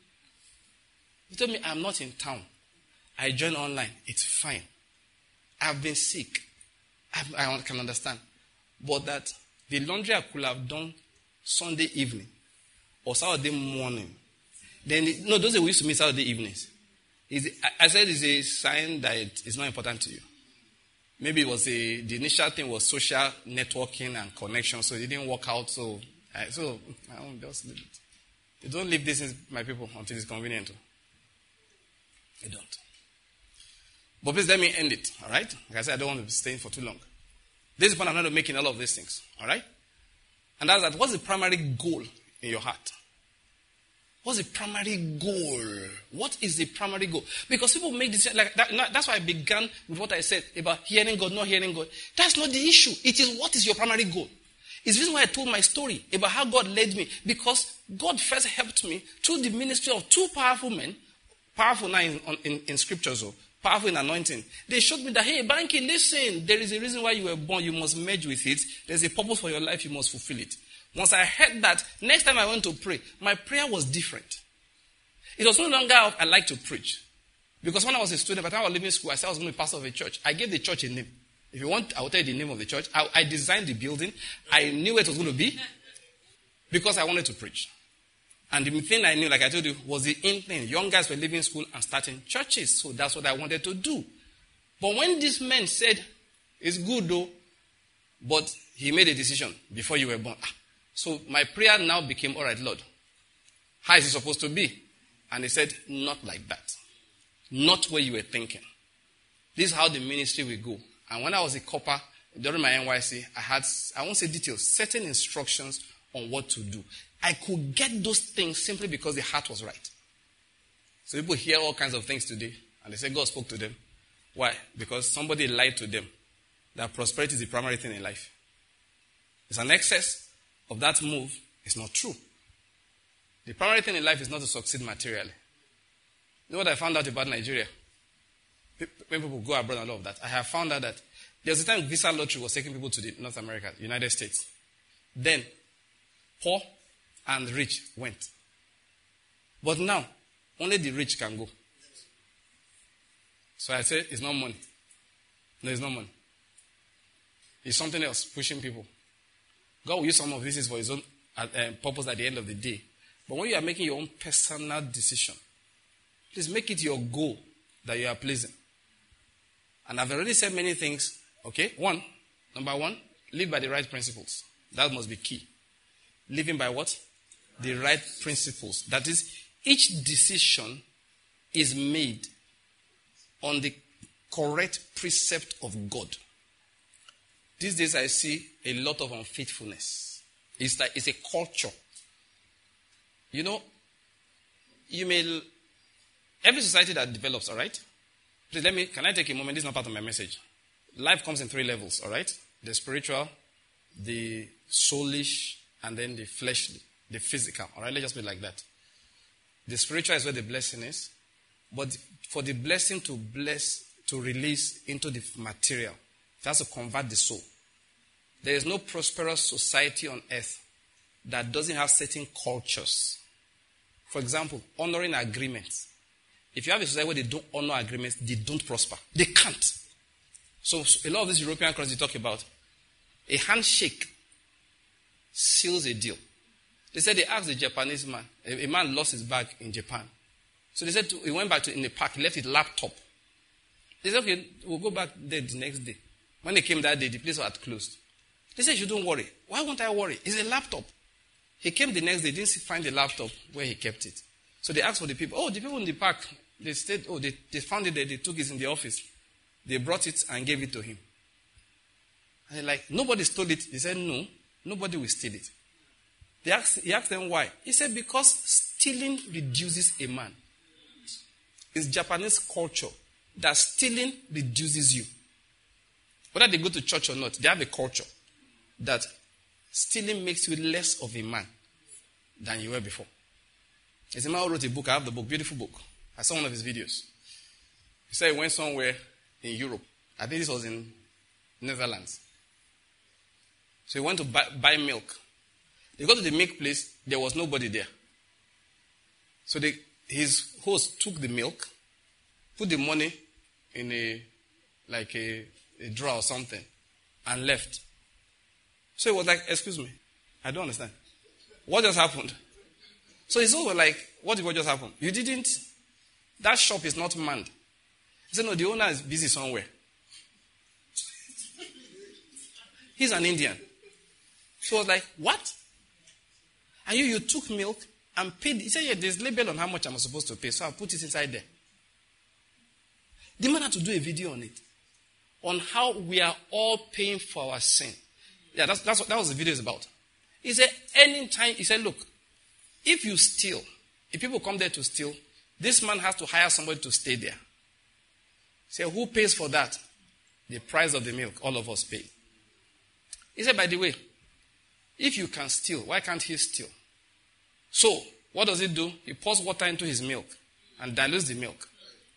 He told me, I'm not in town. I joined online. It's fine. I've been sick. I've, I can understand. But that the laundry I could have done Sunday evening or Saturday morning. Then, it, no, those are we used to meet Saturday evenings. Is, I, I said it's a sign that it, it's not important to you. Maybe it was a, the initial thing was social networking and connection, so it didn't work out. So, I, so I don't just leave it. You don't leave this in my people until it's convenient. You don't. But please let me end it, all right? Like I said, I don't want to be staying for too long. This is the point I'm trying to make in all of these things, all right? And that's that. What's the primary goal in your heart? What's the primary goal? What is the primary goal? Because people make this, like that, that's why I began with what I said about hearing God, not hearing God. That's not the issue. It is what is your primary goal. It's the reason why I told my story about how God led me. Because God first helped me through the ministry of two powerful men, powerful now in, in, in scriptures, so powerful in anointing. They showed me that, hey, Banky, listen, there is a reason why you were born. You must merge with it. There's a purpose for your life. You must fulfill it. Once I heard that, next time I went to pray, my prayer was different. It was no longer I like to preach. Because when I was a student, by the time I was leaving school, I said I was going to be pastor of a church. I gave the church a name. If you want, I will tell you the name of the church. I, I designed the building. I knew where it was going to be because I wanted to preach. And the thing I knew, like I told you, was the in thing. Young guys were leaving school and starting churches. So that's what I wanted to do. But when this man said, it's good though, but he made a decision before you were born. So my prayer now became, all right, Lord, how is it supposed to be? And he said, not like that. Not where you were thinking. This is how the ministry will go. And when I was a copper, during my N Y C, I had, I won't say details, certain instructions on what to do. I could get those things simply because the heart was right. So people hear all kinds of things today, and they say God spoke to them. Why? Because somebody lied to them that prosperity is the primary thing in life. It's an excess of that move. It's not true. The primary thing in life is not to succeed materially. You know what I found out about Nigeria? When people go abroad and all of that, I have found out that there was a time Visa Lottery was taking people to the North America, United States. Then, poor and rich went. But now, only the rich can go. So I say, it's not money. No, it's not money. It's something else pushing people. God will use some of this for his own uh, purpose at the end of the day. But when you are making your own personal decision, please make it your goal that you are pleasing. And I've already said many things. Okay, one, number one, live by the right principles. That must be key. Living by what? The right principles. That is, each decision is made on the correct precept of God. These days I see a lot of unfaithfulness. It's like it's a culture. You know, you may every society that develops, all right? Please let me, can I take a moment? This is not part of my message. Life comes in three levels, all right? The spiritual, the soulish, and then the fleshly, the physical. All right, let's just be like that. The spiritual is where the blessing is. But for the blessing to bless, to release into the material, it has to convert the soul. There is no prosperous society on earth that doesn't have certain cultures. For example, honoring agreements. If you have a society where they don't honor agreements, they don't prosper. They can't. So a lot of these European countries you talk about, a handshake seals a deal. They said they asked the Japanese man, a, a man lost his bag in Japan. So they said to, he went back to in the park, he left his laptop. They said, okay, we'll go back there the next day. When they came that day, the place was closed. They said, you don't worry. Why won't I worry? It's a laptop. He came the next day, didn't find the laptop where he kept it. So they asked for the people. Oh, the people in the park, they stayed, oh, they, they found it there, they took it in the office. They brought it and gave it to him. And they're like, nobody stole it. He said, no, nobody will steal it. They asked, he asked them why. He said, because stealing reduces a man. It's Japanese culture that stealing reduces you. Whether they go to church or not, they have a culture that stealing makes you less of a man than you were before. There's a man who wrote a book. I have the book, beautiful book. I saw one of his videos. He said he went somewhere in Europe. I think this was in Netherlands. So he went to buy, buy milk. They got to the milk place. There was nobody there. So they, his host took the milk, put the money in a like a, a drawer or something, and left. So he was like, excuse me, I don't understand. What just happened? So his host was like, what did what just happen? You didn't, that shop is not manned. He said, no, the owner is busy somewhere. He's an Indian. So I was like, what? And you, you took milk and paid. He said, yeah, there's label on how much I'm supposed to pay, so I'll put it inside there. The man had to do a video on it, on how we are all paying for our sin. Yeah, that's, that's what that was the video is about. He said, anytime, he said, look, if you steal, if people come there to steal, this man has to hire somebody to stay there. He said, who pays for that? The price of the milk, all of us pay. He said, by the way, if you can steal, why can't he steal? So, what does he do? He pours water into his milk and dilutes the milk.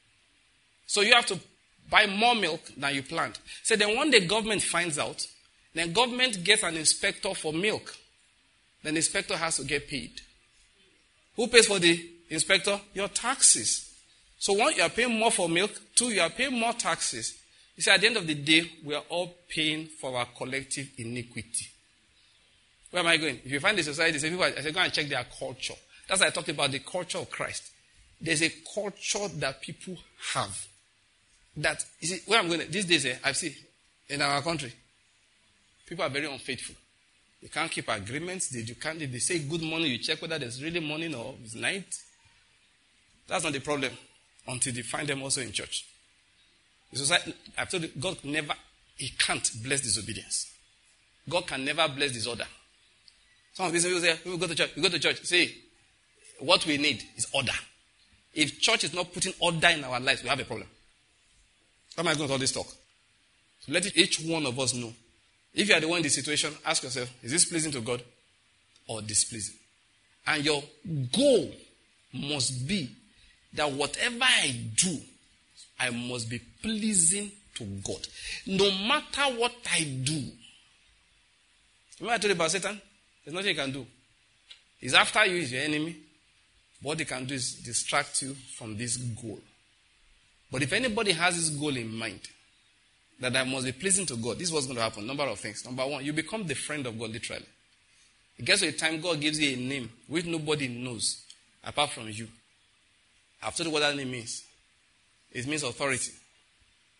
So you have to buy more milk than you planned. So then one day government finds out, then government gets an inspector for milk. Then the inspector has to get paid. Who pays for the inspector? Your taxes. So one, you are paying more for milk. Two, you are paying more taxes. You see, at the end of the day, we are all paying for our collective iniquity. Where am I going? If you find the society, say people, I say go and check their culture. That's why I talked about the culture of Christ. There's a culture that people have. That, you see, where I'm going, these days, eh, I see, in our country, people are very unfaithful. They can't keep agreements. They, you can't, if they say good morning, you check whether there's really morning or it's night. That's not the problem until they find them also in church. The society, I've told you, God never, He can't bless disobedience. God can never bless disorder. Some of these people say, we go to church, we go to church. See, what we need is order. If church is not putting order in our lives, we have a problem. How am I going to all this talk? So let each one of us know. If you are the one in the situation, ask yourself, is this pleasing to God or displeasing? And your goal must be that whatever I do, I must be pleasing to God. No matter what I do. Remember I told you about Satan? There's nothing he can do. He's after you, he's your enemy. What he can do is distract you from this goal. But if anybody has this goal in mind, that I must be pleasing to God, this is what's going to happen. Number of things. Number one, you become the friend of God, literally. It gets to a time God gives you a name which nobody knows apart from you. I've told you what that name means. It means authority.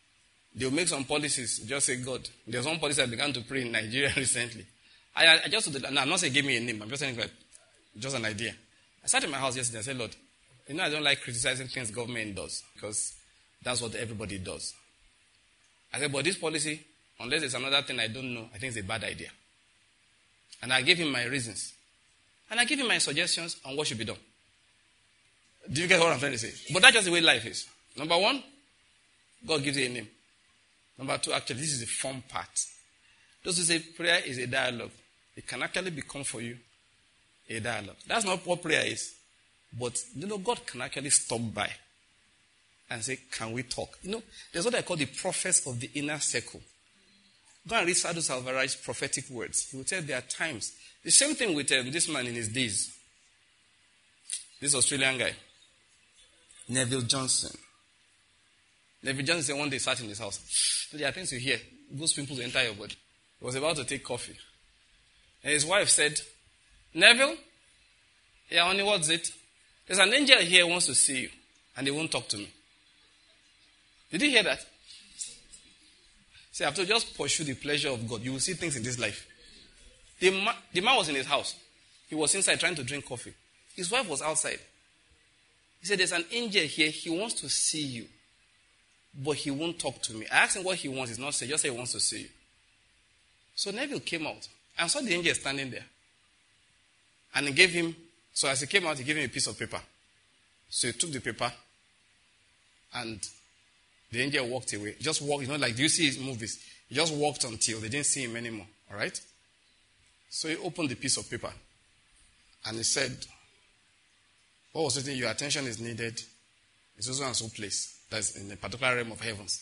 They'll make some policies, just say God. There's one policy I began to pray in Nigeria recently. I, I just, no, I'm not saying give me a name, I'm just saying like, just an idea. I sat in my house yesterday and said, Lord, you know I don't like criticizing things government does, because that's what everybody does. I said, but this policy, unless there's another thing I don't know, I think it's a bad idea. And I gave him my reasons. And I gave him my suggestions on what should be done. Do you get what I'm trying to say? But that's just the way life is. Number one, God gives you a name. Number two, actually, this is the fun part. Those who say prayer is a dialogue, it can actually become for you a dialogue. That's not what prayer is. But, you know, God can actually stop by and say, can we talk? You know, there's what I call the prophets of the inner circle. Go and read Sadhu Salvaraj's prophetic words. He will tell there are times. The same thing with um, this man in his days. This Australian guy. Neville Johnson. Neville Johnson said one day he sat in his house. So there are things you hear. Those pimples enter your body. He was about to take coffee. And his wife said, Neville, yeah, honey, what's it? There's an angel here who wants to see you. And he won't talk to me. Did you hear that? See, I have to just pursue the pleasure of God. You will see things in this life. The, ma- the man was in his house. He was inside trying to drink coffee. His wife was outside. He said, there's an angel here. He wants to see you. But he won't talk to me. I asked him what he wants. He's not saying. Just say he wants to see you. So Neville came out and saw the angel standing there. And he gave him, so as he came out, he gave him a piece of paper. So he took the paper and the angel walked away. Just walked, you know, like, do you see his movies? He just walked until they didn't see him anymore. All right? So he opened the piece of paper and he said, what was written? Your attention is needed. It's also and so place. That's in a particular realm of heavens.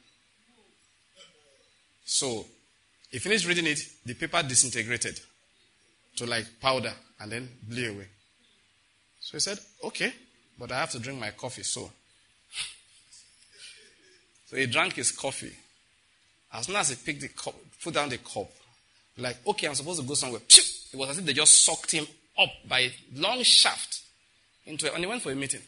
So, he finished reading it, the paper disintegrated to like powder and then blew away. So he said, okay, but I have to drink my coffee, so. So he drank his coffee. As soon as he picked the cup, put down the cup, like, okay, I'm supposed to go somewhere. It was as if they just sucked him up by a long shaft into it, and he went for a meeting.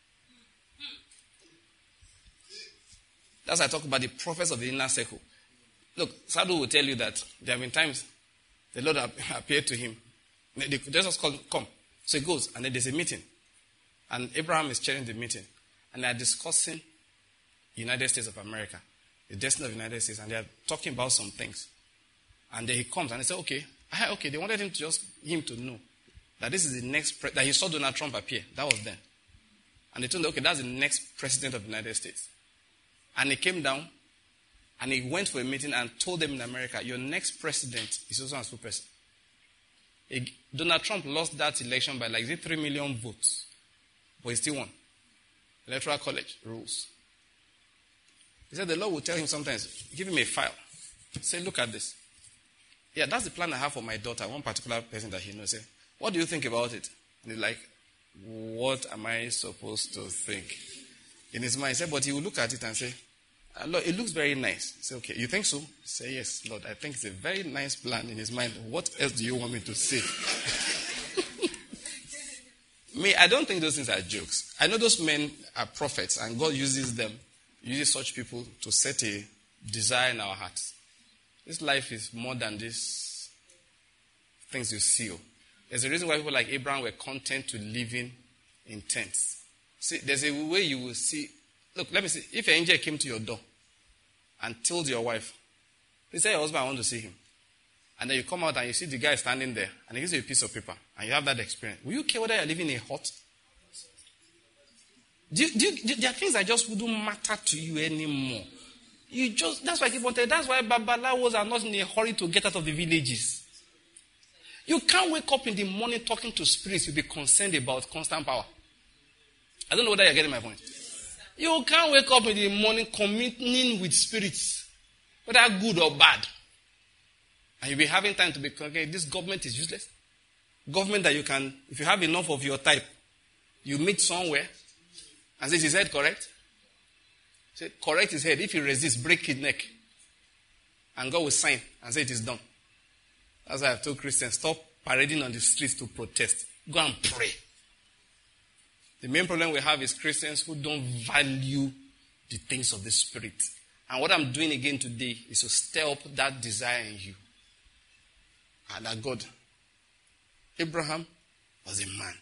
That's why I talk about the prophets of the inner circle. Look, Sadhu will tell you that there have been times the Lord appeared to him. They just call him, come. So he goes, and then there's a meeting. And Abraham is chairing the meeting. And they are discussing the United States of America, the destiny of the United States, and they are talking about some things. And then he comes and they say, okay, okay, they wanted him to just him to know that this is the next, pre- that he saw Donald Trump appear. That was then. And they told him, okay, that's the next president of the United States. And he came down, and he went for a meeting and told them in America, your next president is also a super president. He, Donald Trump lost that election by like three million votes, but he still won. Electoral College rules. He said the Lord will tell him sometimes, give him a file. Say, look at this. Yeah, that's the plan I have for my daughter, one particular person that he knows. Say, what do you think about it? And he's like, what am I supposed to think? In his mind, he said, but he will look at it and say, Lord, it looks very nice. Say, okay, you think so? Say, yes, Lord, I think it's a very nice plan in his mind. What else do you want me to say? Me, I don't think those things are jokes. I know those men are prophets, and God uses them, uses such people to set a desire in our hearts. This life is more than these things you see. There's a reason why people like Abraham were content to living in tents. See, there's a way you will see. Look, let me see. If an angel came to your door and told your wife, please tell your husband I want to see him. And then you come out and you see the guy standing there and he gives you a piece of paper and you have that experience. Will you care whether you're living in a hut? Do you, do you, there are things that just wouldn't matter to you anymore. You just, that's why I keep on telling you, that's why Babalawos are not in a hurry to get out of the villages. You can't wake up in the morning talking to spirits you'll be concerned about constant power. I don't know whether you're getting my point. You can't wake up in the morning communing with spirits, whether good or bad. And you'll be having time to be, okay, this government is useless. Government that you can, if you have enough of your type, you meet somewhere and say, is his head correct? Say, correct his head. If he resists, break his neck. And God will sign and say it is done. That's why I've told Christians, stop parading on the streets to protest. Go and pray. The main problem we have is Christians who don't value the things of the Spirit. And what I'm doing again today is to stir up that desire in you. And that God, Abraham was a man.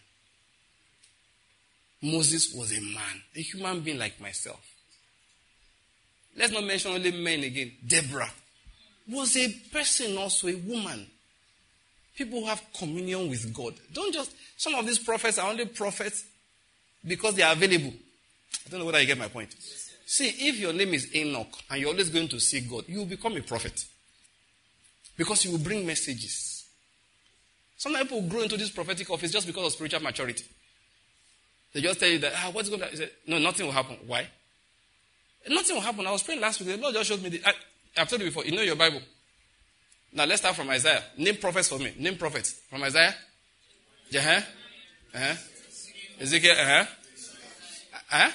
Moses was a man, a human being like myself. Let's not mention only men again. Deborah was a person, also a woman. People who have communion with God. Don't just, some of these prophets are only prophets because they are available. I don't know whether you get my point. See, if your name is Enoch and you're always going to see God, you will become a prophet. Because you will bring messages. Some people grow into this prophetic office just because of spiritual maturity. They just tell you that, ah, what's going to happen? No, nothing will happen. Why? Nothing will happen. I was praying last week. The Lord just showed me the, I, I've told you before, you know your Bible. Now let's start from Isaiah. Name prophets for me. Name prophets. From Isaiah? Uh-huh. Uh-huh. Ezekiel? Uh-huh. Uh-huh.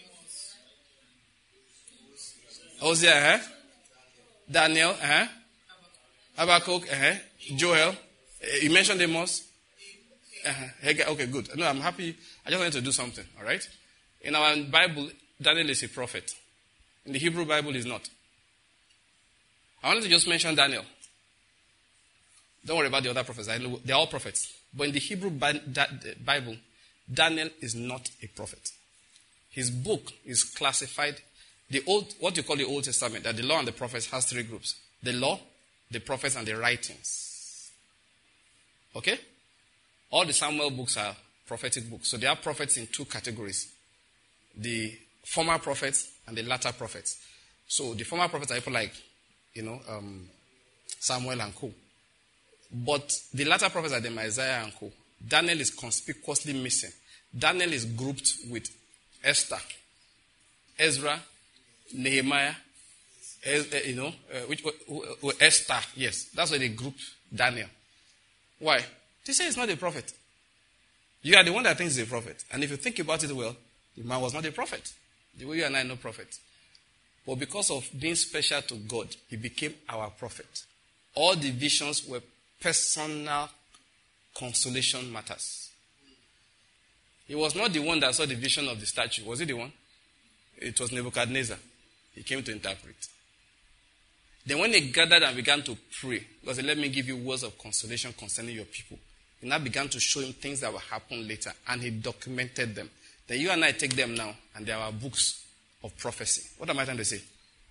Hosea? Uh-huh. Daniel? Uh-huh. Habakkuk? Uh-huh. Joel? Uh, you mentioned Amos? Uh-huh. Okay, good. No, I'm happy. I just wanted to do something, all right? In our Bible, Daniel is a prophet. In the Hebrew Bible, he's not. I wanted to just mention Daniel. Don't worry about the other prophets. I know they're all prophets. But in the Hebrew Bible, Daniel is not a prophet. His book is classified. The old, what you call the Old Testament, that the law and the prophets has three groups. The law, the prophets, and the writings. Okay? All the Samuel books are prophetic books. So there are prophets in two categories. The former prophets and the latter prophets. So the former prophets are people like, you know, um, Samuel and co. But the latter prophets are the Isaiah and co. Daniel is conspicuously missing. Daniel is grouped with Esther, Ezra, Nehemiah, Ez, you know, uh, which uh, uh, Esther. Yes, that's why they group Daniel. Why? They say he's not a prophet. You are the one that thinks he's a prophet. And if you think about it well, the man was not a prophet. The way you and I know prophet. But because of being special to God, he became our prophet. All the visions were personal consolation matters. He was not the one that saw the vision of the statue. Was he the one? It was Nebuchadnezzar. He came to interpret. Then when they gathered and began to pray, God said, let me give you words of consolation concerning your people. He now began to show him things that will happen later, and he documented them. Then you and I take them now, and they are our books of prophecy. What am I trying to say?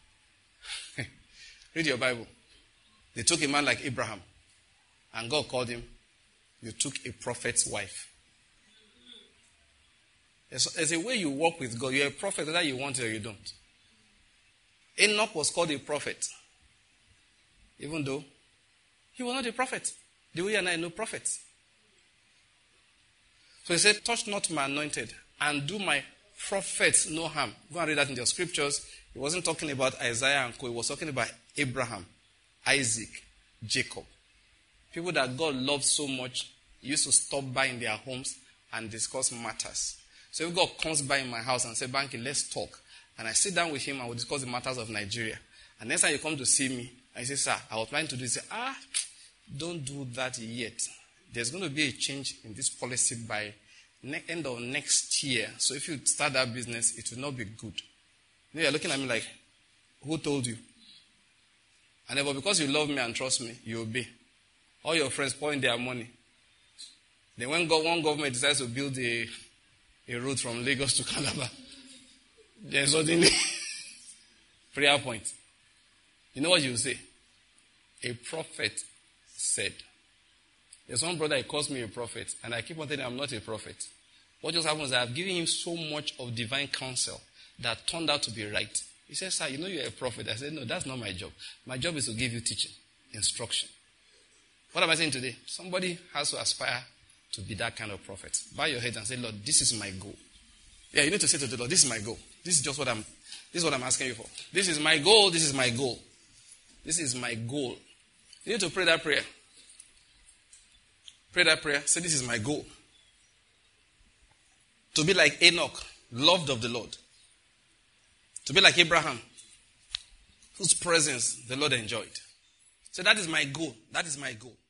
Read your Bible. They took a man like Abraham, and God called him, you took a prophet's wife. There's, there's a way you walk with God. You're a prophet whether you want it or you don't. Enoch was called a prophet, even though he was not a prophet. The way you and I know prophets. So he said, touch not my anointed and do my prophets no harm. Go and read that in your scriptures. He wasn't talking about Isaiah and co. He was talking about Abraham, Isaac, Jacob. People that God loved so much, he used to stop by in their homes and discuss matters. So if God comes by in my house and says, Banky, let's talk. And I sit down with him and we'll discuss the matters of Nigeria. And next time you come to see me, I say, sir, I was planning to do this. Ah, don't do that yet. There's going to be a change in this policy by ne- end of next year. So if you start that business, it will not be good. You know, you're looking at me like, who told you? And then, but because you love me and trust me, you obey. All your friends pour in their money. Then when go- one government decides to build a, a road from Lagos to Calabar, then suddenly, prayer point. You know what you say? A prophet said. There's one brother, he calls me a prophet, and I keep on telling him I'm not a prophet. What just happened is I've given him so much of divine counsel that turned out to be right. He said, sir, you know you're a prophet. I said, no, that's not my job. My job is to give you teaching, instruction. What am I saying today? Somebody has to aspire to be that kind of prophet. Bow your head and say, Lord, this is my goal. Yeah, you need to say to the Lord, this is my goal. This is just what I'm, this is what I'm asking you for. This is my goal, this is my goal. This is my goal. You need to pray that prayer. Pray that prayer. Say, this is my goal. To be like Enoch, loved of the Lord. To be like Abraham, whose presence the Lord enjoyed. So that is my goal. That is my goal.